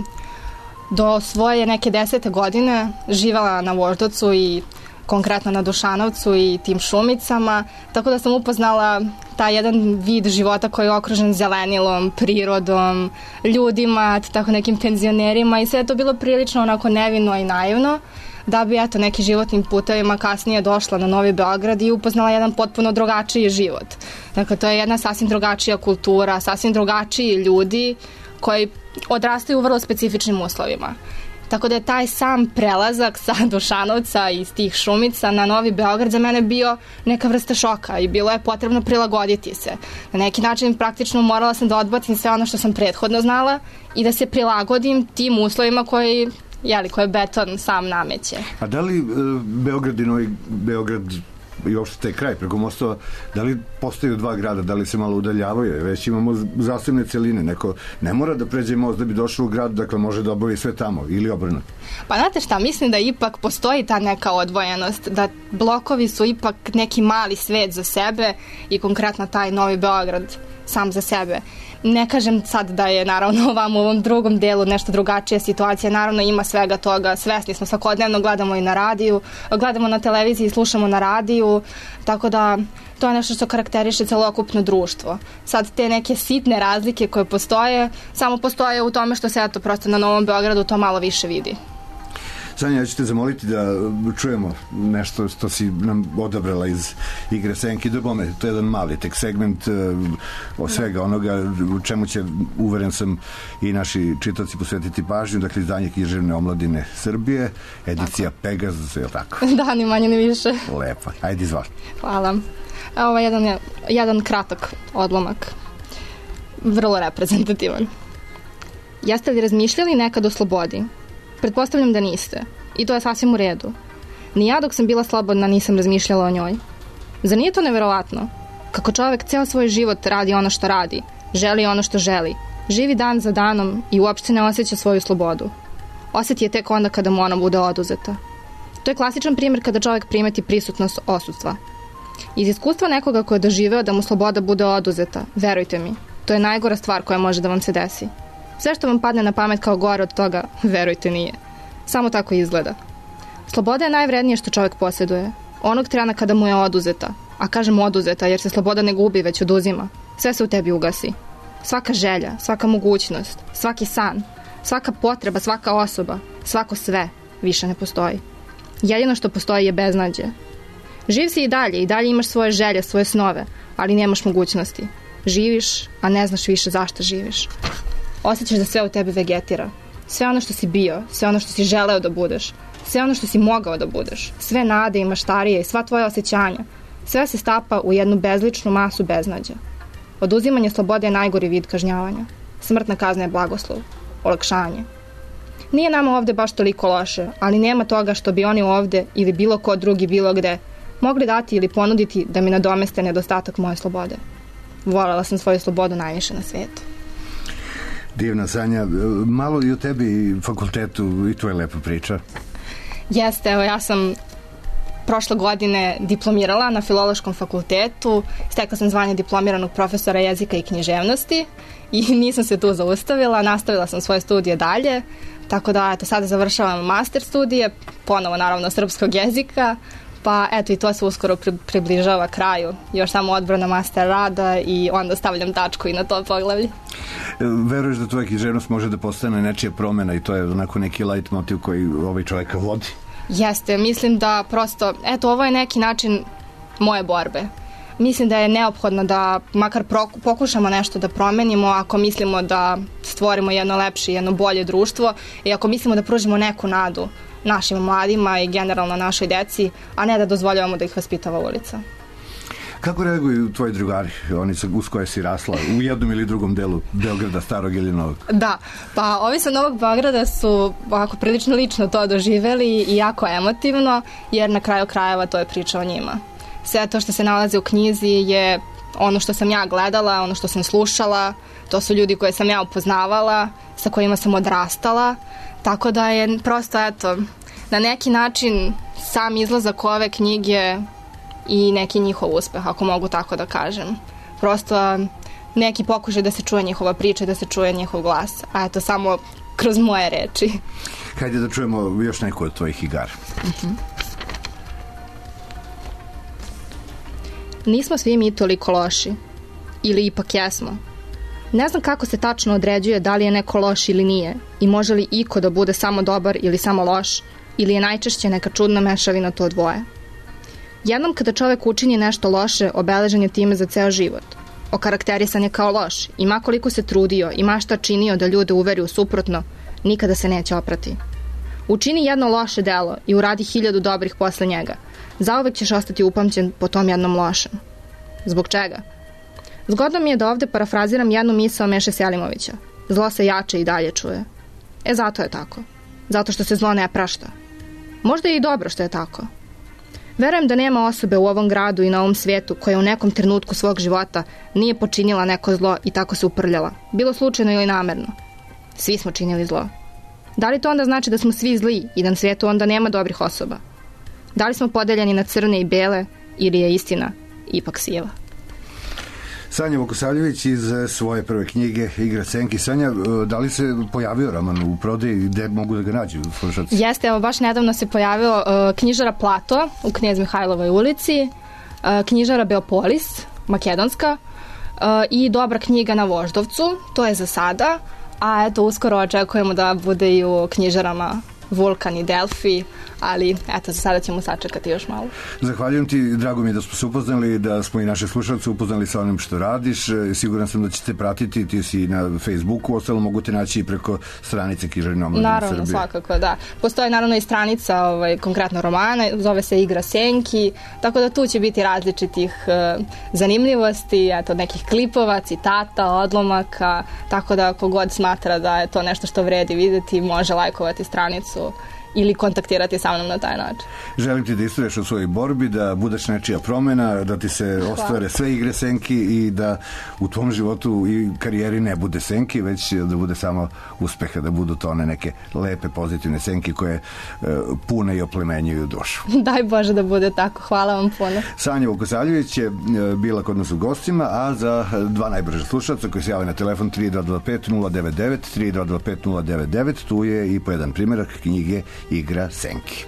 do svoje neke 10. godine živela na Voždovcu i konkretno na Dušanovcu i tim Šumicama, tako da sam upoznala taj jedan vid života koji je okružen zelenilom, prirodom, ljudima, tako nekim penzionerima i sve je to bilo prilično onako nevino i naivno, da bi eto nekim životnim putevima kasnije došla na Novi Beograd i upoznala jedan potpuno drugačiji život. Dakle, to je jedna sasvim drugačija kultura, sasvim drugačiji ljudi koji odrastaju u vrlo specifičnim uslovima. Tako da je taj sam prelazak sa Dušanovca i iz tih Šumica na Novi Beograd za mene bio neka vrsta šoka i bilo je potrebno prilagoditi se. Na neki način praktično morala sam da odbacim sve ono što sam prethodno znala i da se prilagodim tim uslovima koje beton sam nameće. A da li Beograd i Novi Beograd i uopšte taj kraj preko mostova, da li postaju dva grada, da li se malo udaljavaju, već imamo zasebne celine, neko ne mora da pređe most da bi došao u grad, dakle može da obavi sve tamo ili obrnuto. Pa znate šta, mislim da ipak postoji ta neka odvojenost, da blokovi su ipak neki mali svet za sebe i konkretno taj Novi Beograd sam za sebe. Ne kažem sad da je naravno u ovom drugom delu nešto drugačija situacija, naravno ima svega toga, svesni smo, svakodnevno gledamo i na radiju, gledamo na televiziji, slušamo na radiju, tako da to je nešto što karakteriše celokupno društvo. Sad te neke sitne razlike koje postoje, samo postoje u tome što se eto prosto na Novom Beogradu to malo više vidi. Sanja, ja ću te zamoliti da čujemo nešto što si nam odabrala iz igre Senki do Bome. To je jedan mali tek segment o svega onoga u čemu će, uveren sam, i naši čitaoci posvetiti pažnju. Dakle, izdanje Književne omladine Srbije, edicija Pegasus, je li tako? Da, ni manje ni više. Lepo. Ajde, izvoli. Hvala. Ovo je jedan kratak odlomak. Vrlo reprezentativan. Jeste li razmišljali nekad o slobodi? Pretpostavljam da niste. I to je sasvim u redu. Ni ja dok sam bila slobodna nisam razmišljala o njoj. Zar nije to neverovatno? Kako čovek ceo svoj život radi ono što radi, želi ono što želi, živi dan za danom i uopšte ne osjeća svoju slobodu. Osjeti je tek onda kada mu ona bude oduzeta. To je klasičan primjer kada čovek primeti prisutnost odsustva. Iz iskustva nekoga ko je doživeo da mu sloboda bude oduzeta, verujte mi, to je najgora stvar koja može da vam se desi. Sve što vam padne na pamet kao gore od toga, verujte, nije. Samo tako izgleda. Sloboda je najvrednije što čovjek posjeduje. Onog trena kada mu je oduzeta, a kažem oduzeta jer se sloboda ne gubi, već oduzima, sve se u tebi ugasi. Svaka želja, svaka mogućnost, svaki san, svaka potreba, svaka osoba, svako sve više ne postoji. Jedino što postoji je beznađe. Živ si i dalje imaš svoje želje, svoje snove, ali nemaš mogućnosti. Živiš, a ne znaš više zašto živiš. Osjećaš da sve u tebi vegetira. Sve ono što si bio, sve ono što si želeo da budeš, sve ono što si mogao da budeš, sve nade i maštarije i sva tvoja osjećanja, sve se stapa u jednu bezličnu masu beznađa. Oduzimanje slobode je najgori vid kažnjavanja. Smrtna kazna je blagoslov, olakšanje. Nije nama ovde baš toliko loše, ali nema toga što bi oni ovde ili bilo ko drugi bilo gde mogli dati ili ponuditi da mi nadomeste nedostatak moje slobode. Voljela sam svoju slobodu najviše na svijetu. Divna, Sanja. Malo i o tebi i fakultetu, i to je lepa priča. Jeste, evo ja sam prošle godine diplomirala na Filološkom fakultetu, stekla sam zvanje diplomiranog profesora jezika i književnosti i nisam se tu zaustavila, nastavila sam svoje studije dalje, tako da eto sada završavam master studije, ponovo naravno srpskog jezika, pa eto i to se uskoro približava kraju, još samo odbrana master rada i onda stavljam tačku i na to poglavlje. Veruješ da tvoja književnost može da postane nečija promena i to je onako neki light motiv koji ovaj čovjeka vodi? Jeste, mislim da prosto, eto ovo je neki način moje borbe. Mislim da je neophodno da makar pokušamo nešto da promenimo ako mislimo da stvorimo jedno lepše, jedno bolje društvo i ako mislimo da pružimo neku nadu našim mladima i generalno našoj deci, a ne da dozvoljavamo da ih vaspitava ulica. Kako reaguju tvoji drugari, oni uz koje si rasla, u jednom ili drugom delu Beograda, starog ili novog? Da, pa ovi sa Novog Beograda su ovako prilično lično to doživeli i jako emotivno, jer na kraju krajeva to je priča o njima. Sve to što se nalazi u knjizi je ono što sam ja gledala, ono što sam slušala, to su ljudi koje sam ja upoznavala, sa kojima sam odrastala, tako da je prosto, eto, na neki način sam izlazak ove knjige i neki njihov uspeh, ako mogu tako da kažem. Prosto neki pokušaj da se čuje njihova priča, da se čuje njihov glas, a eto samo kroz moje reči. Hajde da čujemo još neku od tvojih igara. Nismo svi mi toliko loši. Ili ipak jesmo. Ne znam kako se tačno određuje da li je neko loš ili nije i može li iko da bude samo dobar ili samo loš, ili je najčešće neka čudna mešavina to dvoje. Jednom kada čovek učini nešto loše, obeležen je time za ceo život. Okarakterisan je kao loš i ma koliko se trudio i ma šta činio da ljude uveri u suprotno, nikada se neće oprati. Učini jedno loše delo i uradi 1000 dobrih posle njega. Zauvek ćeš ostati upamćen po tom jednom lošem. Zbog čega? Zgodno mi je da ovde parafraziram jednu misao Meše Selimovića. Zlo se jače i dalje čuje. Zato je tako. Zato što se zlo ne prašta. Možda je i dobro što je tako. Verujem da nema osobe u ovom gradu i na ovom svijetu koja u nekom trenutku svog života nije počinila neko zlo i tako se uprljala. Bilo slučajno ili namerno. Svi smo činili zlo. Da li to onda znači da smo svi zli i da na svijetu onda nema dobrih osoba? Da li smo podeljeni na crne i bele ili je istina ipak siva? Sanja Vukosavljević iz svoje prve knjige Igra senki. Sanja, da li se pojavio roman u prodaji, gde mogu da ga nađu slušalci? Jeste, evo baš nedavno se pojavio knjižara Plato u Knez Mihajlovoj ulici, knjižara Beopolis, makedonska, i Dobra knjiga na Voždovcu, to je za sada, a eto uskoro očekujemo da bude i u knjižarama Vulkan i Delfi, ali eto, za sada ćemo sačekati još malo. Zahvaljujem ti, drago mi je da smo se upoznali, da smo i naše slušalce upoznali sa onim što radiš. Siguran sam da ćete pratiti, ti si na Facebooku, ostalo mogu te naći i preko stranice Knjižarne omladine Srbije. Naravno, svakako, da. Postoji naravno i stranica konkretno romana, zove se Igra senki, tako da tu će biti različitih zanimljivosti, eto, nekih klipova, citata, odlomaka, tako da kogod smatra da je to nešto što vredi videti, može lajkovati stranicu ili kontaktirati sa mnom na taj način. Želim ti da istraješ u svojoj borbi, da budeš nečija promena, da ti se ostvare sve igre senki i da u tvom životu i karijeri ne bude senki, već da bude samo uspeha, da budu to one neke lepe, pozitivne senki koje pune i oplemenjuju dušu. Daj Bože da bude tako. Hvala vam puno. Sanja Vukosavljević je bila kod nas u gostima, a za dva najbrže slušalca koji se jave na telefon 3225 099, 3225 099, tu je i po jedan primjerak knjige Igra senki.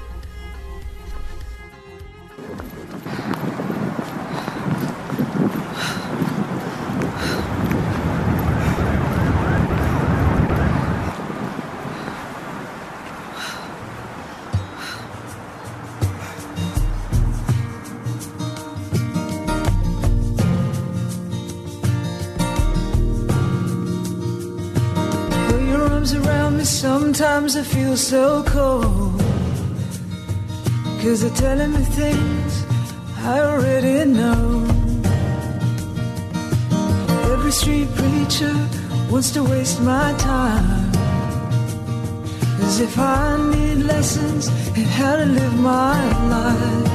Sometimes I feel so cold, 'cause they're telling me things I already know. Every street preacher wants to waste my time, as if I need lessons in how to live my life.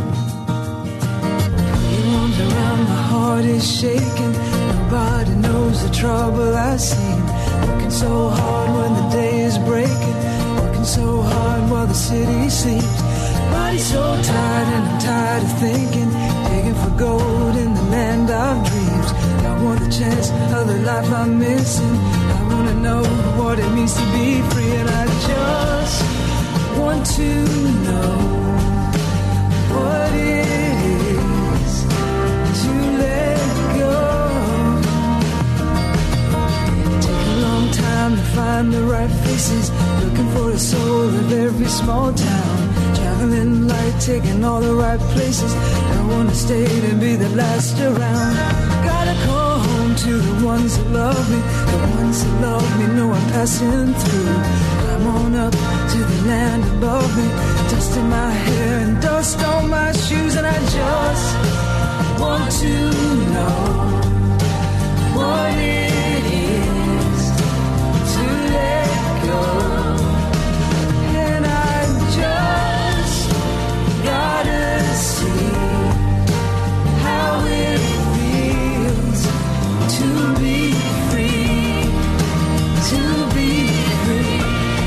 Arms around my heart is shaking, nobody knows the trouble I've seen. Working so hard when the day is breaking, working so hard while the city sleeps. Body's so tired and I'm tired of thinking, digging for gold in the land of dreams. I want the chance of the life I'm missing. I want to know what it means to be free, and I just want to know what it is to let go. Time to find the right faces, looking for the soul of every small town. Traveling light, taking all the right places. I want to stay to be the last around. Gotta call home to the ones that love me, the ones that love me know I'm passing through. Climb on up to the land above me. Dust in my hair and dust on my shoes. And I just want to know what it is to let go. And I just gotta see how it feels to be free, to be free.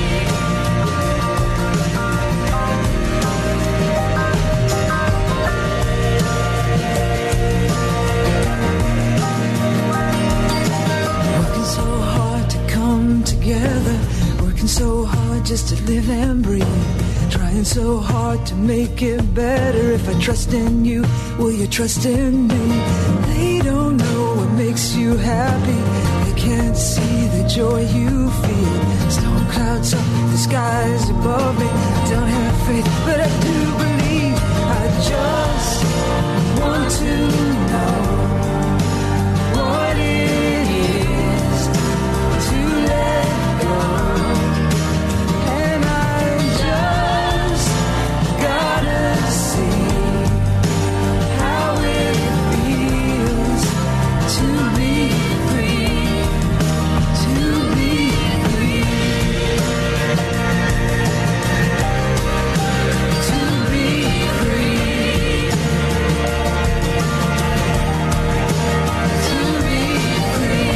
Working so hard to come together, working so hard just to live and breathe. Trying so hard to make it better. If I trust in you, will you trust in me? They don't know what makes you happy. They can't see the joy you feel. Storm clouds up, the skies above me. Don't have faith, but I do believe. I just want to know what it is to let go. And I just gotta see how it feels to be free, to be free, to be free, to be free,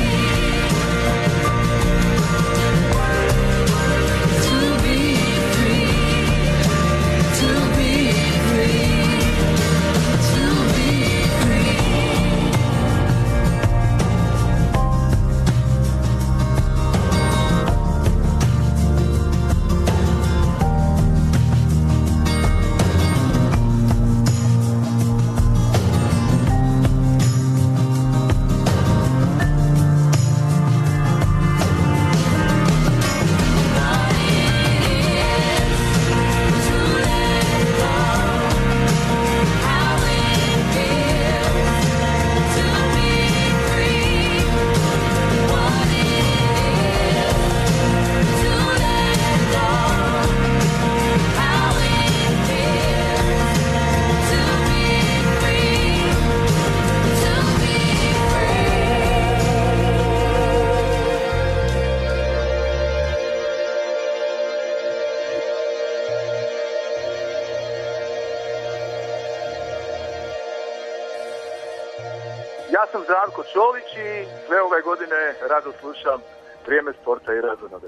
to be free, to be free, to be Ja sam Zdravko Čolić i sve ove godine rado slušam Vrijeme sporta i razonode.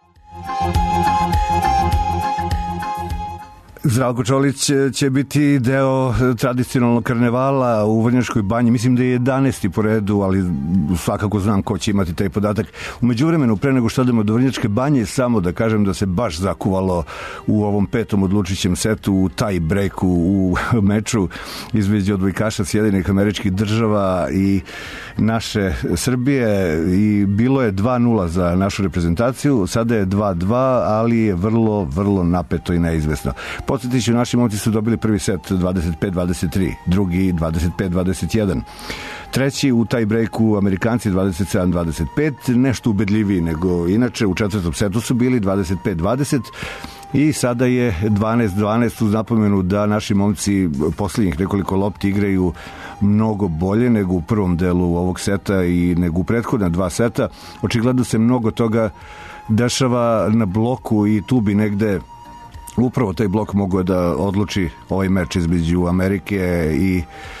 Zdravko Čolić će biti deo tradicionalnog karnevala u Vrnjačkoj banji. Mislim da je 11. po redu, ali svakako znam ko će imati taj podatak. U međuvremenu, pre nego što odemo do Vrnjačke banje, samo da kažem da se baš zakuvalo u ovom petom odlučićem setu, u taj breaku u meču između odbojkaša Sjedinjenih Američkih Država i naše Srbije, i bilo je 2-0 za našu reprezentaciju, sada je 2-2, ali je vrlo napeto i neizvesno. Podsjetiću, naši momci su dobili prvi set 25-23, drugi 25-21. Treći u taj breaku Amerikanci 27-25, nešto ubedljiviji nego inače. U četvrtom setu su bili 25-20 i sada je 12-12 uz napomenu da naši momci posljednjih nekoliko lopti igraju mnogo bolje nego u prvom delu ovog seta i nego u prethodna dva seta. Očigledno se mnogo toga dešava na bloku i tu bi negde upravo taj blok mogao da odluči ovaj meč između Amerike i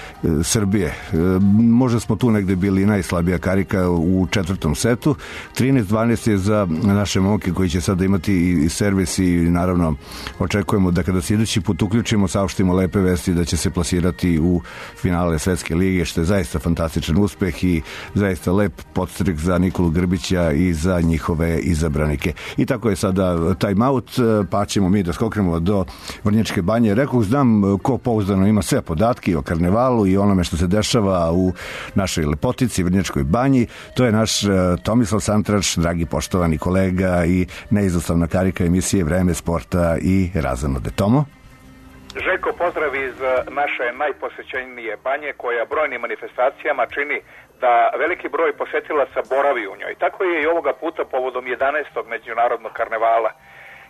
Srbije. Možda smo tu negde bili najslabija karika u četvrtom setu. 13-12 je za naše momke koji će sada imati i servis i naravno očekujemo da kada se idući put uključimo, saopštimo lepe vesti da će se plasirati u finale Svetske lige, što je zaista fantastičan uspeh i zaista lep podstrek za Nikolu Grbića i za njihove izabranike. I tako je sada time out, pa ćemo mi da skoknemo do Vrnjačke banje. Rekao, znam ko pouzdano ima sve podatke o karnevalu i onome što se dešava u našoj lepotici, Vrnjačkoj banji. To je naš Tomislav Santrač, dragi poštovani kolega i neizostavna karika emisije Vreme sporta i razonode. Tomo? Željko, pozdrav iz naše najposećenije banje koja brojnim manifestacijama čini da veliki broj posetilaca boravi u njoj. Tako je i ovoga puta povodom 11. međunarodnog karnevala.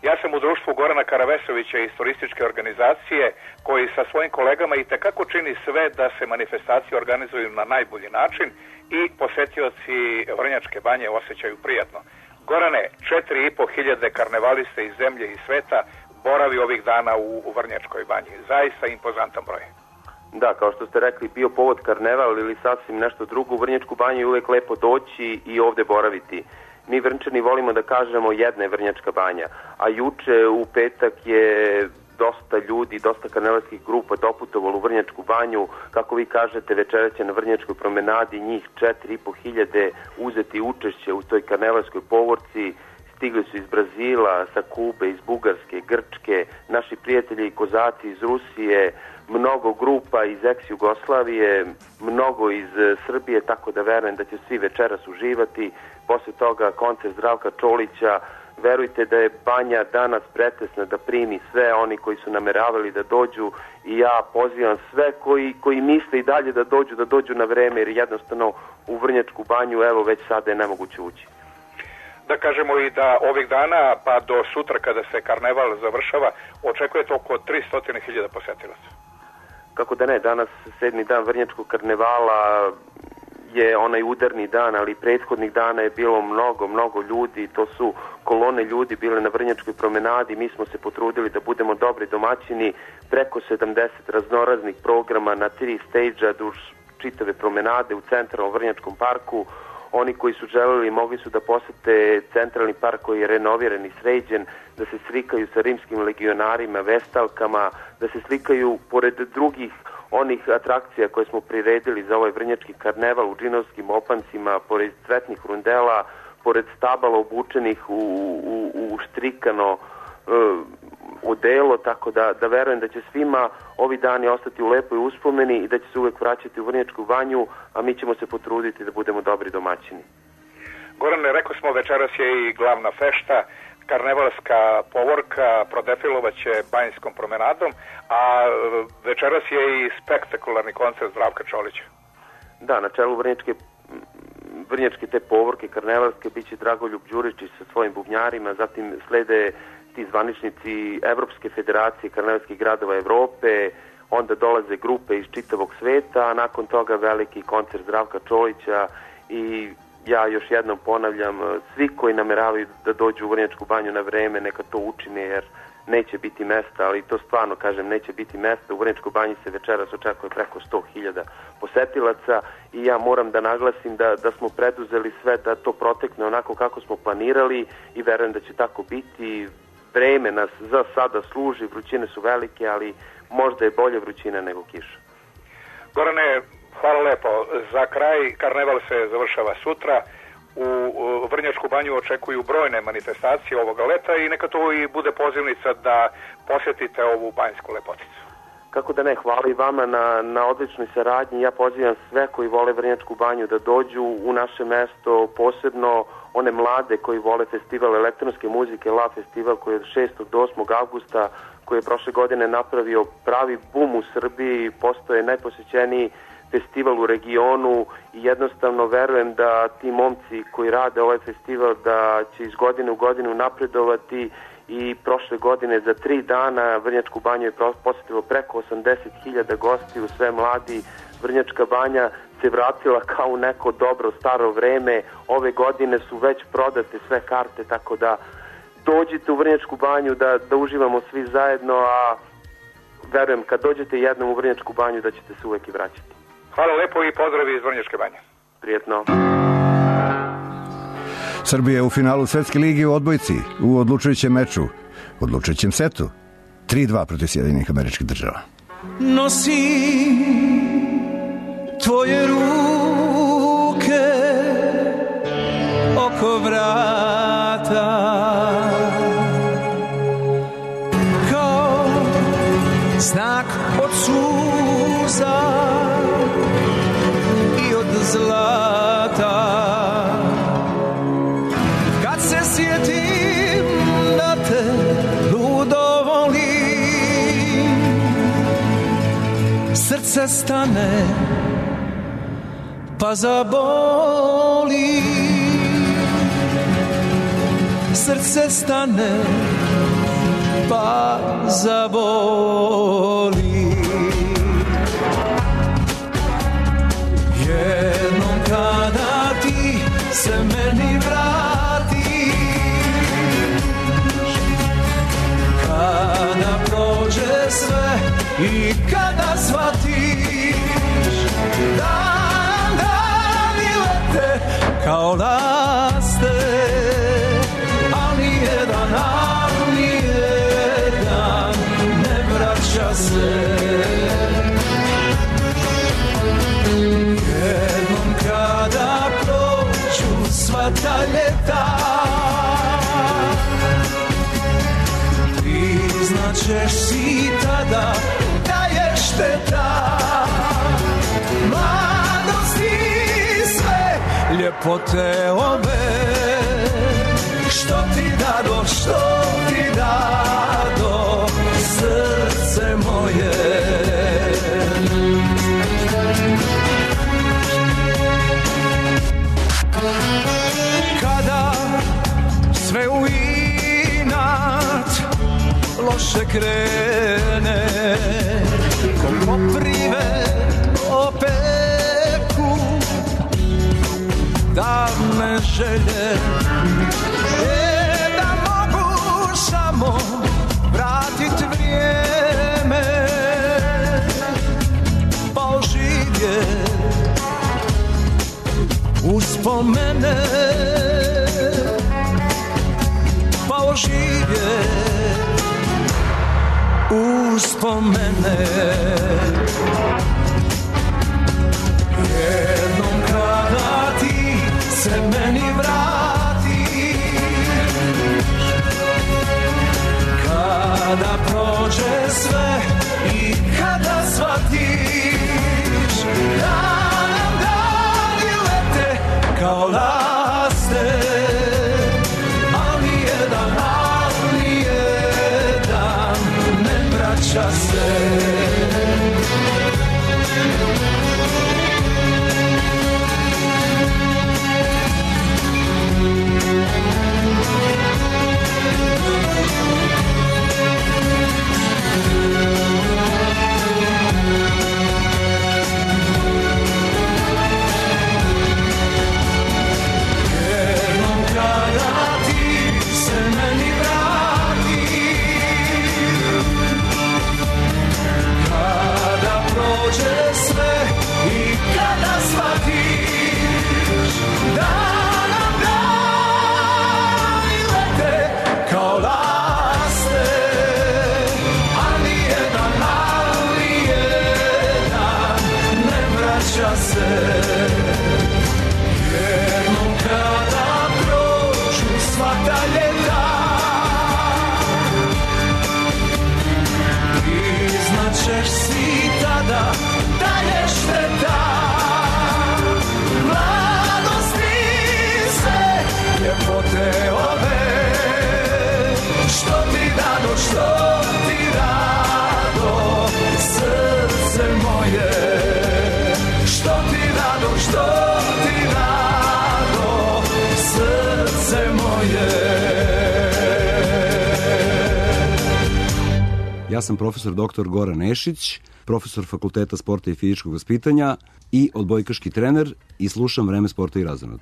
Ja sam u društvu Gorana Karavesovića iz turističke organizacije koji sa svojim kolegama i tekako čini sve da se manifestacije organizuju na najbolji način i posetioci Vrnjačke banje osjećaju prijatno. Gorane, 4.500 karnevaliste iz zemlje i sveta boravi ovih dana u Vrnjačkoj banji. Zaista impozantan broj. Da, kao što ste rekli, bio povod karneval ili sasvim nešto drugo, u Vrnjačku banju je uvek lepo doći i ovde boraviti. Mi Vrnčani volimo da kažemo jedna je Vrnjačka banja, a juče u petak je dosta ljudi, dosta karnevalskih grupa doputovalo u Vrnjačku banju, kako vi kažete, večeras će na Vrnjačkoj promenadi njih 4.500 uzeti učešće u toj karnevalskoj povorci. Stigli su iz Brazila, sa Kube, iz Bugarske, Grčke, naši prijatelji i kozaci iz Rusije, mnogo grupa iz ex-Jugoslavije, mnogo iz Srbije, tako da verujem da će svi večeras uživati. Posle toga koncert Zdravka Čolića. Verujte da je banja danas pretesna da primi sve oni koji su nameravali da dođu i ja pozivam sve koji misle i dalje da dođu na vreme, jer jednostavno u Vrnjačku banju evo već sada je nemoguće ući. Da kažemo i da ovih dana pa do sutra kada se karneval završava očekujete oko 300.000 posetilaca. Kako da ne, danas 7. dan Vrnjačkog karnevala je onaj udarni dan, ali prethodnih dana je bilo mnogo ljudi, to su kolone ljudi bile na Vrnjačkoj promenadi, mi smo se potrudili da budemo dobri domaćini, preko 70 raznoraznih programa na 3 stage-a duž čitave promenade u centralnom Vrnjačkom parku. Oni koji su želeli mogli su da posete centralni park koji je renoviran i sređen, da se slikaju sa rimskim legionarima, vestalkama, da se slikaju pored drugih onih atrakcija koje smo priredili za ovaj Vrnjački karneval u džinovskim opancima, pored cvetnih rundela, pored stabala obučenih u štrikano odelo, tako da verujem da će svima ovi dani ostati u lepoj uspomeni i da će se uvek vraćati u Vrnjačku banju, a mi ćemo se potruditi da budemo dobri domaćini. Gorane, rekao smo večeras je i glavna fešta, karnevalska povorka prodefilovaće banjskom promenadom, a večeras je i spektakularni koncert Zdravka Čolića. Da, na čelu Vrnjačke te povorke karnevalske biće Dragoljub Đuričić sa svojim bubnjarima, zatim slede ti zvaničnici Evropske federacije karnevalskih gradova Evrope, onda dolaze grupe iz čitavog sveta, a nakon toga veliki koncert Zdravka Čolića i ja još jednom ponavljam, svi koji nameravaju da dođu u Vrnjačku banju na vreme, neka to učine, jer neće biti mesta, ali to stvarno kažem, neće biti mesta. U Vrnjačkoj banji se večeras očekuje preko 100.000 posetilaca i ja moram da naglasim da smo preduzeli sve da to protekne onako kako smo planirali i verujem da će tako biti. Vreme nas za sada služi, vrućine su velike, ali možda je bolje vrućina nego kiša. Gorane, hvala lepo. Za kraj, karneval se završava sutra. U Vrnjačku banju očekuju brojne manifestacije ovoga leta i neka to i bude pozivnica da posjetite ovu banjsku lepoticu. Kako da ne, hvala i vama na odličnoj saradnji. Ja pozivam sve koji vole Vrnjačku banju da dođu u naše mesto, posebno one mlade koji vole festival elektronske muzike, La Festival, koji je od 6. do 8. avgusta, koji je prošle godine napravio pravi bum u Srbiji, postoje najposećeniji festival u regionu i jednostavno verujem da ti momci koji rade ovaj festival da će iz godine u godinu napredovati i prošle godine za 3 dana Vrnjačku banju je posjetilo preko 80.000 gostiju, sve mladi. Vrnjačka banja se vratila kao u neko dobro staro vreme, ove godine su već prodate sve karte, tako da dođite u Vrnjačku banju da uživamo svi zajedno, a verujem kad dođete jednom u Vrnjačku banju da ćete se uvek i vraćati. Hvala lepo i pozdravi iz Vrnjačke banje. Prijetno. Srbija je u finalu Svetske lige u odbojci u odlučujućem meču, odlučujućem setu 3-2 protiv Sjedinjenih Američkih Država. Nosim tvoje ruke oko vrata kao znak od suza i od zlata. Kad se sjetim da te ludo volim, srce stane pa zaboli. Srce stane pa zaboli. Jednom kada ti se meni vratiš, kada prođe sve i kada shvatiš, dani lete kao laste, ali jedan ne vraća se. Jednom kada prođu sva ta ljeta, priznaćeš si tada da je šteta mladosti sve ljepote ove. Što ti dado, srce moje. Kada sve u inat loše krene, ko koprive opeku davne želje, da mogu samo vratit vrijeme, pa oživjet uspomene, pa oživjet uspomene. Jednom kada ti se meni vratiš, kada prođe sve i kada shvatiš, da nam dani lete kao laste, ali jedan ne vraća se. Ćeš si tada da je šteta mladosti sve ljepote ove. Što ti dado, srce moje. Što ti dado, srce moje. Ja sam profesor dr. Goran Nešić, profesor Fakulteta sporta i fizičkog vaspitanja i odbojkaški trener i slušam Vreme sporta i razonode.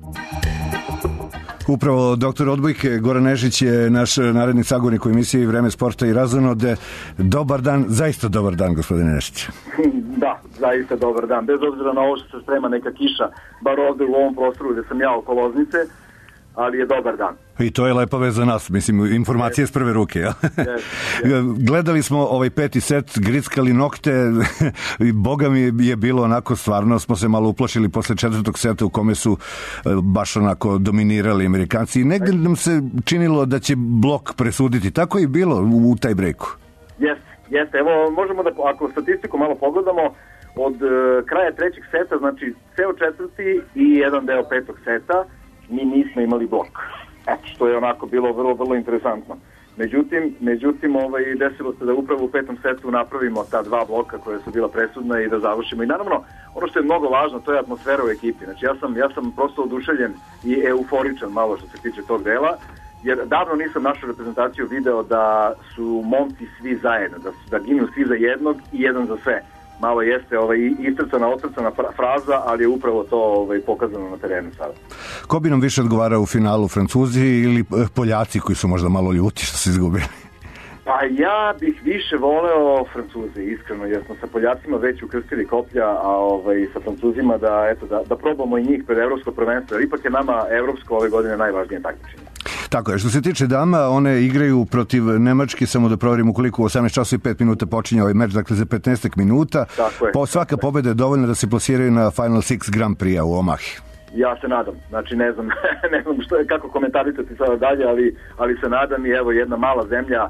Upravo doktor odbojke Goran Nešić je naš naredni sagovornik u emisiji Vreme sporta i razonode. Dobar dan, zaista dobar dan, gospodine Nešić. Da, zaista dobar dan. Bez obzira na ovo što se sprema neka kiša, bar ovde u ovom prostoru gde sam ja oko Loznice, ali je dobar dan. I to je lepa vez za nas, mislim, informacije s prve ruke. Ja? Yes. Gledali smo ovaj peti set, grickali nokte i boga mi je bilo onako, stvarno smo se malo uplašili posle četvrtog seta u kome su baš onako dominirali Amerikanci i negde nam se činilo da će blok presuditi. Tako je bilo u taj breaku. Jeste. Evo, možemo da, ako statistiku malo pogledamo, od kraja trećeg seta, znači ceo četvrti i jedan deo petog seta, mi nismo imali blok. Eto, što je onako bilo vrlo, vrlo interesantno. Međutim, desilo se da upravo u petom setu napravimo ta dva bloka koja su bila presudna i da završimo. I naravno, ono što je mnogo važno, to je atmosfera u ekipi. Znači, ja sam prosto oduševljen i euforičan malo što se tiče tog dela, jer davno nisam našu reprezentaciju video da su momci svi zajedno, da ginu svi za jednog i jedan za sve. Malo jeste istrcana, otrcana fraza, ali je upravo to pokazano na terenu sada. Ko bi nam više odgovarao u finalu, Francuzi ili Poljaci koji su možda malo ljuti što su izgubili? Pa ja bih više voleo Francuze, iskreno, jer smo sa Poljacima već ukrstili koplja, a sa Francuzima da probamo i njih pred evropsko prvenstvo, jer ipak je nama evropsko ove godine najvažnije takmičenje. Tako je, što se tiče dama, one igraju protiv Nemačke, samo da proverim ukoliko u 18 časova i 5 minuta počinje ovaj meč, dakle za 15 minuta. Svaka pobeda je dovoljna da se plasiraju na Final Six Grand Prix u Omahi. Ja se nadam, znači ne znam kako komentarisati sada dalje, ali se nadam i evo jedna mala zemlja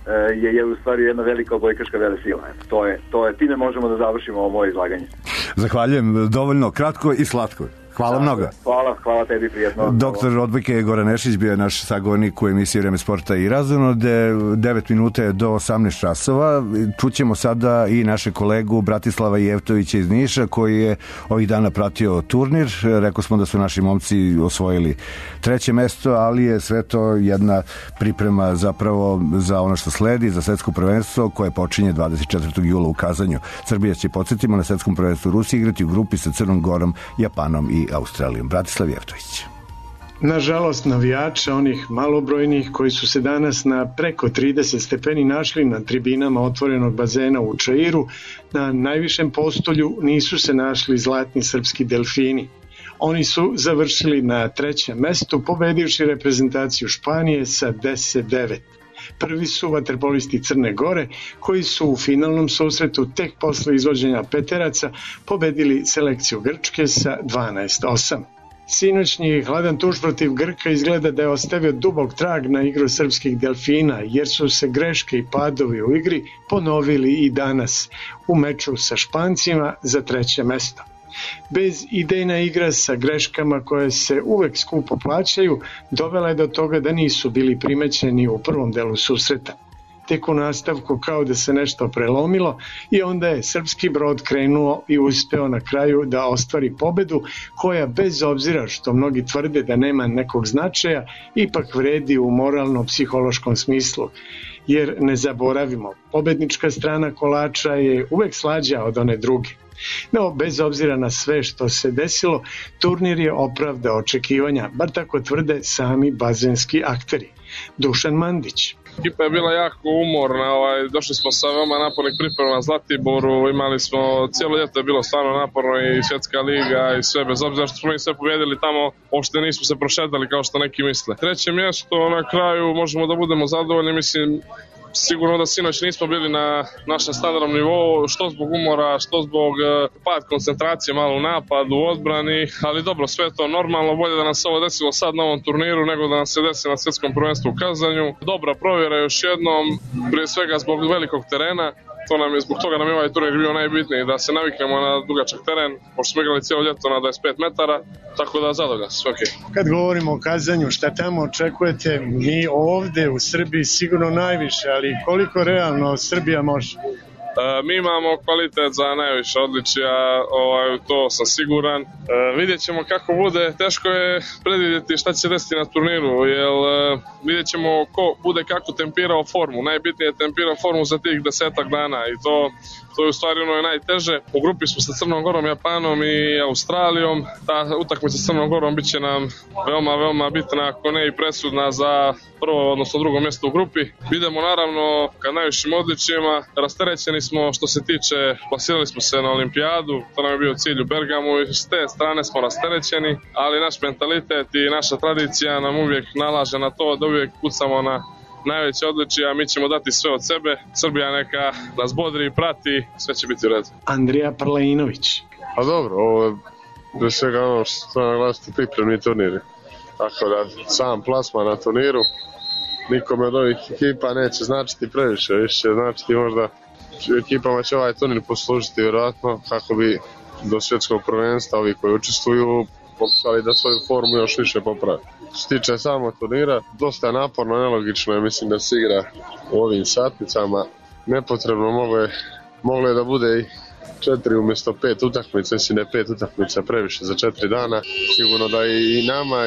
je u stvari jedna velika odbojkaška velesila. To je, time možemo da završimo ovo moje izlaganje. Zahvaljujem, dovoljno kratko i slatko. Hvala mnogo. Hvala tebi, prijetno. Doktor odbojke Goran Nešić bio je naš sagovornik u emisiji Vreme sporta i razonode. 9 minuta je do 18 časova. Čućemo sada i naše kolegu Bratislava Jevtovića iz Niša, koji je ovih dana pratio turnir. Rekao smo da su naši momci osvojili 3. mesto, ali je sve to jedna priprema zapravo za ono što sledi, za svetsko prvenstvo koje počinje 24. jula u Kazanju. Srbija će, podsjetimo, na svetskom prvenstvu u Rusiji igrati u grupi sa Crnom Gorom, Japanom i Australijom. Bratislav Jevtović. Nažalost, navijača, onih malobrojnih koji su se danas na preko 30 stepeni našli na tribinama otvorenog bazena u Čairu, na najvišem postolju nisu se našli zlatni srpski delfini. Oni su završili na 3. mestu, pobedivši reprezentaciju Španije sa 10-9. Prvi su vaterpolisti Crne Gore, koji su u finalnom susretu tek posle izvođenja peteraca pobedili selekciju Grčke sa 12-8. Sinoćni hladan tuš protiv Grka izgleda da je ostavio dubok trag na igru srpskih delfina, jer su se greške i padovi u igri ponovili i danas u meču sa Špancima za 3. mesto. Bez idejna igra sa greškama koje se uvek skupo plaćaju dovela je do toga da nisu bili primećeni u prvom delu susreta. Tek u nastavku kao da se nešto prelomilo i onda je srpski brod krenuo i uspeo na kraju da ostvari pobedu koja, bez obzira što mnogi tvrde da nema nekog značaja, ipak vredi u moralno-psihološkom smislu. Jer ne zaboravimo, pobednička strana kolača je uvek slađa od one druge. No, bez obzira na sve što se desilo, turnir je opravdao očekivanja, bar tako tvrde sami bazenski akteri. Dušan Mandić. Ekipa je bila jako umorna, došli smo sa veoma napornih priprema na Zlatiboru, imali smo, cijelo ljeto je bilo stvarno naporno i svjetska liga i sve, bez obzira što smo mi sve pobjedili tamo, uopšte nismo se prošetali kao što neki misle. 3. mjesto na kraju možemo da budemo zadovoljni, mislim, sigurno da sinoć nismo bili na našem standardnom nivou, što zbog umora, što zbog pad koncentracije malo u napadu, u odbrani, ali dobro, sve je to normalno, bolje da nam se ovo desilo sad na ovom turniru nego da nam se desi na svjetskom prvenstvu u Kazanju. Dobra provjera još jednom, prije svega zbog velikog terena, to nam je, zbog toga nam je ovaj turnir bio najbitniji, da se naviknemo na dugačak teren, pošto smo igrali cijelo ljeto na 25 metara, tako da zadovoljan, sve okej. Kad govorimo o Kazanju, šta tamo očekujete? Mi ovde u Srbiji sigurno najviše, ali koliko realno Srbija može? Mi imamo kvalitet za najviše odličija, to sam siguran. Vidjet ćemo kako bude, teško je predvidjeti šta će desiti na turniru, jer vidjet ćemo ko bude kako tempirao formu. Najbitnije je tempirao formu za tih 10 dana i to je u stvari ono je najteže. U grupi smo sa Crnom Gorom, Japanom i Australijom. Ta utakmica sa Crnom Gorom bit će nam veoma, veoma bitna, ako ne i presudna za prvo, odnosno drugo mjesto u grupi. Idemo naravno ka najvišim odličijima, rasterećeni smo što se tiče, plasirali smo se na olimpijadu, to nam je bio cilj u Bergamu i s te strane smo rasterećeni, ali naš mentalitet i naša tradicija nam uvijek nalaže na to da uvijek kucamo na najveće odličije, a mi ćemo dati sve od sebe. Srbija neka nas bodri i prati, sve će biti u redu. Andrija Prlajinović. Pa dobro, ovo je do svega ono što treba naglasiti pripremni turniri. Tako da sam plasman na turniru nikome od ovih ekipa neće značiti previše, više značiti možda ekipama će ovaj turnir poslužiti vjerojatno kako bi do svjetskog prvenstva ovi koji učestvuju pokušali da svoju formu još više popravi. Što se tiče samog turnira, dosta je naporno, nelogično je, mislim da se igra u ovim satnicama. Nepotrebno moglo je da bude 4 umjesto 5 utakmica, mislim da je 5 utakmica previše za 4 dana. Sigurno da i nama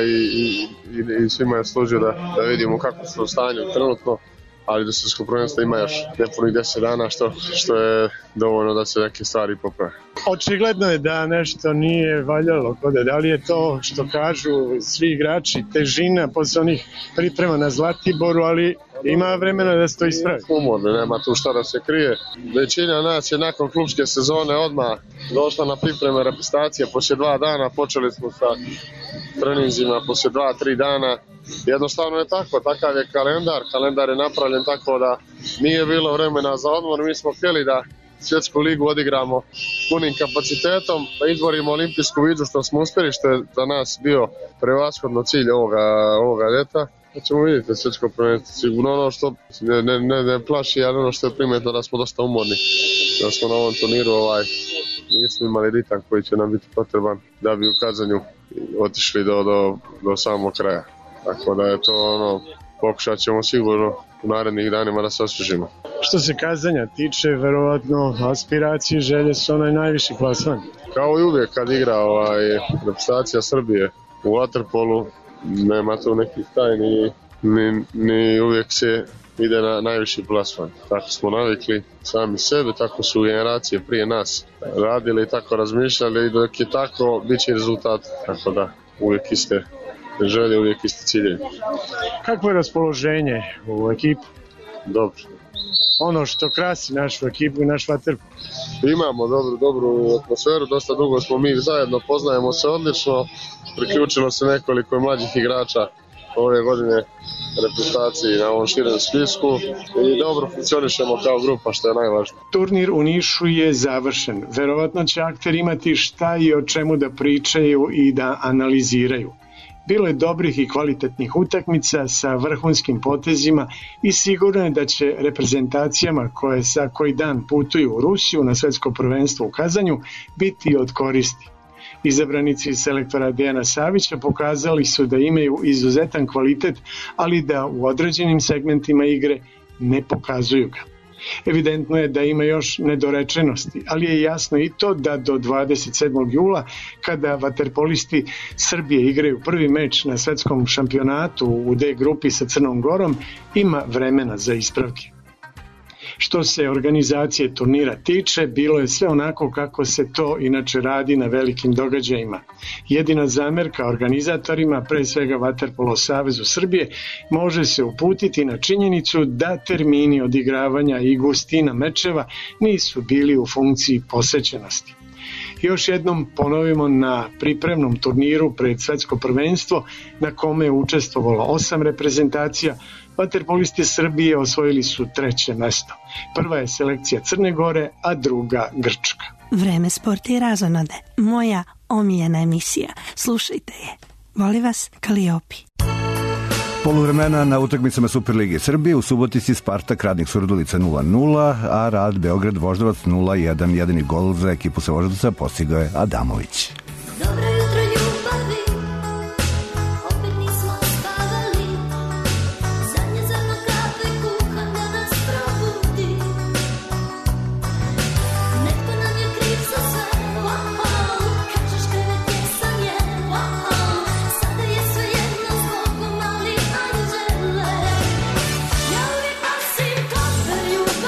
i svima je služio da vidimo kako su u stanju trenutno, ali do svjetskog prvenstva ima još nepunih 10 dana što je dovoljno da se neke stvari poprave. Očigledno je da nešto nije valjalo. Da li je to što kažu svi igrači, težina posle onih priprema na Zlatiboru, ali ima vremena da se to ispravi. Umorno, nema tu šta da se krije. Većina nas je nakon klubske sezone odmah došla na pripreme reprezentacije poslije 2 dana, počeli smo sa treninzima poslije 2-3 dana. Jednostavno je tako, takav je kalendar je napravljen tako da nije bilo vremena za odmor. Mi smo htjeli da svjetsku ligu odigramo punim kapacitetom, da izborimo olimpijsku viđu što smo uspjeli, što je za nas bio prevashodno cilj ovoga ljeta. Da ćemo vidjeti svjetsko prvenstvo. Sigurno ono što ne plaši, ali ono što je primjetno da smo dosta umorni. Da smo na ovom turniru nismo imali ritam koji će nam biti potreban da bi u Kazanju otišli do samog kraja. Tako da je to pokušat ćemo sigurno u narednih danima da se osvježimo. Što se Kazanja tiče, verovatno aspiracije, želje su onaj najviši plasman. Kao i uvijek kad igra reprezentacija Srbije u vaterpolu, nema tu nekih tajni, ni uvijek se ide na najviši plasman. Tako smo navikli sami sebe, tako su generacije prije nas radili i tako razmišljali i dok je tako, bit će rezultat. Tako da uvijek iste želje, uvijek iste cilje. Kakvo je raspoloženje u ekipu? Dobro. Ono što krasi našu ekipu i naš vaterpol. Imamo dobru atmosferu, dosta dugo smo mi zajedno, poznajemo se odlično, priključilo se nekoliko mlađih igrača ove godine reprezentaciji na ovom širem spisku i dobro funkcionišemo kao grupa, što je najvažnije. Turnir u Nišu je završen. Verovatno će akter imati šta i o čemu da pričaju i da analiziraju. Bilo je dobrih i kvalitetnih utakmica sa vrhunskim potezima i sigurno je da će reprezentacijama koje za koji dan putuju u Rusiju na svetsko prvenstvo u Kazanju biti od koristi. Izabranici selektora Dejana Savića pokazali su da imaju izuzetan kvalitet, ali da u određenim segmentima igre ne pokazuju ga. Evidentno je da ima još nedorečenosti, ali je jasno i to da do 27. jula, kada vaterpolisti Srbije igraju prvi meč na svetskom šampionatu u D grupi sa Crnom Gorom, ima vremena za ispravke. Što se organizacije turnira tiče, bilo je sve onako kako se to inače radi na velikim događajima. Jedina zamerka organizatorima, pre svega Vaterpolo Savezu Srbije, može se uputiti na činjenicu da termini odigravanja i gustina mečeva nisu bili u funkciji posećenosti. Još jednom ponovimo na pripremnom turniru pred svetsko prvenstvo na kome je učestvovalo 8 reprezentacija. Vaterpolisti Srbije osvojili su 3. mesto. Prva je selekcija Crne Gore, a druga Grčka. Vreme, sport i razonode. Moja omiljena emisija. Slušajte je. Voli vas Kaliopi. Poluvremena na utakmicama Superlige Srbije, u Subotici Spartak Radnik Surdulica 0-0, a Rad Beograd Voždovac 0-1. Jedini gol za ekipu sa Voždovca postigao je Adamović.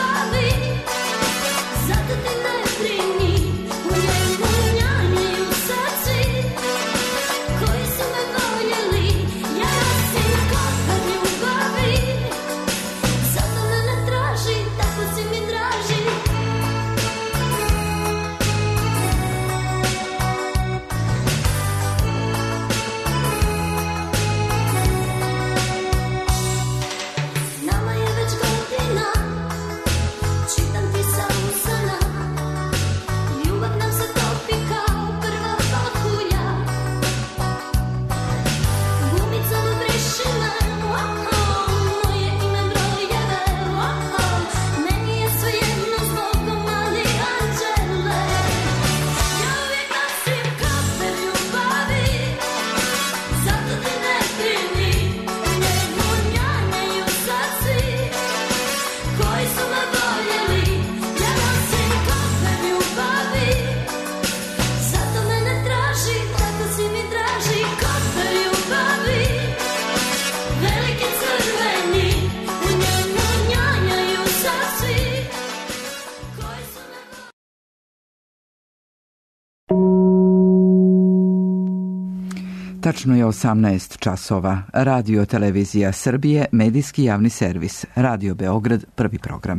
Zato ti ne brini, u njemu njanji u Tačno je 18 časova. Radio Televizija Srbije, medijski javni servis. Radio Beograd, prvi program.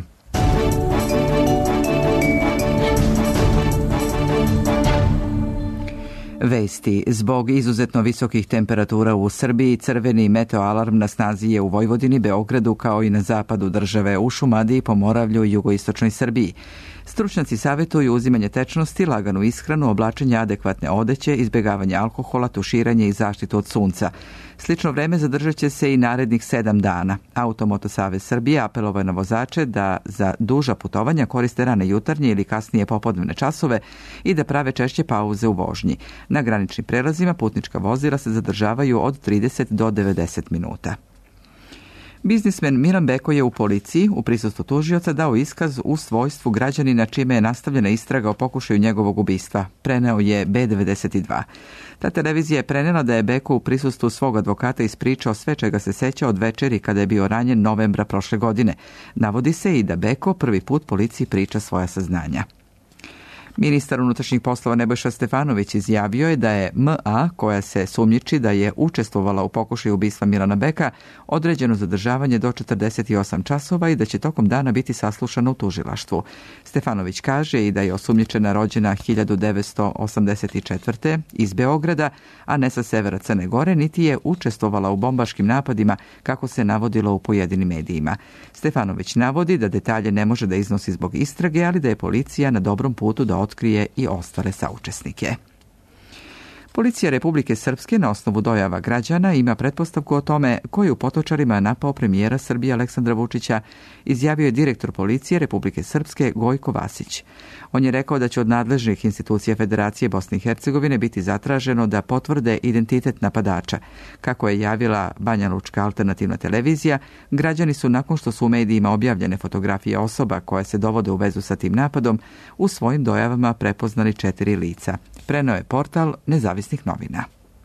Vesti. Zbog izuzetno visokih temperatura u Srbiji, crveni meteoalarm na snazi je u Vojvodini, Beogradu, kao i na zapadu države, u Šumadiji, Pomoravlju i jugoistočnoj Srbiji. Stručnjaci savjetuju uzimanje tečnosti, laganu ishranu, oblačenje adekvatne odeće, izbjegavanje alkohola, tuširanje i zaštitu od sunca. Slično vreme zadržat će se i narednih 7 dana. Automoto Savez Srbije apelovao je na vozače da za duža putovanja koriste rane jutarnje ili kasnije popodnevne časove i da prave češće pauze u vožnji. Na graničnim prelazima putnička vozila se zadržavaju od 30 do 90 minuta. Biznismen Milan Beko je u policiji u prisustvu tužioca dao iskaz u svojstvu građanina, čime je nastavljena istraga o pokušaju njegovog ubistva. Preneo je B92. Ta televizija je prenela da je Beko u prisustvu svog advokata ispričao sve čega se seća od večeri kada je bio ranjen novembra prošle godine. Navodi se i da Beko prvi put policiji priča svoja saznanja. Ministar unutrašnjih poslova Nebojša Stefanović izjavio je da je MA, koja se sumnjiči da je učestvovala u pokušaju ubistva Milana Beka, određeno zadržavanje do 48 časova i da će tokom dana biti saslušana u tužilaštvu. Stefanović kaže i da je osumnjičena rođena 1984. iz Beograda, a ne sa severa Crne Gore, niti je učestvovala u bombaškim napadima, kako se navodilo u pojedinim medijima. Stefanović navodi da detalje ne može da iznosi zbog istrage, ali da je policija na dobrom putu da otkrije i ostale saučesnike. Policija Republike Srpske na osnovu dojava građana ima pretpostavku o tome ko je u Potočarima napao premijera Srbije Aleksandra Vučića, izjavio je direktor policije Republike Srpske Gojko Vasić. On je rekao da će od nadležnih institucija Federacije Bosne i Hercegovine biti zatraženo da potvrde identitet napadača. Kako je javila Banja Lučka alternativna televizija, građani su, nakon što su u medijima objavljene fotografije osoba koje se dovode u vezu sa tim napadom, u svojim dojavama prepoznali 4 lica. Preneo je portal Nezavisnih novina.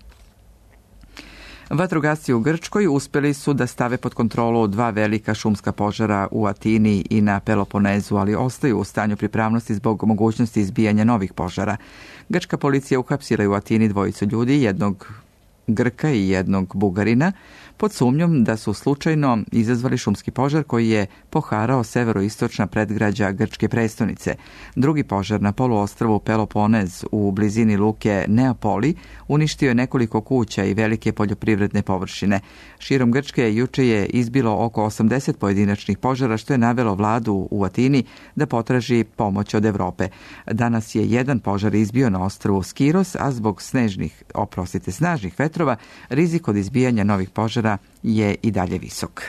Vatrogasci u Grčkoj uspjeli su da stave pod kontrolu 2 velika šumska požara u Atini i na Peloponezu, ali ostaju u stanju pripravnosti zbog mogućnosti izbijanja novih požara. Grčka policija uhapsila je u Atini 2 ljudi, jednog Grka i jednog Bugarina, pod sumnjom da su slučajno izazvali šumski požar koji je poharao severoistočna predgrađa grčke prestonice. Drugi požar na poluostrvu Peloponez u blizini luke Neapoli uništio je nekoliko kuća i velike poljoprivredne površine. Širom Grčke juče je izbilo oko 80 pojedinačnih požara, što je navelo vladu u Atini da potraži pomoć od Evrope. Danas je jedan požar izbio na ostrvu Skiros, a zbog snažnih vetrova rizik od izbijanja novih požara je i dalje visok.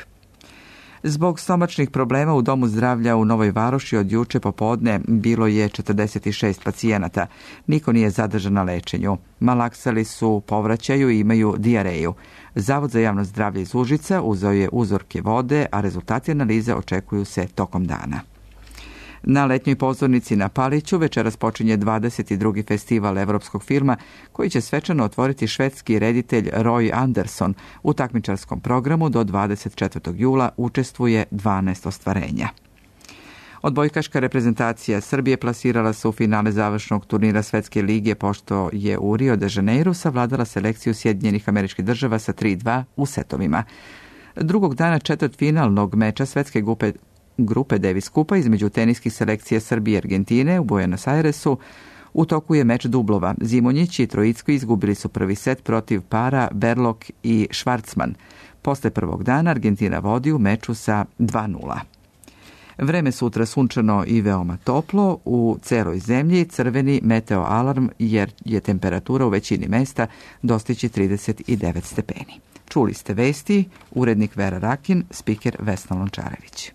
Zbog stomačnih problema u Domu zdravlja u Novoj Varoši od juče popodne bilo je 46 pacijenata. Niko nije zadržan na lečenju. Malaksali su, povraćaju i imaju dijareju. Zavod za javno zdravlje iz Užica uzeo je uzorke vode, a rezultati analize očekuju se tokom dana. Na letnjoj pozornici na Paliću večeras počinje 22. festival evropskog filma koji će svečano otvoriti švedski reditelj Roy Anderson. U takmičarskom programu do 24. jula učestvuje 12 ostvarenja. Odbojkaška reprezentacija Srbije plasirala se u finale završnog turnira Svetske lige, pošto je u Rio de Janeiro savladala selekciju Sjedinjenih Američkih Država sa 3-2 u setovima. Drugog dana četvrtfinalnog meča Svetske grupe Davis Kupa između teniskih selekcija Srbije i Argentine u Buenos Airesu u toku je meč dublova. Zimonjić i Trojicko izgubili su prvi set protiv para Berlok i Švarcman. Posle prvog dana Argentina vodi u meču sa 2-0. Vreme sutra sunčano i veoma toplo, u celoj zemlji crveni meteo alarm jer je temperatura u većini mesta dostići 39 stepeni. Čuli ste vesti, urednik Vera Rakin, spiker Vesna Lončarević.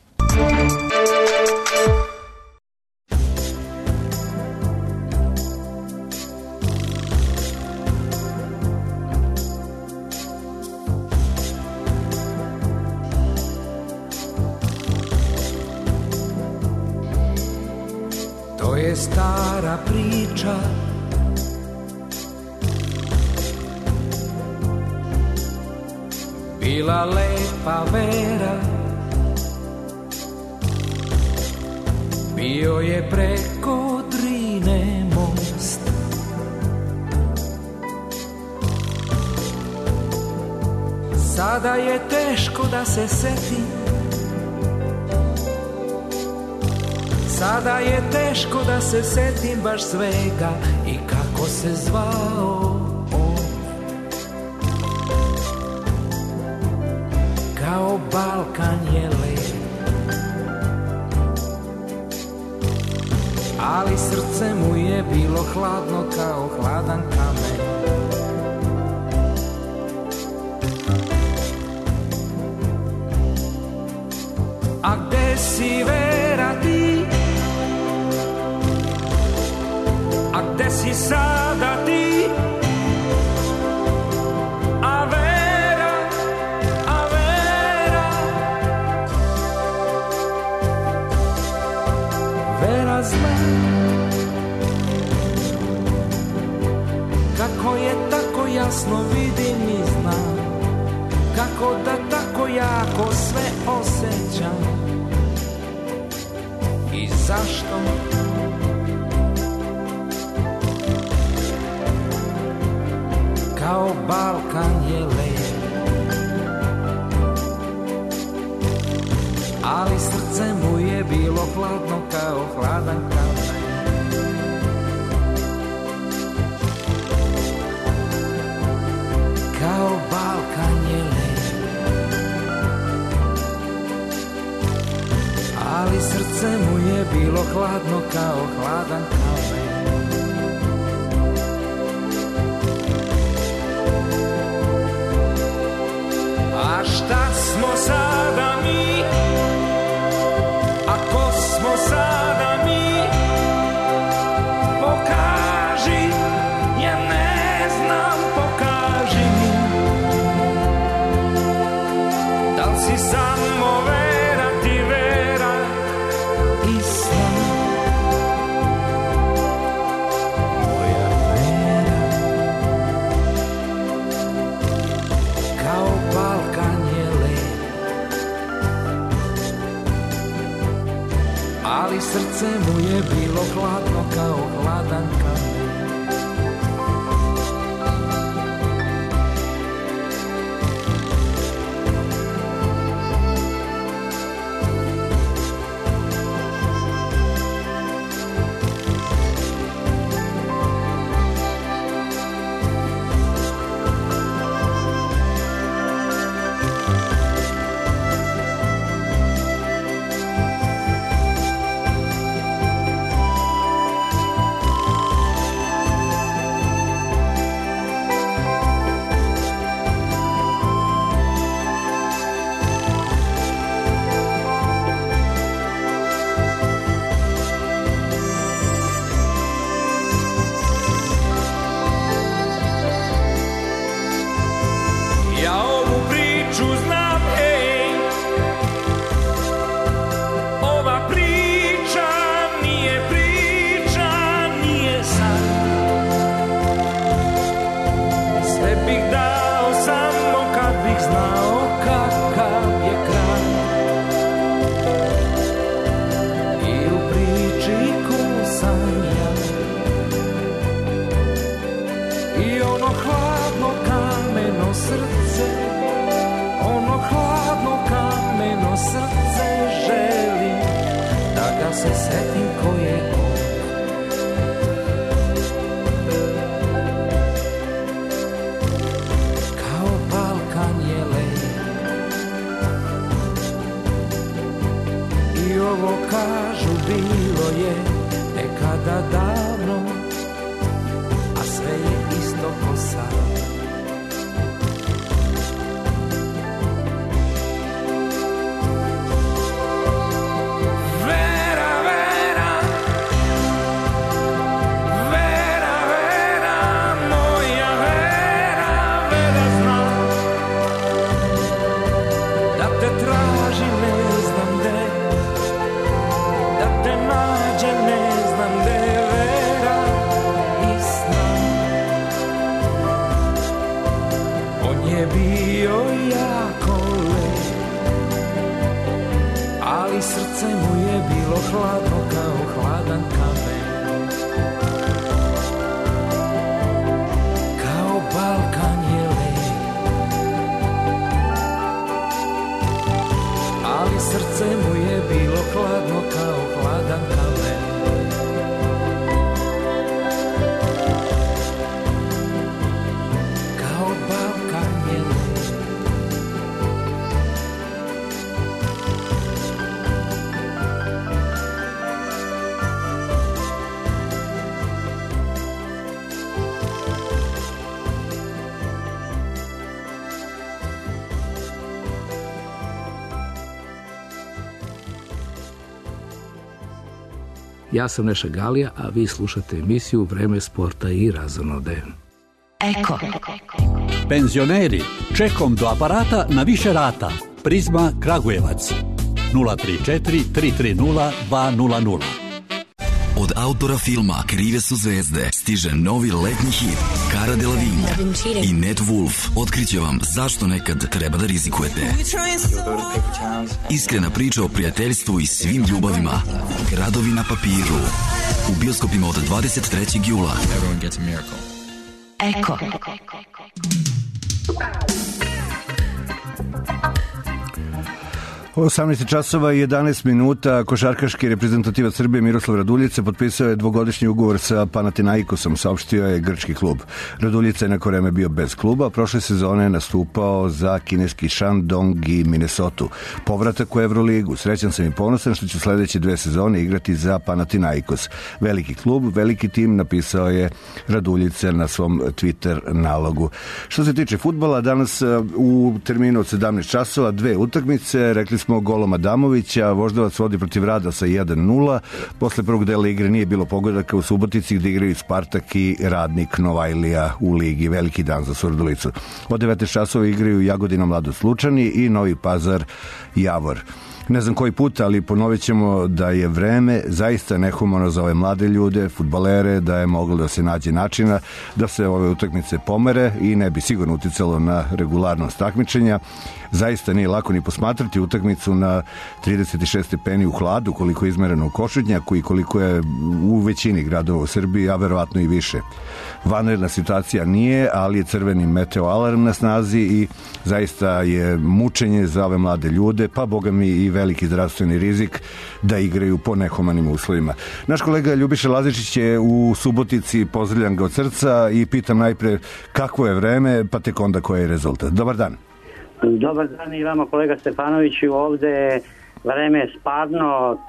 To je stara priča, bila lepa Vera, bio je preko Drine most. Sada je teško da se setim, sada je teško da se setim baš svega i kako se zvao on. Kao Balkan je lep, ali srce mu je bilo hladno kao hladan kamen. A gde si Vera ti? A gde si sada ti? A Vera, a Vera, Vera zna kako je tako jasno vidim i znam, kako da tako jako sve osjećam i zašto. Kao Balkan je lep, ali srce mu je bilo hladno kao hladan kamen. Kao Balkan je lep, ali srce mu je bilo hladno kao hladan kamen. A šta smo sada mi? A ko smo sada mi? Pokaži, ja ne znam, pokaži mi. Da li si samo Vera ti Vera i sna? Moja Vera, kao Balkan je lep, ali srce mu je bilo hladno kao hladan kamen. Ja sam Neša Galija, a vi slušate emisiju Vreme sporta i razonode. Eko. Penzioneri, čekom do aparata na više rata. Prizma Kragujevac. 034 330 200. Od autora filma Krive su zvezde stiže novi letnji hit Cara Delevingne i Ned Wolf otkriće vam zašto nekad treba da rizikujete. Iskrena priča o prijateljstvu i svim ljubavima. Gradovi na papiru. U bioskopima od 23. jula. Eko. 18 časova i 11 minuta. Košarkaški reprezentativac Srbije Miroslav Raduljica potpisao je dvogodišnji ugovor sa Panathinaikosom, saopštio je grčki klub. Raduljica je neko vreme bio bez kluba, prošle sezone je nastupao za kineski Shandong i Minnesota. Povratak u Evroligu. Srećan sam i ponosan što ću sledeće 2 sezone igrati za Panathinaikos. Veliki klub, veliki tim, napisao je Raduljica na svom Twitter nalogu. Što se tiče fudbala, danas u terminu od 17 časova 2 utakmice. Rekli smo golom Adamovića, Voždovac vodi protiv Rada sa 1-0. Posle prvog dela igre nije bilo pogodaka u Subotici gde igraju Spartak i Radnik Novajlija u ligi. Veliki dan za Surdulicu. Od 19 časova igraju Jagodina Mladost Lučani i Novi Pazar Javor. Ne znam koji put, ali ponovit ćemo da je vreme zaista nehumano za ove mlade ljude, fudbalere, da je moglo da se nađe načina da se ove utakmice pomere i ne bi sigurno uticalo na regularnost takmičenja. Zaista nije lako ni posmatrati utakmicu na 36 stepeni u hladu, koliko je izmereno u Košutnjaku i koliko je u većini gradova u Srbiji, a verovatno i više. Vanredna situacija nije, ali je crveni meteo alarm na snazi i zaista je mučenje za ove mlade ljude, pa boga mi i veliki zdravstveni rizik da igraju po nehumanim uslovima. Naš kolega Ljubiša Lazičić je u Subotici, pozdravljam ga od srca i pitam najpre kakvo je vreme, pa tek onda koji je rezultat. Dobar dan. Dobar dan i vama kolega Stefanoviću, ovde vreme je spadno,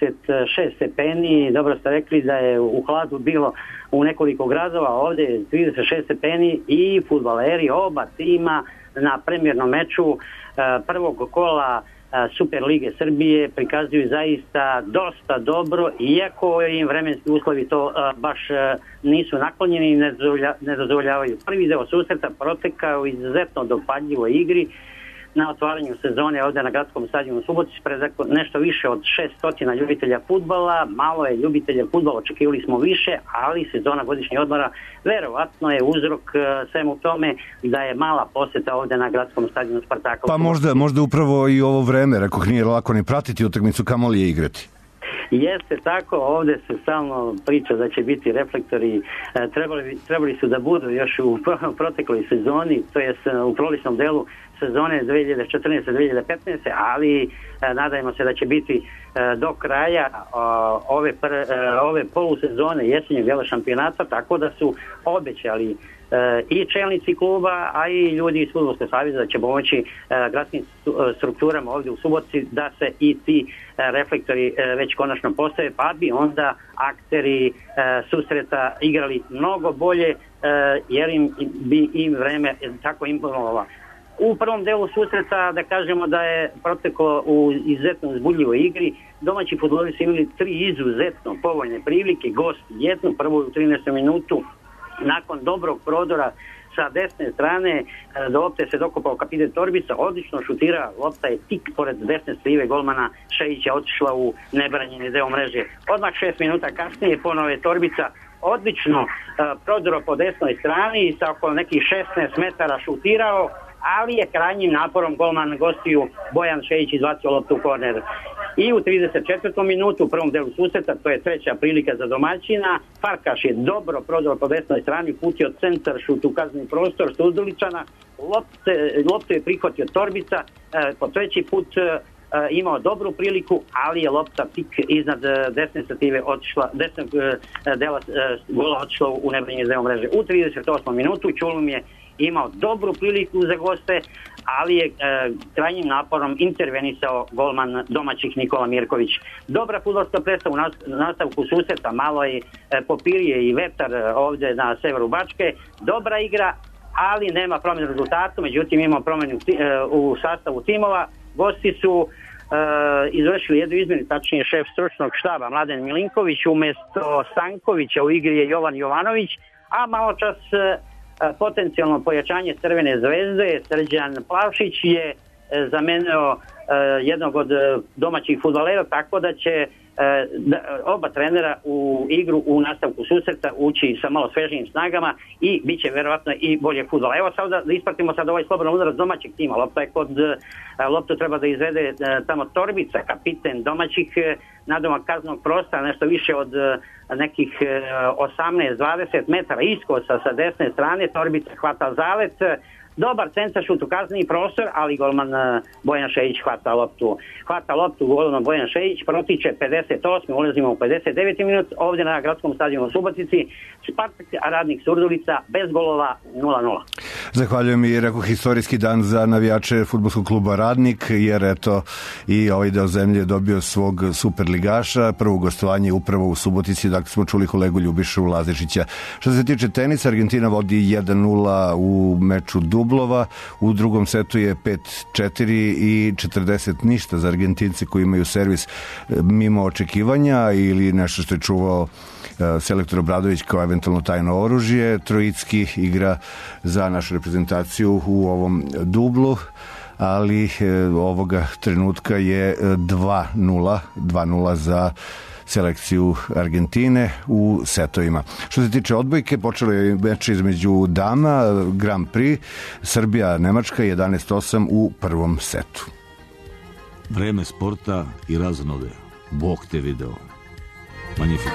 36 stepeni, dobro ste rekli da je u hladu bilo u nekoliko gradova, ovde je 36 stepeni i fudbaleri oba tima na premijernom meču prvog kola Super Lige Srbije prikazuju zaista dosta dobro, iako im vremenski uslovi to baš nisu naklonjeni i ne dozvoljavaju. Prvi deo susreta protekao izuzetno dopadljivoj igri na otvaranju sezone ovde na gradskom stadionu u Subotici pred nešto više od 600 ljubitelja fudbala. Malo je ljubitelja fudbala, očekivali smo više, ali sezona godišnjeg odmora verovatno je uzrok svemu tome da je mala poseta ovde na gradskom stadionu Spartaka. Pa možda upravo i ovo vreme, rekoh, nije lako ni pratiti utakmicu, kamoli je igrati. Jeste tako, ovde se stalno priča da će biti reflektori, trebali su da budu još u protekloj sezoni, to je u prolećnom delu sezone 2014-2015, ali nadajmo se da će biti do kraja ove polusezone jesenjeg dela šampionata, tako da su obećali i čelnici kluba, a i ljudi iz Fudbalskog saveza da će pomoći gradskim strukturama ovdje u Subotici da se i ti reflektori već konačno postave, pa bi onda akteri susreta igrali mnogo bolje, jer bi im vreme tako imponovalo. U prvom delu susreta da kažemo da je proteklo u izuzetno uzbudljivoj igri. Domaći fudbaleri su imali 3 izuzetno povoljne prilike, gost jednu, prvo u 13. minutu, nakon dobrog prodora sa desne strane do lopte se dokopao kapiten Torbica, odlično šutira, lopta je tik pored desne strive golmana Šejića otišla u nebranjeni deo mreže. Odmah 6 minuta kasnije ponovo je Torbica odlično prodoro po desnoj strani i sa oko nekih 16 metara šutirao, ali je krajnjim naporom golman gostiju Bojan Šejić izbacio loptu u korner. I u 34. minutu u prvom delu susreta, to je treća prilika za domaćina, Farkaš je dobro prodor po desnoj strani, putio centar šut u kazneni prostor Surduličana, loptu je prihvatio Torbica, po treći put imao dobru priliku, ali je lopta tik iznad desne stative desnog dela gola otišla u nebranjeni deo mreže. U 38. minutu Ćulum je imao dobru priliku za goste, ali je krajnjim naporom intervenisao golman domaćih Nikola Mirković. Dobra fudbalska predstava u nastavku susreta, malo je popirije i vetar ovde na severu Bačke, dobra igra, ali nema promjene rezultatu, međutim ima promjenu u sastavu timova. Gosti su izvršili jednu izmjenu, tačnije šef stručnog štaba Mladen Milinković, umjesto Stankovića u igri je Jovan Jovanović, a malo čas potencijalno pojačanje Crvene zvezde, Srđan Plavšić je zamenio jednog od domaćih fudbalera, tako da će oba trenera u igru u nastavku susreta ući sa malo svežijim snagama i bit će verovatno i bolje fudbala. Evo sad da ispratimo sad ovaj slobodan udarac domaćeg tima. Loptu treba da izvede tamo Torbica, kapiten domaćih, nadomak kaznog prostora, nešto više od nekih 18-20 metara iskosa sa desne strane. Torbica hvata zalet, dobar centaršut u kazneni prostor, ali golman Bojan Šejić hvata loptu golman Bojan Šejić, protiče 58. ulazimo u 59. minut, ovdje na gradskom stadionu u Subotici, Spartak Radnik Surdulica bez golova 0-0. Zahvaljujem i rekao historijski dan za navijače fudbalskog kluba Radnik, jer eto i ovaj deo zemlje je dobio svog superligaša, prvo gostovanje upravo u Subotici, dakle smo čuli kolegu Ljubišu Lazišića. Što se tiče tenisa, Argentina vodi 1-0 u meču dublova, u drugom setu je 5-4 i 40 ništa za Argentince koji imaju servis mimo očekivanja ili nešto što je čuvao selektor Obradović kao eventualno tajno oružje. Trojicki igra za našu reprezentaciju u ovom dublu, ali ovoga trenutka je 2-0 za selekciju Argentine u setovima. Što se tiče odbojke, počelo je meč između dama, Grand Prix, Srbija-Nemačka 11-8 u prvom setu. Vreme sporta i raznode. Bog te video. Magnifico.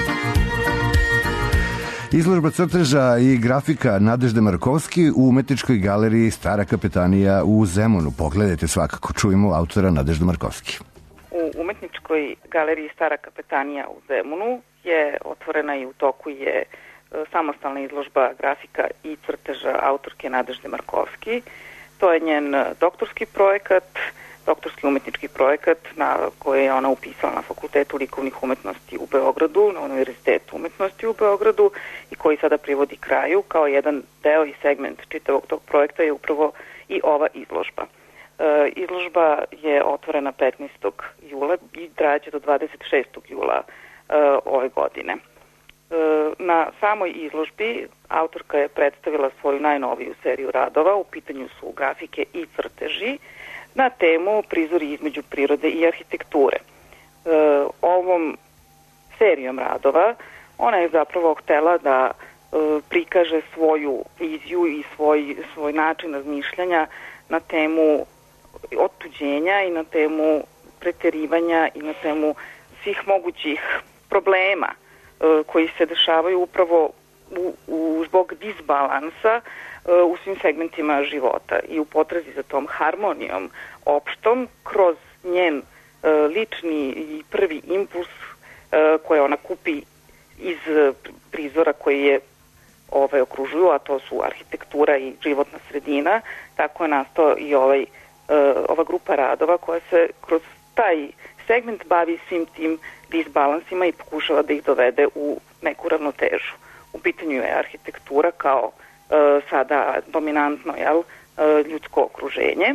Izložba crteža i grafika Nadežde Markovski u umetničkoj galeriji Stara kapetanija u Zemunu. Pogledajte svakako, čujemo autora Nadeždu Markovski. U umetničkoj galeriji Stara kapetanija u Zemunu je otvorena i u toku je samostalna izložba grafika i crteža autorke Nadežde Markovski. To je njen doktorski umetnički projekat na koji je ona upisala na Fakultetu likovnih umetnosti u Beogradu, na Univerzitetu umetnosti u Beogradu i koji sada privodi kraju. Kao jedan deo i segment čitavog tog projekta je upravo i ova izložba. Izložba je otvorena 15. jula i trajaće do 26. jula ove godine. Na samoj izložbi autorka je predstavila svoju najnoviju seriju radova, u pitanju su grafike i crteži, na temu prizori između prirode i arhitekture. Ovom serijom radova ona je zapravo htela da prikaže svoju viziju i svoj način razmišljanja na temu otuđenja i na temu preterivanja i na temu svih mogućih problema koji se dešavaju upravo zbog disbalansa u svim segmentima života i u potrazi za tom harmonijom opštom kroz njen lični i prvi impuls koje ona kupi iz prizora koji je okružuju, a to su arhitektura i životna sredina. Tako je nastao i ova grupa radova koja se kroz taj segment bavi svim tim disbalansima i pokušava da ih dovede u neku ravnotežu. U pitanju je arhitektura kao sada dominantno ljudsko okruženje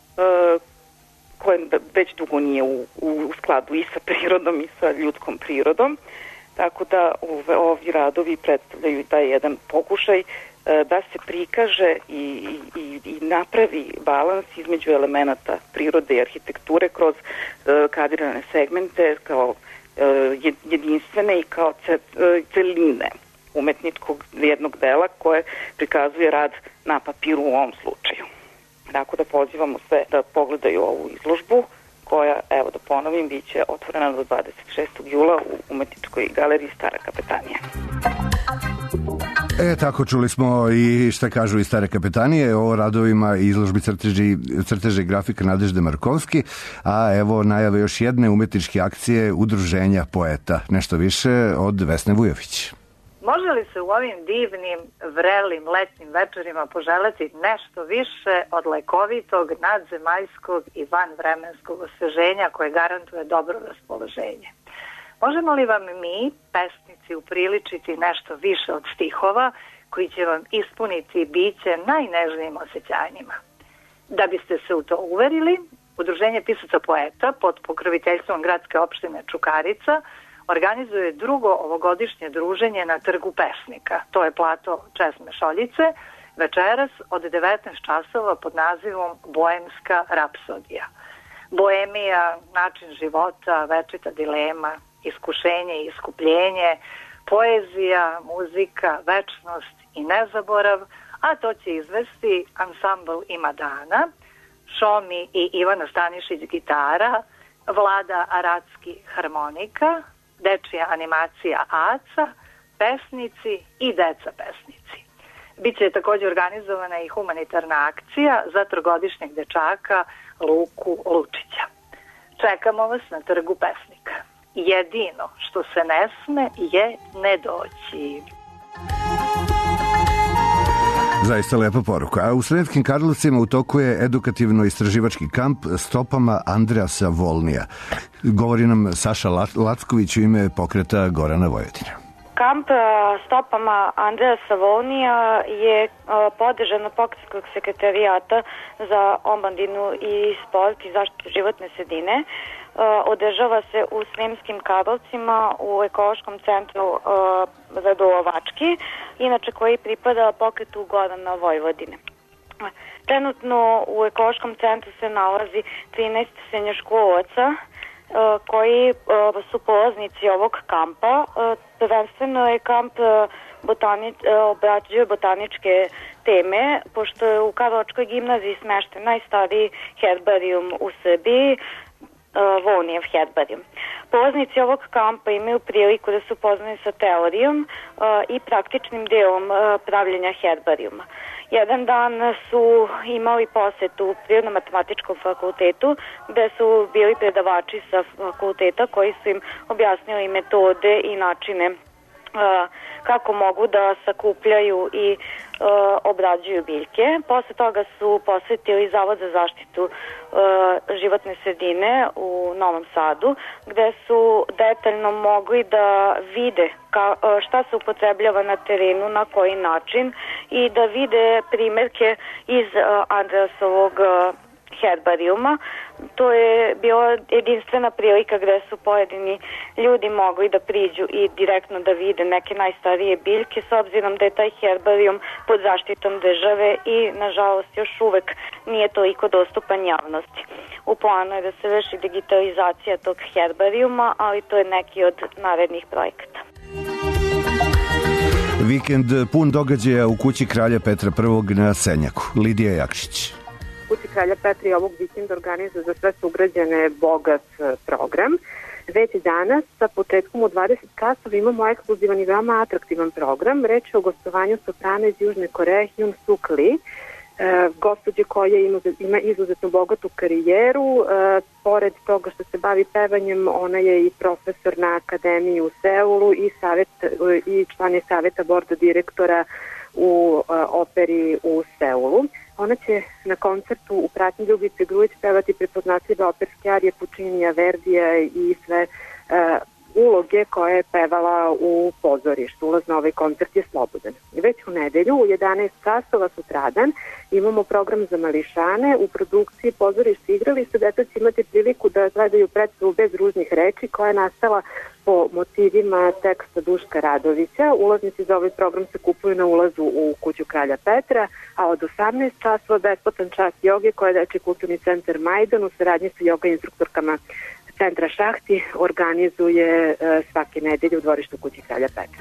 koje već dugo nije u skladu i sa prirodom i sa ljudskom prirodom. Tako da ovi radovi predstavljaju taj jedan pokušaj da se prikaže i napravi balans između elemenata prirode i arhitekture kroz kadrirane segmente kao jedinstvene i kao celine umetničkog jednog dela koje prikazuje rad na papiru u ovom slučaju. Tako da pozivamo sve da pogledaju ovu izložbu koja, evo da ponovim, bit će otvorena do 26. jula u umetničkoj galeriji Stara kapetanija. Tako čuli smo i šta kažu i Stare kapetanije o radovima i izložbi crteže i grafika Nadežde Markovski, a evo najave još jedne umetničke akcije Udruženja poeta. Nešto više od Vesne Vujović. Može li se u ovim divnim, vrelim, letnjim večerima poželeti nešto više od lekovitog, nadzemaljskog i vanvremenskog osveženja koje garantuje dobro raspoloženje? Možemo li vam mi, pesnici, upriličiti nešto više od stihova koji će vam ispuniti biće najnežnijim osjećanjima? Da biste se u to uverili, Udruženje pisaca poeta pod pokroviteljstvom gradske opštine Čukarica organizuje drugo ovogodišnje druženje na Trgu pesnika. To je plato Česme Šoljice, večeras od 19 časova pod nazivom Boemska rapsodija. Boemija, način života, večita dilema, iskušenje i iskupljenje, poezija, muzika, večnost i nezaborav, a to će izvesti ansambl Ima dana, Šomi i Ivana Stanišić gitara, Vlada Aratski harmonika, dečija animacija Aca, pesnici i deca pesnici. Biće također organizovana i humanitarna akcija za trogodišnjeg dečaka Luku Lučića. Čekamo vas na Trgu pesnika. Jedino što se ne sme je ne doći. Zaista lepa poruka. A u Sremskim Karlovcima u toku je edukativno-istraživački kamp Stopama Andreasa Volnija. Govori nam Saša Lacković u ime pokreta Gorana Vojvodina. Kamp Stopama Andreasa Volnija je podržan od pokretskog sekretarijata za omladinu i sport i zaštitu životne sredine. Održava se u Sremskim Karlovcima u ekološkom centru Radulovački, inače koji pripada pokretu Gorana Vojvodine. Trenutno u ekološkom centru se nalazi 13 srednjoškolaca koji su polaznici ovog kampa. Prvenstveno je kamp obrađuje botaničke teme, pošto je u Karlovačkoj gimnaziji smešten najstariji herbarijum u Srbiji, Volnijev herbarijum. Polaznici ovog kampa imaju priliku da se upoznaju sa teorijom i praktičnim delom pravljenja herbarijuma. Jedan dan su imali posetu Prirodno-matematičkom fakultetu, gde su bili predavači sa fakulteta koji su im objasnili metode i načine kako mogu da sakupljaju i obrađuju biljke. Posle toga su posetili Zavod za zaštitu životne sredine u Novom Sadu, gde su detaljno mogli da vide šta se upotrebljava na terenu, na koji način i da vide primerke iz Andreasovog herbarijuma. To je bila jedinstvena prilika gde su pojedini ljudi mogli da priđu i direktno da vide neke najstarije biljke, s obzirom da je taj herbarijum pod zaštitom države i nažalost još uvek nije toliko dostupan javnosti. U planu je da se vrši digitalizacija tog herbarijuma, ali to je neki od narednih projekata. Vikend pun događaja u kući kralja Petra I na Senjaku. Lidija Jakšić. Kući kralja Petra i ovog vikenda organizuje za sve sugrađane bogat program. Već danas sa početkom u 20 časova imamo ekskluzivan i veoma atraktivan program. Reč je o gostovanju soprana iz Južne Koreje Hyun Suk Lee, gospođe koja ima izuzetno bogatu karijeru. Pored toga što se bavi pevanjem, ona je i profesor na akademiji u Seulu i član je saveta borda direktora u operi u Seulu. Ona će na koncertu u pratnji Ljubice Grujić pevati prepoznatljive operske arije Pučinija, Verdija i sve uloge koje je pevala u pozorištu. Ulaz na ovaj koncert je slobodan. Već u nedelju u 11 časova sutradan imamo program za mališane. U produkciji pozorište igralište deca će imati priliku da gledaju predstavu Bez ružnih reči koja je nastala po motivima teksta Duška Radovića. Ulaznici za ovaj program se kupuju na ulazu u kuću kralja Petra, a od 18 časova besplatan čas joge koje Dečiji kulturni centar Majdan u saradnji sa joga instruktorkama Centra Šahti organizuje svake nedelje u dvorištu kući kralja Petra.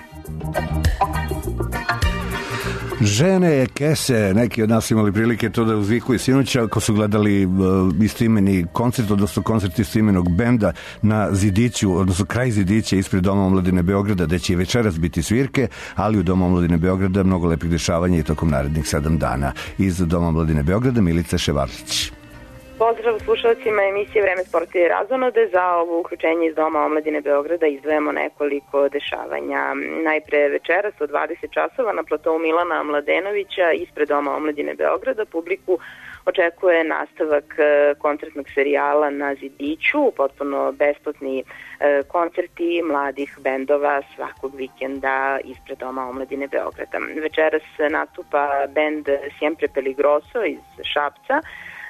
Žene kese, neki od nas imali prilike to da uzvikuju sinoć ako su gledali istoimeni koncert, odnosno koncert istoimenog benda na Zidiću, odnosno kraj Zidića ispred Doma omladine Beograda, gde će i večeras biti svirke, ali u Doma omladine Beograda mnogo lepih dešavanja i tokom narednih 7 dana. Iz Doma omladine Beograda Milica Ševarlić. Pozdrav slušalcima emisije Vreme sporta i razonode. Za ovo uključenje iz Doma omladine Beograda izdvajamo nekoliko dešavanja. Najpre večeras od 20 časova na platovu Milana Mladenovića ispred Doma omladine Beograda publiku očekuje nastavak koncertnog serijala Na Zidiću, potpuno besplatni koncerti mladih bendova svakog vikenda ispred Doma omladine Beograda. Večeras nastupa bend Siempre Peligroso iz Šapca,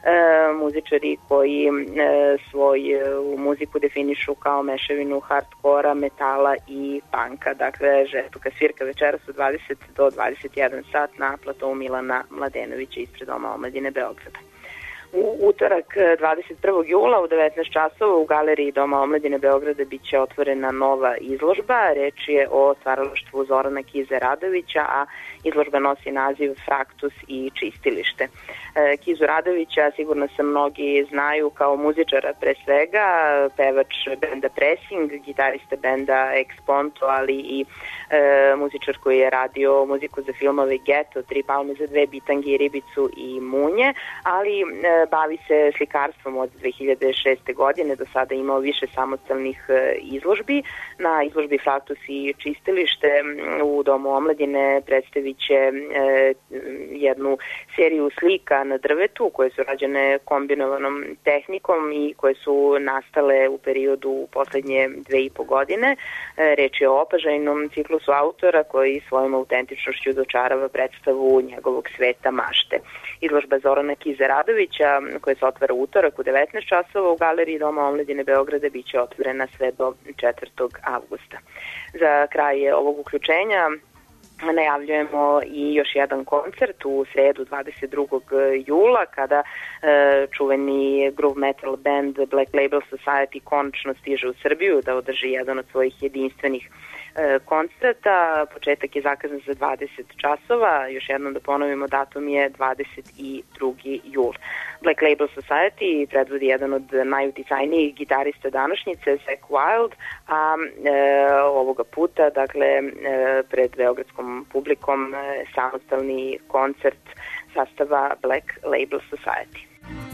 muzičari koji svoju muziku definišu kao mešavinu hardkora, metala i panka. Dakle, žestoka svirka večeras od 20 do 21 sat na platou Milana Mladenovića ispred Doma omladine Beograda. U utorak 21. jula u 19 časova u galeriji Doma omladine Beograda biće otvorena nova izložba. Reč je o stvaralaštvu Zorana Kize Radovića, a izložba nosi naziv Fraktus i čistilište. Kizu Radovića sigurno se mnogi znaju kao muzičara pre svega, pevač benda Pressing, gitarista benda Exponto, ali i muzičar koji je radio muziku za filmove Geto, Tri palme za dve, Bitangi, Ribicu i Munje, ali bavi se slikarstvom od 2006. godine, do sada imao više samostalnih izložbi. Na izložbi Fraktus i čistilište u Domu omladine predstavit će jednu seriju slika na drvetu koje su rađene kombinovanom tehnikom i koje su nastale u periodu poslednje 2,5 godine. Reč je o opažajnom ciklusu autora koji svojom autentičnošću dočarava predstavu njegovog sveta mašte. Izložba Zorana Kize Radovića koja se otvara utorak u 19 časova u galeriji Doma omladine Beograda biće otvorena sve do 4. avgusta. Za kraj ovog uključenja najavljujemo i još jedan koncert u sredu 22. jula kada čuveni groove metal band Black Label Society konačno stiže u Srbiju da održi jedan od svojih jedinstvenih koncerta. Početak je zakazan za 20 časova, još jednom da ponovimo, datum je 22. jul. Black Label Society predvodi jedan od najuticajnijih gitarista današnjice, Zakk Wylde, a ovoga puta, dakle, pred beogradskom publikom samostalni koncert sastava Black Label Society.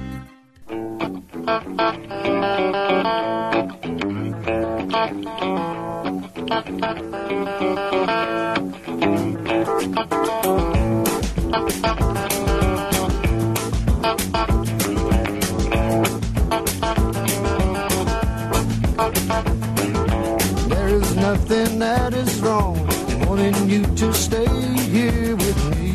There is nothing that is wrong wanting you to stay here with me.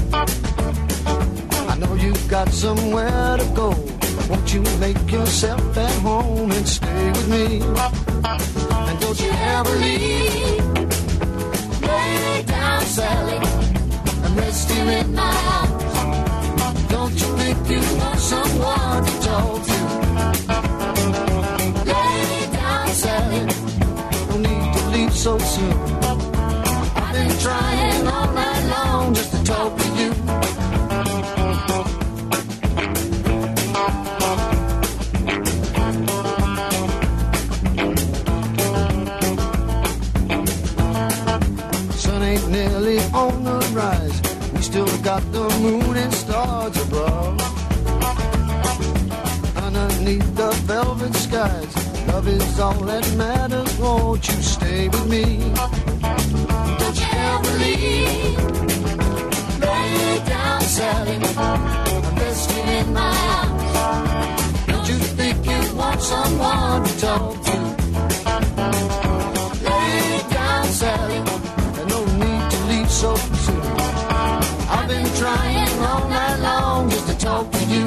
I know you've got somewhere to go. Won't you make yourself at home and stay with me? And don't you ever leave. Lay down, Sally, and rest here in my arms. Don't you think you want someone to talk to? Lay down, Sally, no need to leave so soon. I've been trying all night long just to talk to you. Ain't nearly on the rise. We still got the moon and stars above. Underneath the velvet skies, love is all that matters. Won't you stay with me? Don't you ever leave. Lay down, Sally, I'm resting in my arms. Don't you think you want someone to talk to? Lay down, Sally, so soon. I've been trying all night long just to talk to you.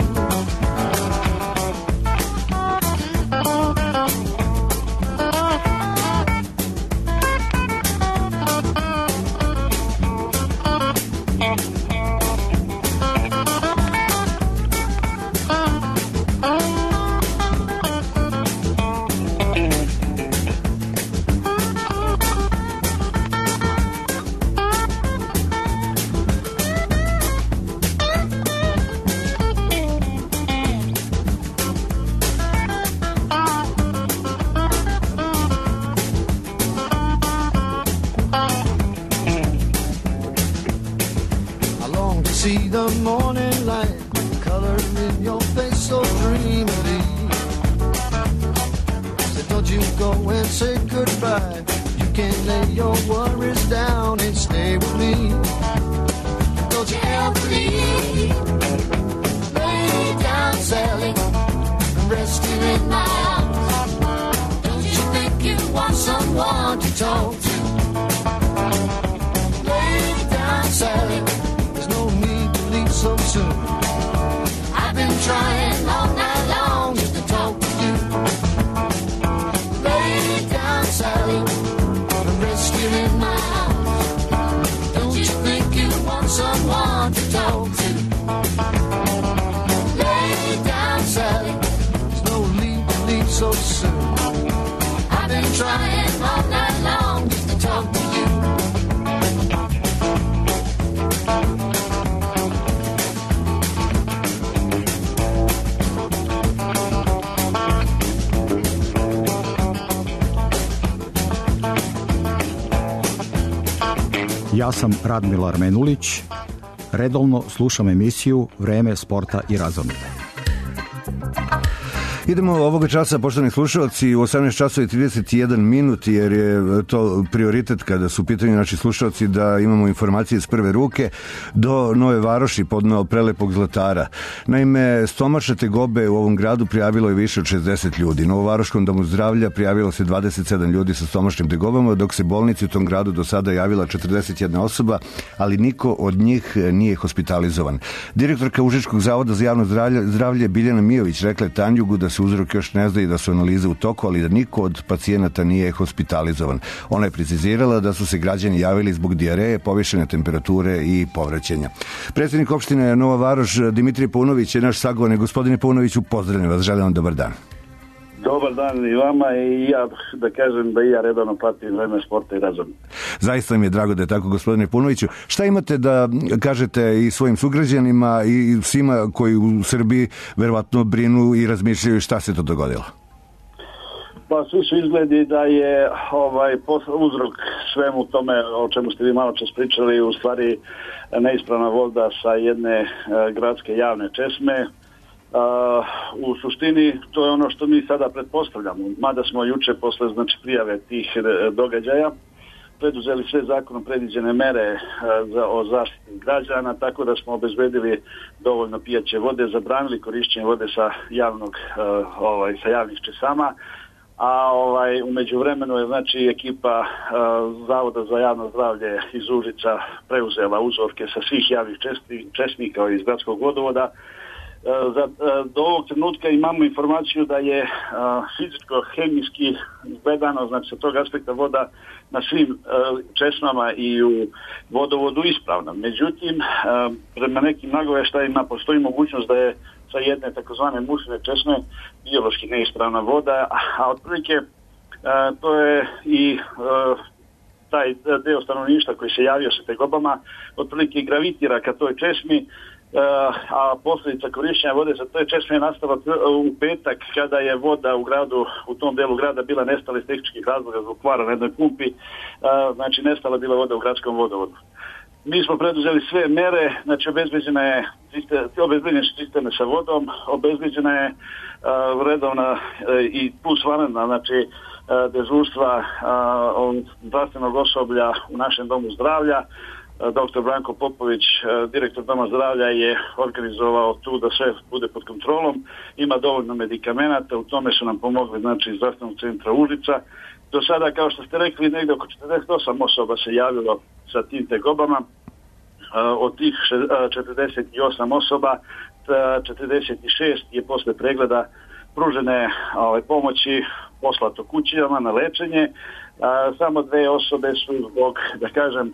See the morning light, color in your face so dreamily. So don't you go and say goodbye. You can lay your worries down and stay with me. Don't you ever leave. Lay down, Sally, and rest here in my arms. Don't you think you want someone to talk to? Lay down, Sally, so soon. I've been trying Ja sam Radmila Menulić. Redovno slušam emisiju Vreme sporta i razonode. Idemo ovoga časa, poštovani slušalci, u 18 časova i 31 minut, jer je to prioritet kada su u pitanju naši slušalci da imamo informacije iz prve ruke. Do Nove Varoši podneo prelepog Zlatara. Naime, stomačne tegobe u ovom gradu prijavilo je više od 60 ljudi. Novovaroškom domu zdravlja prijavilo se 27 ljudi sa stomačnim tegobama, dok se bolnici u tom gradu do sada javila 41 osoba, ali niko od njih nije hospitalizovan. Direktorka Užičkog zavoda za javno zdravlje Biljana Mijović rekla je Tanjugu da se uzrok još ne zna i da su analize u toku, ali da niko od pacijenata nije hospitalizovan. Ona je precizirala da su se građani javili zbog dijareje, povišene temperature i povraćenja. Predsjednik opštine Nova Varoš Dimitrij Paunović je naš sagovornik. Gospodine Paunoviću, pozdravljam vas, želim vam dobar dan. Dobar dan i vama, i ja da kažem da i ja redovno pratim Vreme sporta i razonode. Zaista mi je drago da je tako, gospodine Paunoviću. Šta imate da kažete i svojim sugrađanima i svima koji u Srbiji verovatno brinu i razmišljaju šta se to dogodilo? Pa svi su izgledi da je uzrok svemu tome o čemu ste vi malo čas pričali u stvari neispravna voda sa jedne gradske javne česme. U suštini to je ono što mi sada pretpostavljamo, mada smo juče posle prijave tih događaja preduzeli sve zakonom predviđene mere o zaštiti građana, tako da smo obezbedili dovoljno pijaće vode, zabranili korišćenje vode sa javnih česama, a u međuvremenu je ekipa Zavoda za javno zdravlje iz Užica preuzela uzorke sa svih javnih česnika iz gradskog vodovoda. Do ovog trenutka imamo informaciju da je fizičko-hemijski gledano, znači sa tog aspekta voda na svim česmama i u vodovodu ispravna. Međutim, prema nekim nagoveštajima postoji mogućnost da je sa jedne takozvane mušne česme biološki neispravna voda, a otprilike to je i taj deo stanovništva koji se javio sa tegobama otprilike gravitira ka toj česmi, a posljedica korišćenja vode sa toj česme je nastala u petak kada je voda u tom delu grada bila nestala iz tehničkih razloga zbog kvara na jednoj pumpi, znači nestala bila voda u gradskom vodovodu. Mi smo preduzeli sve mere, znači obezbeđene sisteme sa vodom, obezbeđena je redovna i plus vanredna, znači dežurstva zdravstvenog osoblja u našem domu zdravlja. Dr. Branko Popović, direktor Doma zdravlja, je organizovao tu da sve bude pod kontrolom. Ima dovoljno medikamenata, u tome su nam pomogli iz zdravstvenog centra Užica. Do sada, kao što ste rekli, negdje oko 48 osoba se javilo sa tim tegobama. Od tih 48 osoba, 46 je posle pregleda pružene pomoći poslato kućama na lečenje. Samo 2 osobe su zbog, da kažem,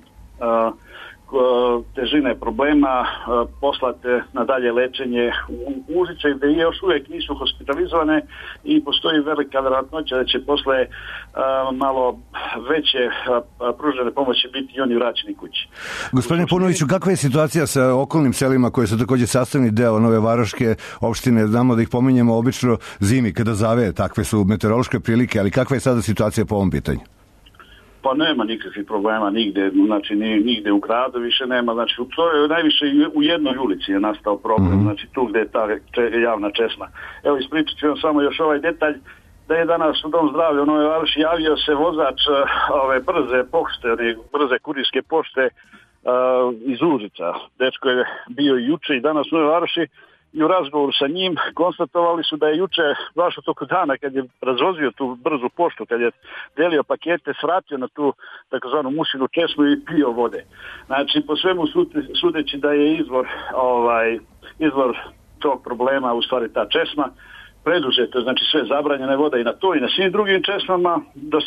težine problema poslate na dalje lečenje u Užice, gde još uvijek nisu hospitalizovane i postoji velika vjerojatnoća da će posle malo veće pružene pomoći biti i oni vraćeni kući. Gospodine Paunoviću, kakva je situacija sa okolnim selima koje su također sastavni deo Nove Varoške opštine? Znamo da ih pominjemo obično zimi kada zave, takve su meteorološke prilike, ali kakva je sada situacija po ovom pitanju? Pa nema nikakvih problema nigde, znači nigde u gradu više nema, znači to je najviše u jednoj ulici je nastao problem, znači tu gde je ta javna česma. Evo ispričat ću vam samo još ovaj detalj, da je danas u Dom zdravlja u Nove Varoši javio se vozač ove brze kurirske pošte iz Užica. Dečko je bio i juče i danas u Nove Varoši i u razgovoru sa njim konstatovali su da je juče, baš u toku dana, kad je razvozio tu brzu poštu, kad je delio pakete, svratio na tu takozvanu mušinu česmu i pio vode. Znači, po svemu sudeći da je izvor tog problema u stvari ta česma, preduzeto, znači sve zabranjene vode i na to i na svim drugim česmama, dok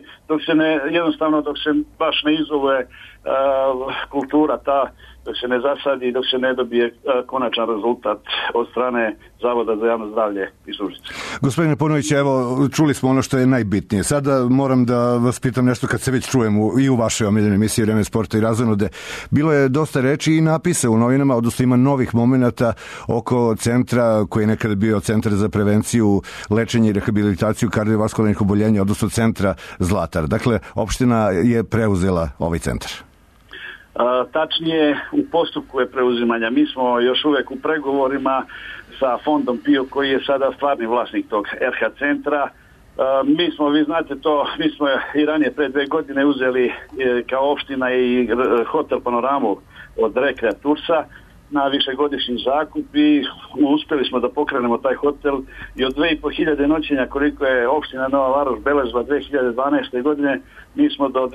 se baš ne izoluje kultura ta, dok se ne zasadi, dok se ne dobije konačan rezultat od strane Zavoda za javno zdravlje iz Užice. Gospodine Paunović, evo, čuli smo ono što je najbitnije. Sada moram da vas pitam nešto kad se već čujemo i u vašoj omiljenoj emisiji Vreme sporta i razonode. Bilo je dosta reči i napisa u novinama, odnosno ima novih momenata oko centra koji je nekada bio centar za prevenciju, lečenje i rehabilitaciju kardiovaskularnih oboljenja, odnosno centra Zlatar. Dakle, opština je preuzela ovaj centar. Tačnije, u postupku je preuzimanja. Mi smo još uvek u pregovorima sa fondom PIO koji je sada stvarni vlasnik tog RH centra. Mi smo, vi znate to, mi smo i ranije pre 2 godine uzeli kao opština i hotel Panoramu od Rekreatursa na višegodišnji zakup i uspeli smo da pokrenemo taj hotel i od 2500 noćenja koliko je opština Nova Varoš beležila 2012. godine, mi smo do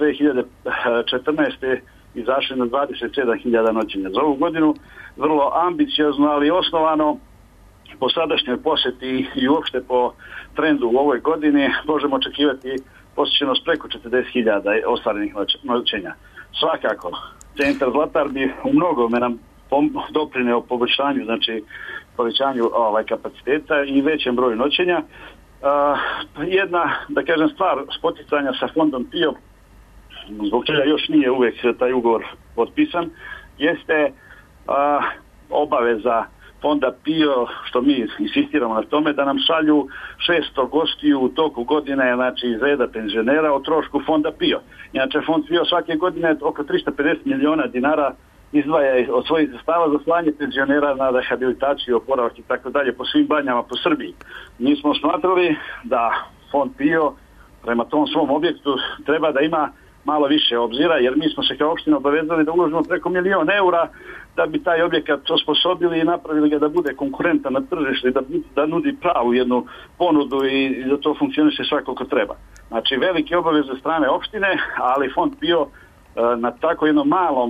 2014. izašli na 27.000 noćenja. Za ovu godinu vrlo ambiciozno, ali osnovano po sadašnjoj poseti i uopšte po trendu u ovoj godini možemo očekivati posjećenost preko 40.000 ostvarenih noćenja. Svakako, centar Zlatar bi u mnogome nam doprineo poboljšanju, znači povećanju kapaciteta i većem broju noćenja. Jedna, da kažem, stvar spoticanja sa fondom PIO, zbog čega još nije uvek taj ugovor potpisan, jeste obaveza fonda PIO, što mi insistiramo na tome, da nam šalju 600 gostiju u toku godine, znači iz reda penzionera o trošku fonda PIO. Inače, fond PIO svake godine oko 350 miliona dinara izdvaja od svojih sredstava za slanje penzionera na rehabilitaciju, oporavak i tako dalje po svim banjama po Srbiji. Mi smo smatrali da fond PIO prema tom svom objektu treba da ima malo više obzira, jer mi smo se kao opština obavezali da uložimo preko 1.000.000 eura da bi taj objekat osposobili i napravili ga da bude konkurentan na tržištu i da nudi pravu jednu ponudu i da to funkcioniše svako ko treba. Znači, velike obaveze strane opštine, ali fond PIO na tako jednom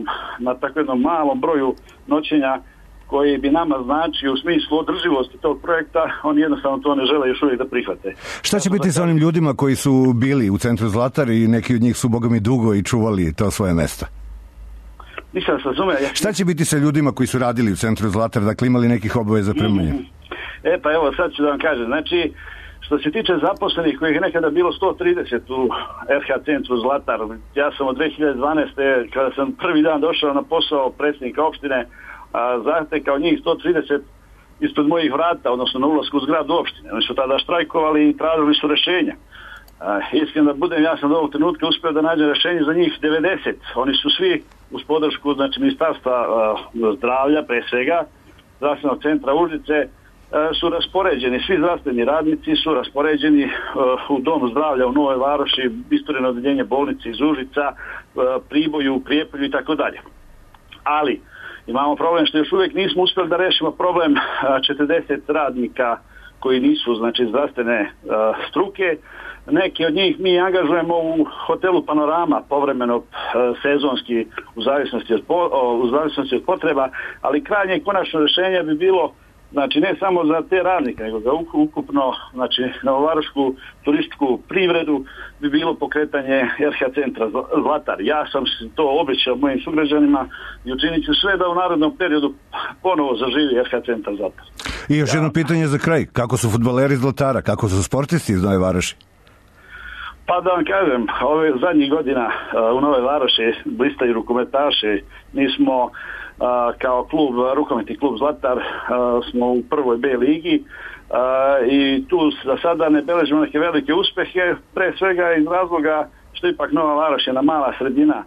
malom broju noćenja koji bi nama značio u smislu održivosti tog projekta, oni jednostavno to ne žele još uvijek da prihvate. Šta će biti sa onim ljudima koji su bili u centru Zlatar i neki od njih su bogami dugo i čuvali to svoje mesto? Nisam se razumeo. Šta će biti sa ljudima koji su radili u centru Zlatar, dakle imali nekih obaveza prema njima? Pa evo, sad ću da vam kažem. Znači, što se tiče zaposlenih kojih je nekada bilo 130 u RH centru Zlatar, ja sam od 2012. kada sam prvi dan došao na posao predsjednika opštine, zatekao njih 130 ispred mojih vrata, odnosno na ulasku u zgradu opštine. Oni su tada štrajkovali i tražili su rešenja. Iskreno da budem, ja sam do ovog trenutka uspeo da nađem rešenje za njih 90. Oni su svi uz podršku, znači, Ministarstva zdravlja, pre svega, zdravstvenog centra Užice, su raspoređeni, svi zdravstveni radnici su raspoređeni u Domu zdravlja u Novoj Varoši, istureno odeljenje bolnice iz Užica, Priboju, Prijepolju i tako dalje. Ali imamo problem što još uvijek nismo uspjeli da rešimo problem 40 radnika koji nisu, znači, zdravstvene struke. Neki od njih mi angažujemo u hotelu Panorama povremeno, sezonski, u zavisnosti od potreba, ali krajnje konačno rješenje bi bilo, znači, ne samo za te radnike, nego za ukupno, znači, novovarošku turističku privredu bi bilo pokretanje RH centra Zlatar. Ja sam to obećao mojim sugrađanima i učinit ću sve da u narednom periodu ponovo zaživi RH centar Zlatar. I još jedno pitanje za kraj. Kako su fudbaleri Zlatara? Kako su sportisti iz Nove Varoši? Pa da vam kažem, ove zadnjih godina u Nove Varoši blistaju rukometaši. Mi smo kao klub, rukometni klub Zlatar, smo u prvoj B ligi i tu za sada ne beležimo neke velike uspehe, pre svega iz razloga što ipak Nova Varoš je na mala sredina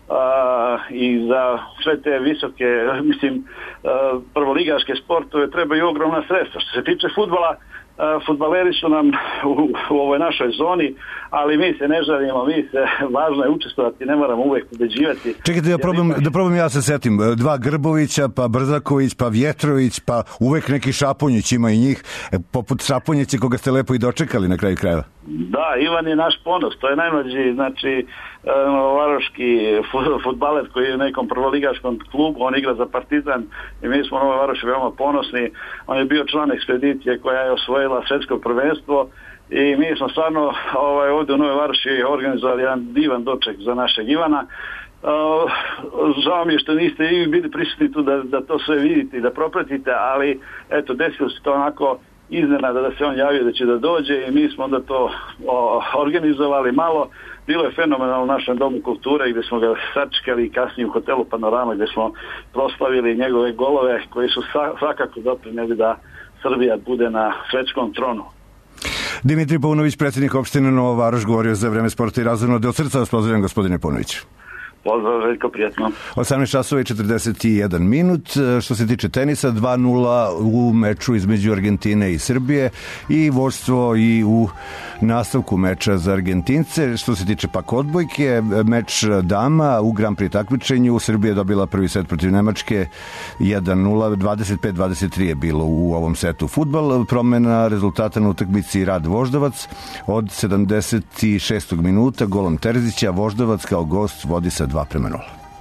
i za sve te visoke, mislim, prvoligaške sportove trebaju ogromna sredstva. Što se tiče fudbala, fudbaleri su nam u ovoj našoj zoni, ali mi se ne žalimo, važno je učestvovati, ne moramo uvek pobeđivati. Čekajte, da probam ja se setim. 2 Grbovića, pa Brzaković, pa Vjetrović, pa uvek neki Šaponjić ima i njih, poput Šaponjića koga ste lepo i dočekali na kraju krajeva. Da, Ivan je naš ponos, to je najmlađi, znači, novovaroški fudbaler koji je u nekom prvoligaškom klubu, on igra za Partizan i mi smo u Novoj Varoši veoma ponosni. On je bio član ekspedicije koja je osvojila svetsko prvenstvo i mi smo stvarno ovdje u Novoj Varoši organizovali jedan divan doček za našeg Ivana. Žao mi je što niste i bili prisutni tu da to sve vidite i da propratite, ali eto, desilo se to onako iznenada da se on javio da će da dođe i mi smo onda to organizovali malo. Bilo je fenomenalno u našem domu kulture gdje smo ga sačekali i kasnije u hotelu Panorama gdje smo proslavili njegove golove koji su svakako doprinijeli da Srbija bude na svetskom tronu. Dimitri Paunović, predsjednik opštine Nova Varoš, govorio za Vreme sporta i razonode. Od srca vas pozdravljam, gospodine Paunović. Pozdrav, Željko, prijatno. 18 časova i 41 minut. Što se tiče tenisa, 2-0 u meču između Argentine i Srbije i vođstvo i u nastavku meča za Argentince. Što se tiče pak odbojke, meč dama u Grand Prix takmičenju, Srbija je dobila prvi set protiv Nemačke 1-0, 25-23 je bilo u ovom setu. Fudbal, promena rezultata na utakmici Rad Voždovac od 76. minuta golom Terzića. Voždovac kao gost vodi sa 2-0.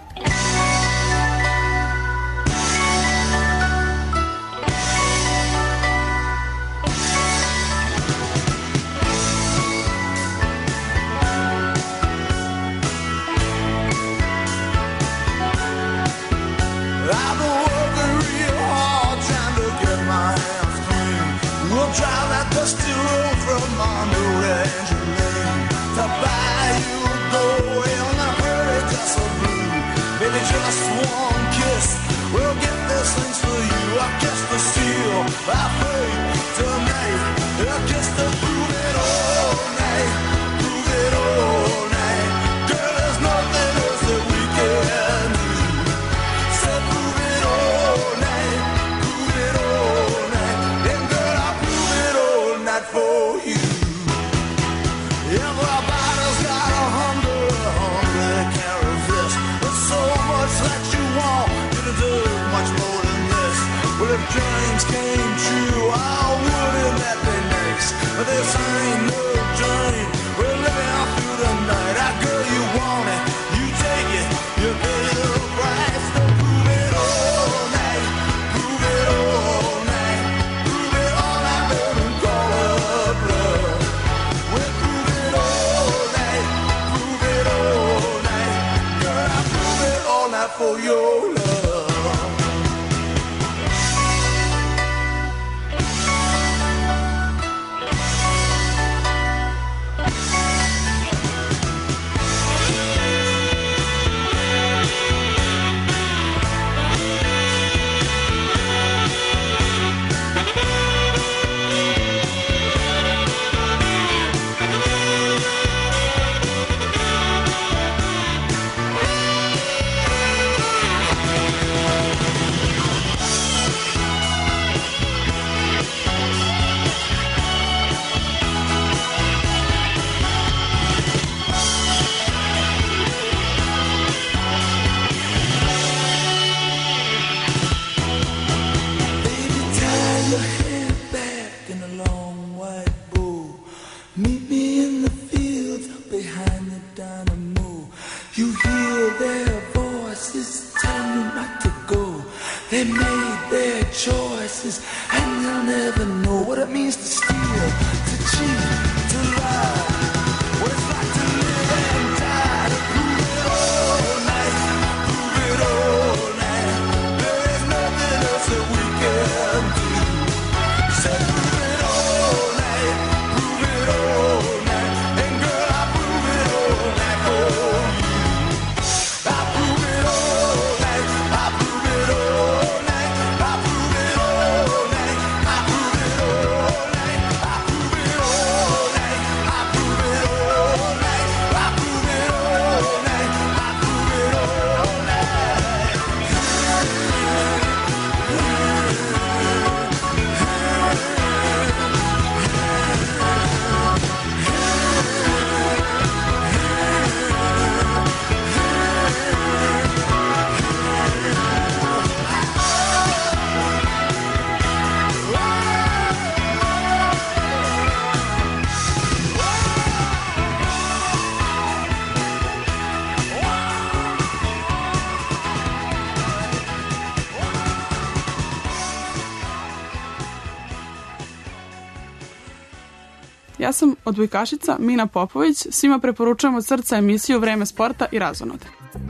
Ja sam odbojkašica Mina Popović. Svima preporučujem od srca emisiju Vreme sporta i razonode.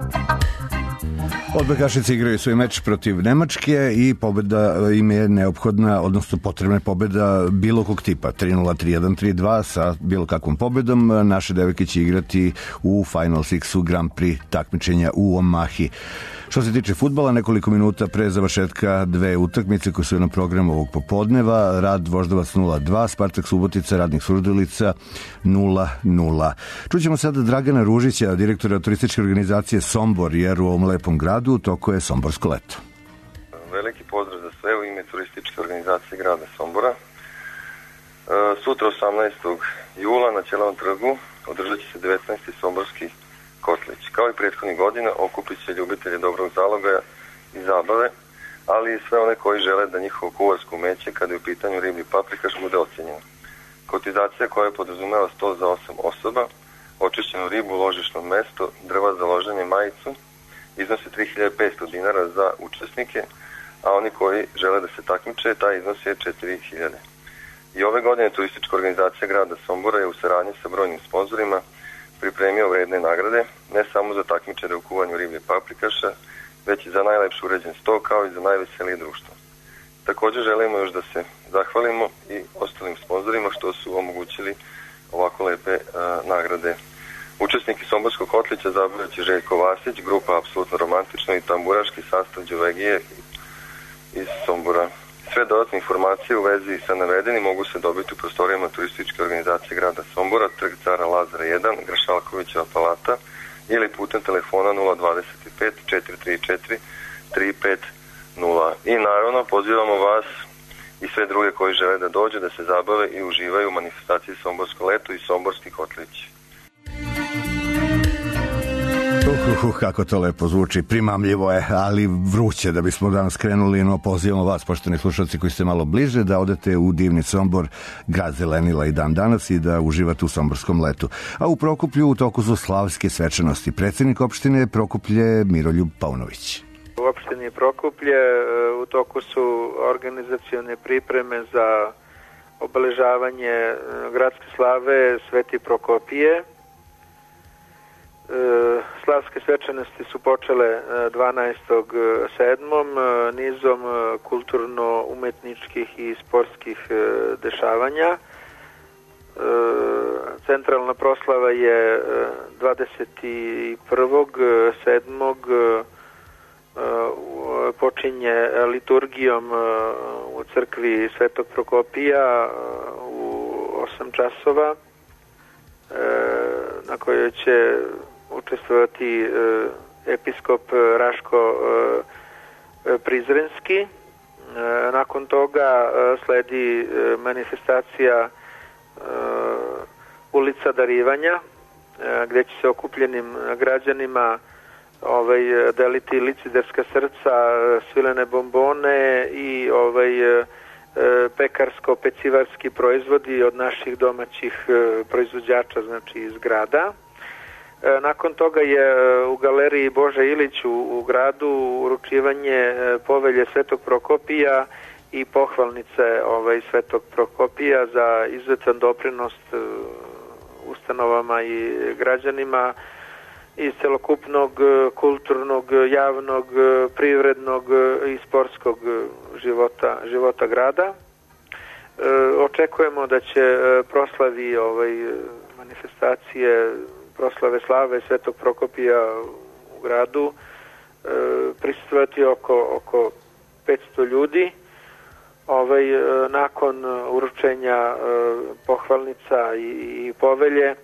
Odbojkašice igraju svoj meč protiv Nemačke i pobeda im je neophodna, odnosno potrebna je pobeda bilo kog tipa, 3-0, 3-1, 3-2, sa bilo kakvom pobedom. Naše devojke će igrati u Final Sixu Grand Prix takmičenja u Omahi. Što se tiče fudbala, nekoliko minuta pre završetka dve utakmice koje su na programu ovog popodneva. Rad Voždovac 0-2, Spartak Subotica, Radnik Surdulica 0-0. Čućemo sada Dragana Ružića, direktora turističke organizacije Sombor, jer u ovom lepom gradu toko je somborsko leto. Veliki pozdrav za sve u ime turističke organizacije grada Sombora. Sutra 18. jula na Ćelavom trgu održat će se 19. somborski kotlić. Kao i prethodnih godina okupit će ljubitelje dobrog zalogaja i zabave, ali i sve one koji žele da njihovo kuvarsko umeće kada je u pitanju riblji paprikaš bude ocenjeno. Kotizacija koja podrazumeva sto za 8 osoba, očišćenu ribu, ložišno mesto, drva za loženje, majicu, iznosi 3500 dinara za učesnike, a oni koji žele da se takmiče, taj iznos je 4000. I ove godine turistička organizacija grada Sombora je u saradnji sa brojnim sponzorima pripremio vredne nagrade, ne samo za takmičare u kuvanju riblje paprikaša, već i za najlepši uređen sto, kao i za najveselije društvo. Također želimo još da se zahvalimo i ostalim sponzorima što su omogućili ovako lepe nagrade. Učesniki Somborskog kotlića zabavljaće Željko Vasić, grupa Apsolutno romantično i tamburaški sastav Đovegije iz Sombora. Sve dodatne informacije u vezi sa navedenim mogu se dobiti u prostorijama turističke organizacije grada Sombora, trg Cara Lazara 1, Grašalkovićeva palata ili putem telefona 025 434 350. I naravno pozivamo vas i sve druge koji žele da dođe da se zabave i uživaju u manifestaciji Somborsko leto i Somborski kotlić. Kako to lepo zvuči, primamljivo je, ali vruće da bismo danas krenuli, no pozivamo vas, poštovani slušalci koji ste malo bliže, da odete u divni Sombor, grad zelenila i dan danas, i da uživate u somborskom letu. A u Prokuplju u toku su slavske svečanosti. Predsjednik opštine Prokuplje Miroljub Paunović. U opštini Prokuplje u toku su organizacione pripreme za obeležavanje gradske slave Sveti Prokopije. Slavske svečanosti su počele 12.7. nizom kulturno-umetničkih i sportskih dešavanja. Centralna proslava je 21.7. počinje liturgijom u crkvi Svetog Prokopija u 8 časova, na kojoj će učestvovati episkop Raško Prizrenski. Nakon toga sledi manifestacija Ulica darivanja, gdje će se okupljenim građanima deliti liciderska srca, svilene bombone i pekarsko-pecivarski proizvodi od naših domaćih proizvođača, znači iz grada. Nakon toga je u galeriji Bože Ilić u gradu uručivanje povelje Svetog Prokopija i pohvalnice Svetog Prokopija za izuzetan doprinos ustanovama i građanima iz celokupnog kulturnog, javnog, privrednog i sportskog života grada. Očekujemo da će proslavi manifestacije proslave slave Svetog Prokopija u gradu prisustvovati oko 500 ljudi. Nakon uručenja pohvalnica i povelje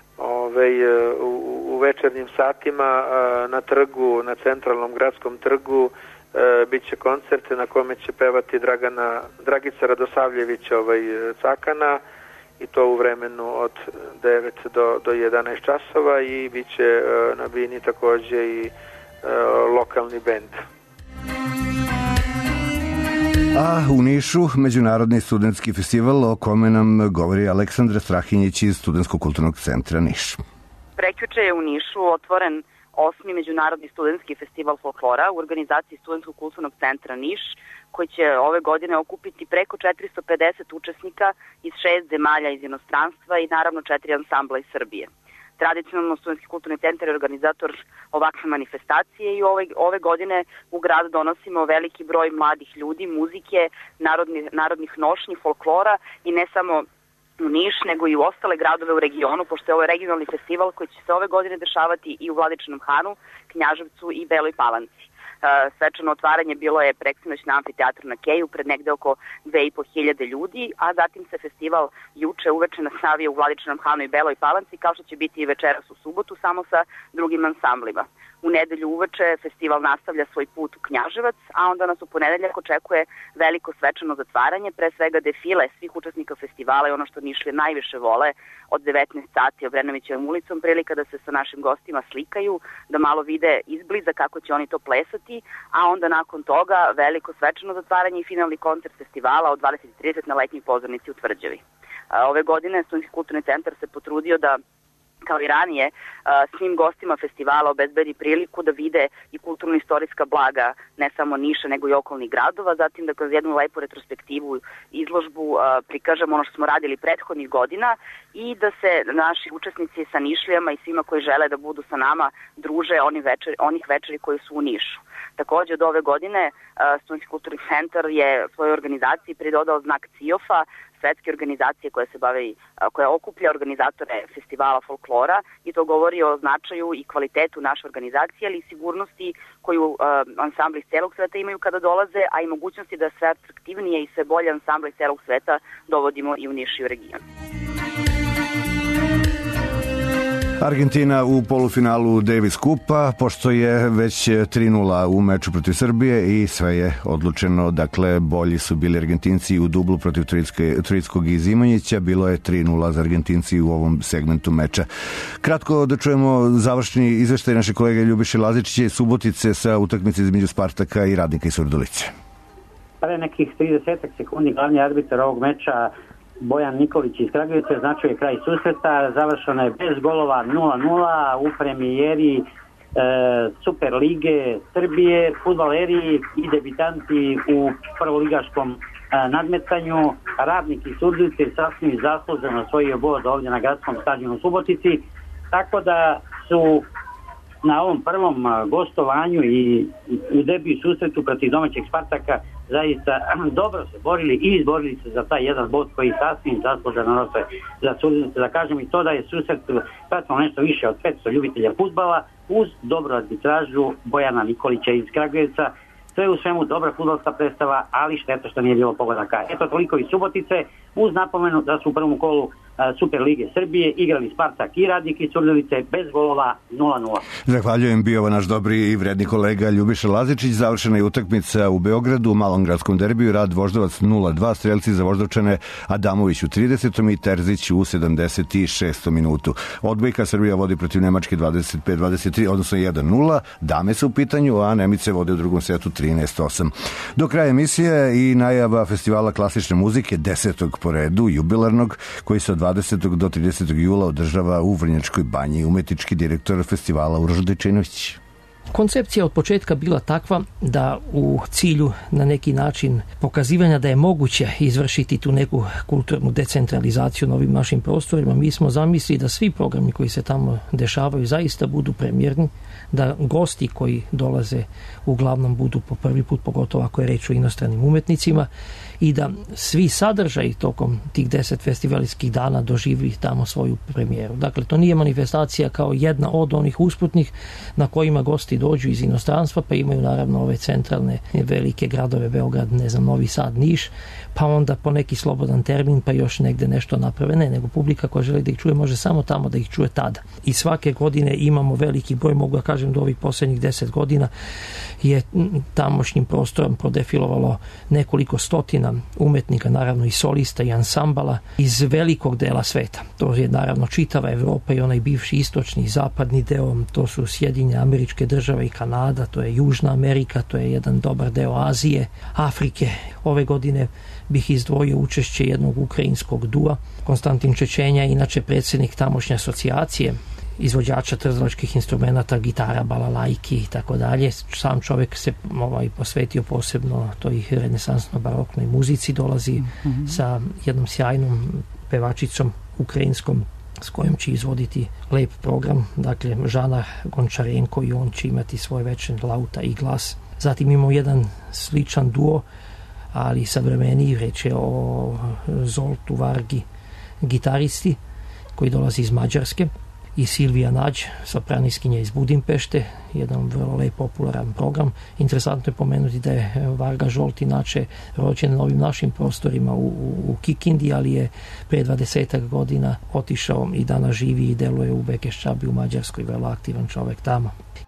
u večernjim satima na trgu, na centralnom gradskom trgu bit će koncert na kome će pevati Dragica Radosavljević Cakana, i to u vremenu od 9 do 11 časova, i bit će na bini takođe i lokalni bend. A u Nišu Međunarodni studentski festival, o kome nam govori Aleksandra Strahinjić iz Studentskog kulturnog centra Niš. Prekjuče je u Nišu otvoren 8. Međunarodni studentski festival folklora u organizaciji Studentskog kulturnog centra Niš, koji će ove godine okupiti preko 450 učesnika iz 6 zemalja iz inostranstva i naravno 4 ansambla iz Srbije. Tradicionalno Studentski kulturni centar je organizator ovakve manifestacije i ove godine u grad donosimo veliki broj mladih ljudi, muzike, narodnih nošnji, folklora, i ne samo u Niš, nego i u ostale gradove u regionu, pošto je ovo regionalni festival koji će se ove godine dešavati i u Vladičinom Hanu, Knjaževcu i Beloj Palanci. svečano otvaranje bilo je preksinoć na amfiteatru na Keju pred negde oko 2500 ljudi, a zatim se festival juče uveče nastavio u Vladičinom Hanu i Beloj Palanci, kao što će biti i večeras u subotu, samo sa drugim ansamblima. U nedelju uveče festival nastavlja svoj put u Knjaževac, a onda nas u ponedeljak očekuje veliko svečano zatvaranje, pre svega defile svih učesnika festivala i ono što Nišlije najviše vole od 19 sati Obrenovićevom ulicom, prilika da se sa našim gostima slikaju, da malo vide izbliza kako će oni to plesati, a onda nakon toga veliko svečano zatvaranje i finalni koncert festivala od 20:30 na letnjoj pozornici u Tvrđavi. Ove godine Studentski kulturni centar se potrudio da, kao i ranije, svim gostima festivala obezbedi priliku da vide i kulturno-istorijska blaga ne samo Niša nego i okolnih gradova, zatim da kroz jednu lepu retrospektivu izložbu prikažemo ono što smo radili prethodnih godina i da se naši učesnici sa Nišlijama i svima koji žele da budu sa nama druže onih večeri koji su u Nišu. Takođe od ove godine Studentski kulturni centar je svojoj organizaciji pridodao znak CIOF-a, svetske organizacije koja okuplja organizatore festivala folklora, i to govori o značaju i kvalitetu naše organizacije, ali i sigurnosti koju ansambli iz celog sveta imaju kada dolaze, a i mogućnosti da sve atraktivnije i sve bolje ansambli iz celog sveta dovodimo i u Niš i u region. Argentina u polufinalu Davis Kupa, pošto je već 3:0 u meču protiv Srbije i sve je odlučeno, dakle bolji su bili Argentinci u dublu protiv Troickog i Zimonjića, bilo je 3:0 za Argentinci u ovom segmentu meča. Kratko da čujemo završni izveštaj naše kolege Ljubiše Lazičića i Subotice sa utakmice između Spartaka i Radnika iz Surdulice. Pre nekih 30 sekundi glavni arbitar ovog meča Bojan Nikolić iz Kragujevca značio je kraj susreta, završeno je bez golova 0:0 u premijeri Super lige Srbije, fudbaleri i debitanti u prvoligaškom nadmetanju. Radnik iz Surdulice sasvim zasluženo osvojio bod ovdje na gradskom stadionu u Subotici, tako da su na ovom prvom gostovanju i u debiju susretu protiv domaćeg Spartaka zaista dobro se borili i izborili se za taj jedan bod koji sasvim zasluženo nose za Surdulicu. Da kažem i to da je susret pratilo nešto više od 500 ljubitelja fudbala uz dobru arbitražu Bojana Nikolića iz Kragujevca. Sve u svemu dobra fudbalska predstava, ali šteta što nije bilo pogodaka. Eto toliko iz Subotice, uz napomenu da su u prvom kolu Super lige Srbije igrali Spartak i Radnik iz Surdulice bez golova 0:0. Zahvaljujem, bio naš dobri i vredni kolega Ljubiša Lazičić. Završena je utakmica u Beogradu u malom gradskom derbiju, Rad Voždovac 0:2, strelci za Voždovčane Adamović u 30. i Terzić u 76. minutu. Odbojka Srbija vodi protiv Nemačke 25-23, odnosno 1:0. Dame su u pitanju, a Nemice vode u drugom setu 13:8. Do kraja emisije i najava festivala klasične muzike 10. po redu, jubilarnog, koji se od 20. do 30. jula održava u Vrnjačkoj banji. Umetnički direktor festivala Uroš Dejčinović. Koncepcija od početka bila takva da u cilju na neki način pokazivanja da je moguće izvršiti tu neku kulturnu decentralizaciju na ovim našim prostorima, mi smo zamislili da svi programi koji se tamo dešavaju zaista budu premijerni, da gosti koji dolaze uglavnom budu po prvi put, pogotovo ako je reč o inostranim umetnicima, i da svi sadržaji tokom tih 10 festivalskih dana doživi tamo svoju premijeru. Dakle, to nije manifestacija kao jedna od onih usputnih na kojima gosti dođu iz inostranstva, pa imaju naravno ove centralne velike gradove, Beograd, ne znam, Novi Sad, Niš, pa onda po neki slobodan termin, pa još negde nešto naprave. Ne, nego publika koja želi da ih čuje može samo tamo da ih čuje tada. I svake godine imamo veliki broj, mogu da kažem do ovih posljednjih 10 godina je tamošnjim prostorom prodefilovalo nekoliko stotina umetnika, naravno i solista i ansambala iz velikog dela sveta. To je naravno čitava Evropa i onaj bivši istočni i zapadni deo, to su Sjedinjene Američke Države i Kanada, to je Južna Amerika, to je jedan dobar deo Azije, Afrike. Ove godine bih izdvojio učešće jednog ukrajinskog dua. Konstantin Čečenja, inače predsjednik tamošnje asocijacije izvođača trzalačkih instrumenta, gitara, balalajki i tako dalje. Sam čovjek se posvetio posebno toj renesansno-baroknoj muzici, dolazi sa jednom sjajnom pevačicom ukrajinskom s kojom će izvoditi lep program, dakle Žana Gončarenko, i on će imati svoj večer lauta i glas. Zatim imamo jedan sličan duo, ali savremeniji, reč je o Zoltu Vargi, gitaristi, koji dolazi iz Mađarske. i Silvija Nađ, sopraniskinja iz Budimpešte, jedan vrlo lep popularan program. Interesantno je pomenuti da je Varga Žolt inače rođen na ovim našim prostorima u Kikindi, ali je pre 20 godina otišao i danas živi i deluje u Bekeščabi u Mađarskoj, vrlo aktivan čovek tamo.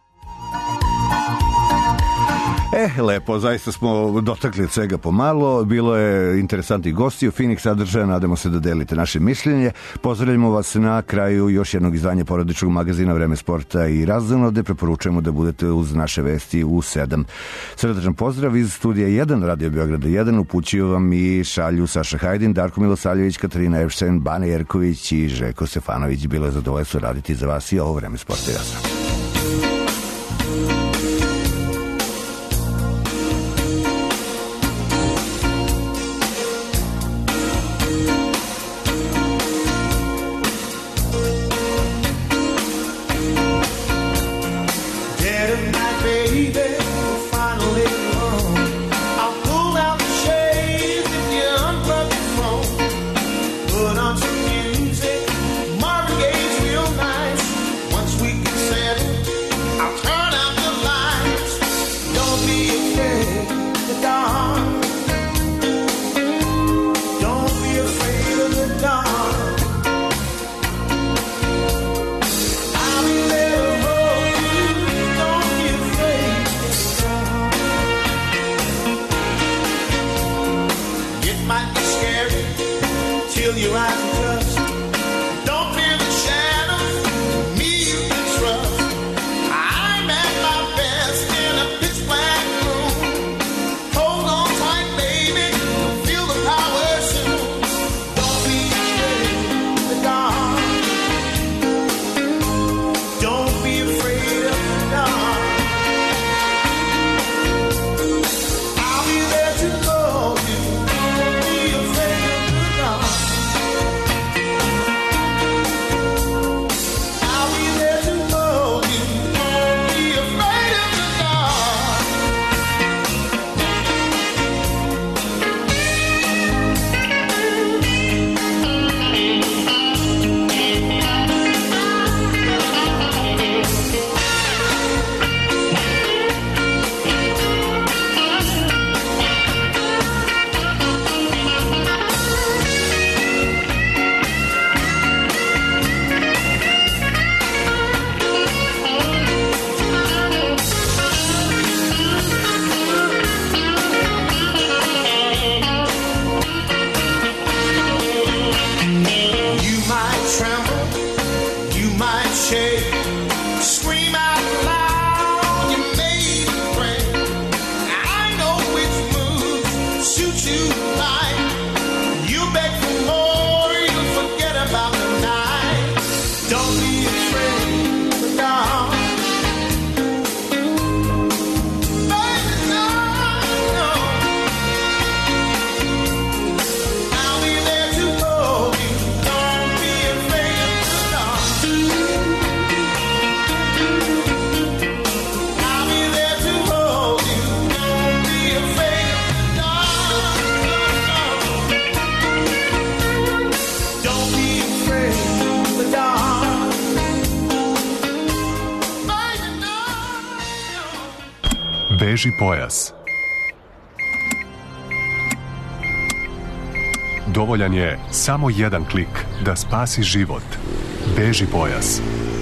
Lepo, zaista smo dotakli od svega pomalo, bilo je interesantnih gostiju, finih sadržaja, nadamo se da delite naše mišljenje. Pozdravljamo vas na kraju još jednog izdanja porodičnog magazina Vreme sporta i razonode. Preporučujemo da budete uz naše vesti u 7. Srdačan pozdrav iz studija 1 Radio Beograda 1, upućuju vam i šalju Saša Hajdin, Darko Milosavljević, Katarina Epšten, Bane Jerković i Željko Stefanović. Bilo je zadovoljstvo raditi za vas i ovo Vreme sporta i razonode. Beži pojas. Dovoljan je samo jedan klik da spasi život. Beži pojas.